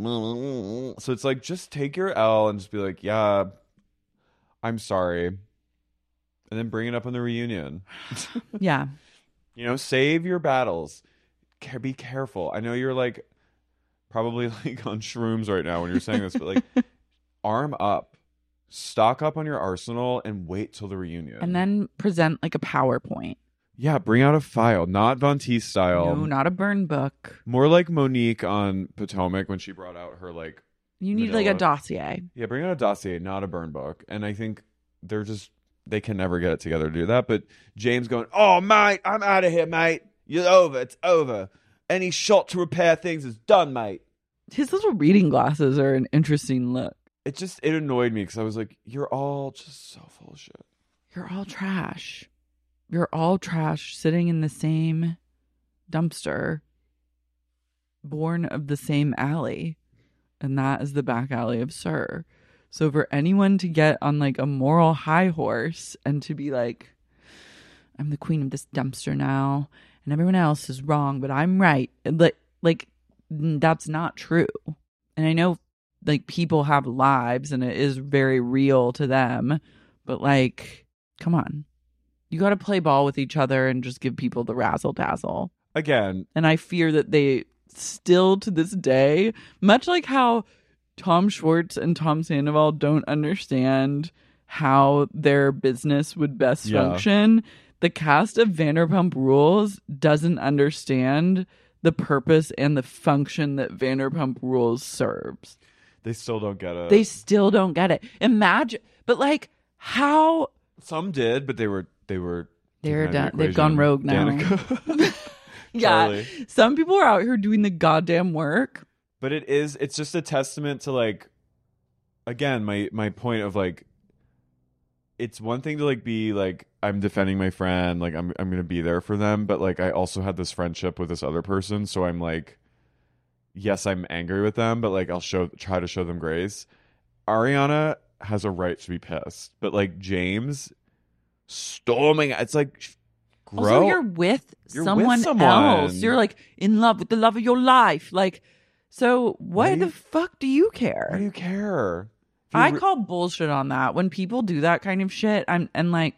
Speaker 3: so it's like, just take your L and just be like, yeah, I'm sorry. and then bring it up on the reunion.
Speaker 2: Yeah.
Speaker 3: You know, save your battles. Be careful. I know you're like probably like on shrooms right now when you're saying this, but like arm up, stock up on your arsenal, and wait till the reunion.
Speaker 2: And then present like a PowerPoint.
Speaker 3: Yeah, bring out a file, not Von Teese style.
Speaker 2: No, not a burn book.
Speaker 3: More like Monique on Potomac when she brought out her like.
Speaker 2: You need
Speaker 3: manila.
Speaker 2: like a dossier.
Speaker 3: Yeah, bring out a dossier, not a burn book. And I think they can never get it together to do that. But James going, oh, mate, I'm out of here, mate. You're over. It's over. Any shot to repair things is done, mate.
Speaker 2: His little reading glasses are an interesting look.
Speaker 3: It annoyed me because I was like, you're all just so full of shit.
Speaker 2: You're all trash. You're all trash sitting in the same dumpster, born of the same alley. And that is the back alley of SUR. So for anyone to get on like a moral high horse and to be like, I'm the queen of this dumpster now and everyone else is wrong, but I'm right. Like that's not true. And I know like people have lives and it is very real to them, but like, come on. You got to play ball with each other and just give people the razzle dazzle.
Speaker 3: Again.
Speaker 2: And I fear that they still to this day, much like how Tom Schwartz and Tom Sandoval don't understand how their business would best function, the cast of Vanderpump Rules doesn't understand the purpose and the function that Vanderpump Rules serves.
Speaker 3: They still don't get it.
Speaker 2: They still don't get it. Imagine, but like how
Speaker 3: some did, but they're
Speaker 2: done. They've gone rogue now. Yeah, some people are out here doing the goddamn work.
Speaker 3: But it's just a testament to like, again, my point of like, it's one thing to like be like, I'm defending my friend, like I'm gonna be there for them, but like I also had this friendship with this other person, so I'm like, yes, I'm angry with them, but like I'll try to show them grace. Ariana has a right to be pissed, but like James storming, it's like.
Speaker 2: Also, you're with someone else. You're like in love with the love of your life. Like, so why the fuck do you care?
Speaker 3: Why do you care?
Speaker 2: I call bullshit on that. When people do that kind of shit, I'm like,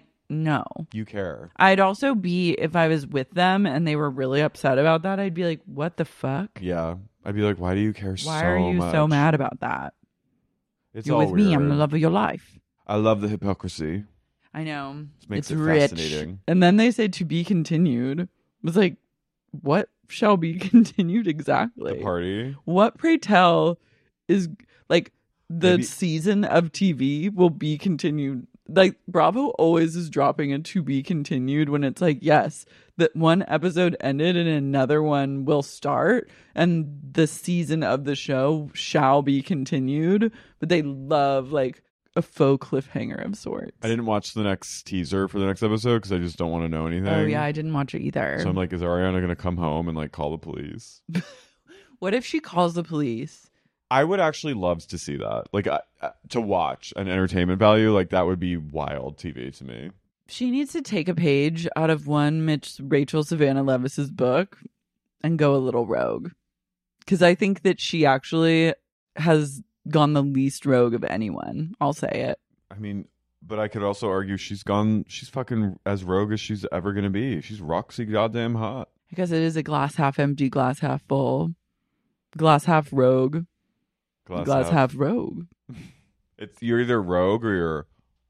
Speaker 2: no.
Speaker 3: You care.
Speaker 2: I'd also be, if I was with them and they were really upset about that, I'd be like, what the fuck?
Speaker 3: Yeah. I'd be like, why do you care so much?
Speaker 2: Why are you so mad about that?
Speaker 3: You're with
Speaker 2: me. I'm the love of your life.
Speaker 3: I love the hypocrisy.
Speaker 2: I know.
Speaker 3: It makes
Speaker 2: it's
Speaker 3: it
Speaker 2: rich.
Speaker 3: Fascinating.
Speaker 2: And then they say to be continued. It was like, what shall be continued exactly?
Speaker 3: The party.
Speaker 2: What, pray tell, is like the season of TV will be continued. Like Bravo always is dropping a to be continued when it's like, yes, that one episode ended and another one will start and the season of the show shall be continued. But they love like a faux cliffhanger of sorts.
Speaker 3: I didn't watch the next teaser for the next episode because I just don't want to know anything.
Speaker 2: Oh yeah, I didn't watch it either.
Speaker 3: So I'm like, is Ariana going to come home and like call the police?
Speaker 2: What if she calls the police?
Speaker 3: I would actually love to see that. Like to watch an entertainment value. Like that would be wild TV to me.
Speaker 2: She needs to take a page out of one Rachel Savannah Levis's book and go a little rogue. Because I think that she actually has gone the least rogue of anyone. I'll say it.
Speaker 3: I mean, but I could also argue she's fucking as rogue as she's ever going to be. She's Roxy goddamn hot.
Speaker 2: Because it is a glass half empty, glass half full. Glass half rogue. Glass half rogue.
Speaker 3: You're either rogue or you're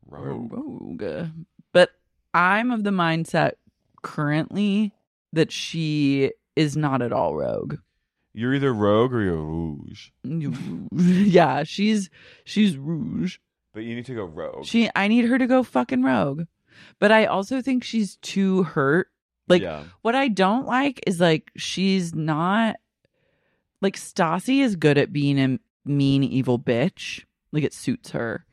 Speaker 3: rogue.
Speaker 2: But I'm of the mindset currently that she is not at all rogue.
Speaker 3: You're either rogue or you're rouge.
Speaker 2: Yeah, she's rouge.
Speaker 3: But you need to go rogue.
Speaker 2: I need her to go fucking rogue. But I also think she's too hurt. Like, what I don't like is like she's not like Stassi is good at being a mean, evil bitch. Like it suits her.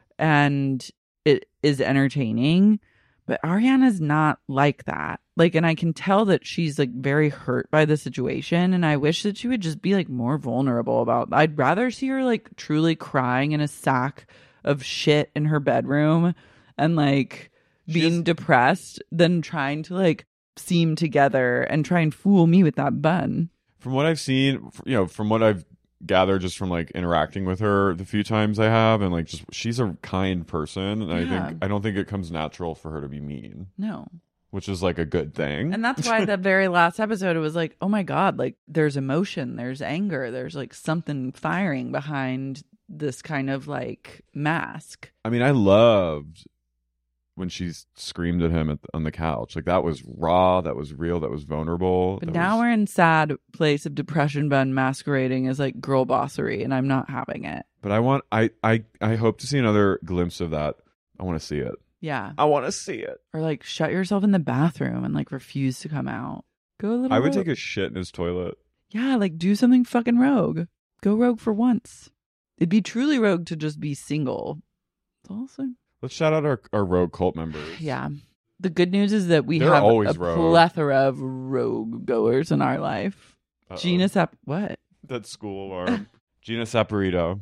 Speaker 2: And it is entertaining. But Ariana's not like that. Like, and I can tell that she's like very hurt by the situation. And I wish that she would just be like more vulnerable about. I'd rather see her like truly crying in a sack of shit in her bedroom and like being depressed than trying to like seem together and try and fool me with that bun.
Speaker 3: From what I've seen, from what I've gather just from like interacting with her the few times I have, and like just she's a kind person, and I don't think it comes natural for her to be mean.
Speaker 2: No.
Speaker 3: Which is like a good thing.
Speaker 2: And that's why the very last episode it was like, oh my God, like there's emotion, there's anger, there's like something firing behind this kind of like mask.
Speaker 3: I mean, I loved when she screamed at him on the couch. Like that was raw, that was real, that was vulnerable.
Speaker 2: But now we're in sad place of depression bun masquerading as like girl bossery, and I'm not having it.
Speaker 3: But I hope to see another glimpse of that. I want to see it.
Speaker 2: Yeah.
Speaker 3: I want to see it.
Speaker 2: Or like shut yourself in the bathroom and like refuse to come out. Go a little
Speaker 3: I would
Speaker 2: rogue.
Speaker 3: take a shit in his toilet.
Speaker 2: Yeah, like do something fucking rogue. Go rogue for once. It'd be truly rogue to just be single. It's also...
Speaker 3: Let's shout out our rogue cult members.
Speaker 2: Yeah. The good news is that we
Speaker 3: They're
Speaker 2: have
Speaker 3: always
Speaker 2: a
Speaker 3: rogue.
Speaker 2: plethora of rogue goers in our life.
Speaker 3: Uh-oh.
Speaker 2: Gina what?
Speaker 3: That school alarm. Gina Saporito.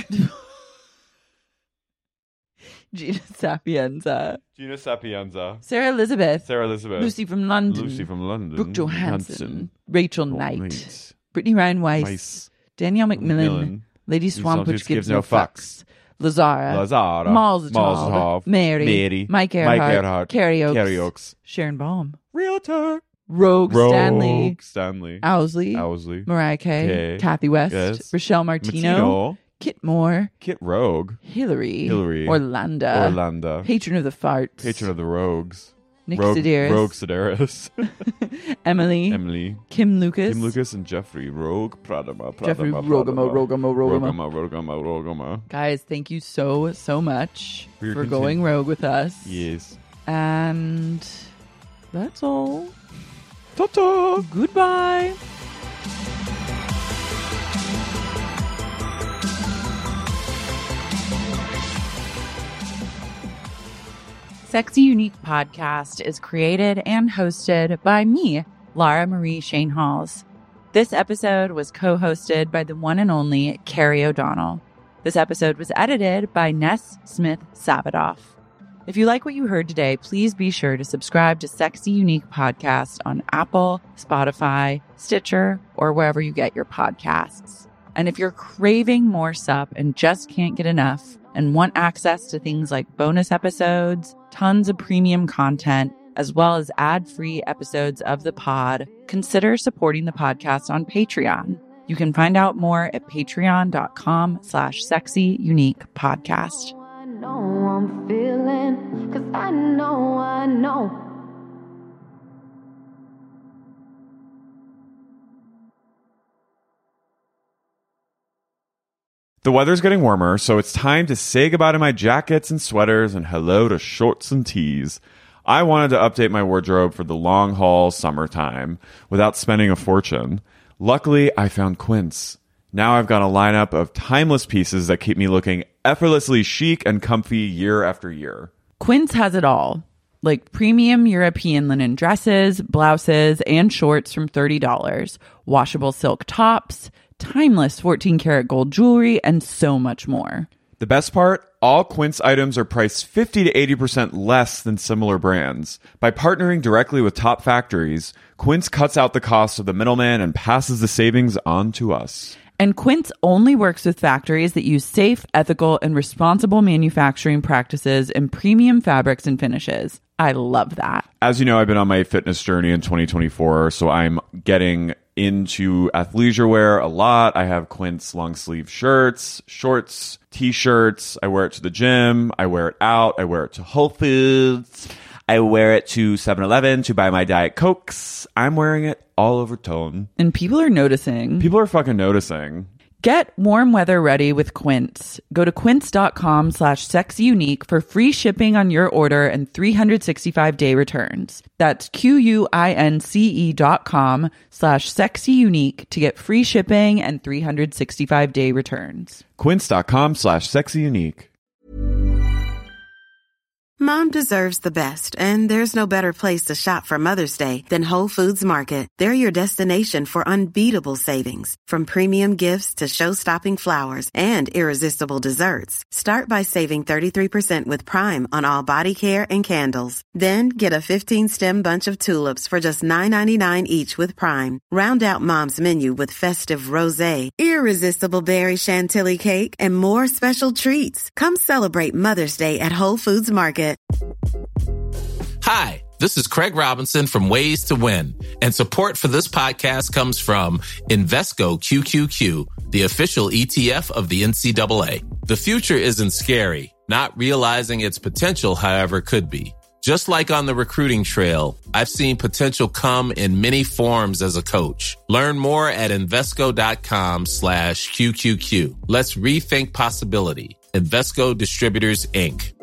Speaker 2: Gina Sapienza.
Speaker 3: Gina Sapienza.
Speaker 2: Sarah Elizabeth.
Speaker 3: Lucy from London.
Speaker 2: Brooke Johansson. Rachel Knight. Brittany Ryan Weiss. Danielle McMillan. Lady Swamp, which gives no fucks. Lazara. Molotov. Mary. Mike Earhart. Carrie Oakes. Sharon Baum.
Speaker 3: Realtor.
Speaker 2: Rogue Stanley.
Speaker 3: Owsley.
Speaker 2: Mariah Kay. Kathy West.
Speaker 3: Yes.
Speaker 2: Rochelle Martino. Kit Moore.
Speaker 3: Kit Rogue.
Speaker 2: Hillary.
Speaker 3: Orlando.
Speaker 2: Patron of the Farts.
Speaker 3: Patron of the Rogues.
Speaker 2: Nick Sedaris.
Speaker 3: Rogue Sedaris.
Speaker 2: Emily. Kim Lucas.
Speaker 3: And Jeffrey Rogue Pradama.
Speaker 2: Jeffrey Rogamo. Guys, thank you so much for going rogue with us.
Speaker 3: Yes.
Speaker 2: And that's all.
Speaker 3: Ta-ta.
Speaker 2: Goodbye. Sexy Unique Podcast is created and hosted by me, Lara Marie Shane Halls. This episode was co-hosted by the one and only Carrie O'Donnell. This episode was edited by Ness Smith-Savadoff. If you like what you heard today, please be sure to subscribe to Sexy Unique Podcast on Apple, Spotify, Stitcher, or wherever you get your podcasts. And if you're craving more sup and just can't get enough and want access to things like bonus episodes, tons of premium content, as well as ad-free episodes of the pod, consider supporting the podcast on Patreon. You can find out more at patreon.com/sexyuniquepodcast.
Speaker 4: I know I'm feeling, 'cause I know.
Speaker 3: The weather's getting warmer, so it's time to say goodbye to my jackets and sweaters and hello to shorts and tees. I wanted to update my wardrobe for the long haul summertime without spending a fortune. Luckily, I found Quince. Now I've got a lineup of timeless pieces that keep me looking effortlessly chic and comfy year after year.
Speaker 2: Quince has it all, like premium European linen dresses, blouses, and shorts from $30, washable silk tops, timeless 14-karat gold jewelry, and so much more.
Speaker 3: The best part? All Quince items are priced 50 to 80% less than similar brands. By partnering directly with top factories, Quince cuts out the cost of the middleman and passes the savings on to us.
Speaker 2: And Quince only works with factories that use safe, ethical, and responsible manufacturing practices and premium fabrics and finishes. I love that.
Speaker 3: As you know, I've been on my fitness journey in 2024, so I'm getting into athleisure wear a lot. I have Quince long sleeve shirts, shorts, t-shirts. I wear it to the gym. I wear it out. I wear it to Whole Foods. I wear it to 7-Eleven to buy my Diet Cokes. I'm wearing it all over tone.
Speaker 2: And people are noticing.
Speaker 3: People are fucking noticing.
Speaker 2: Get warm weather ready with Quince. Go to quince.com/sexyunique for free shipping on your order and 365-day returns. That's QUINCE.com/sexyunique to get free shipping and 365-day returns.
Speaker 3: Quince.com/sexyunique.
Speaker 1: Mom deserves the best, and there's no better place to shop for Mother's Day than Whole Foods Market. They're your destination for unbeatable savings, from premium gifts to show-stopping flowers and irresistible desserts. Start by saving 33% with Prime on all body care and candles. Then get a 15-stem bunch of tulips for just $9.99 each with Prime. Round out Mom's menu with festive rosé, irresistible berry chantilly cake, and more special treats. Come celebrate Mother's Day at Whole Foods Market.
Speaker 9: Hi, this is Craig Robinson from Ways to Win, and support for this podcast comes from Invesco QQQ, the official ETF of the NCAA. The future isn't scary. Not realizing its potential, however, could be. Just like on the recruiting trail, I've seen potential come in many forms as a coach. Learn more at Invesco.com/QQQ. Let's rethink possibility. Invesco Distributors, Inc.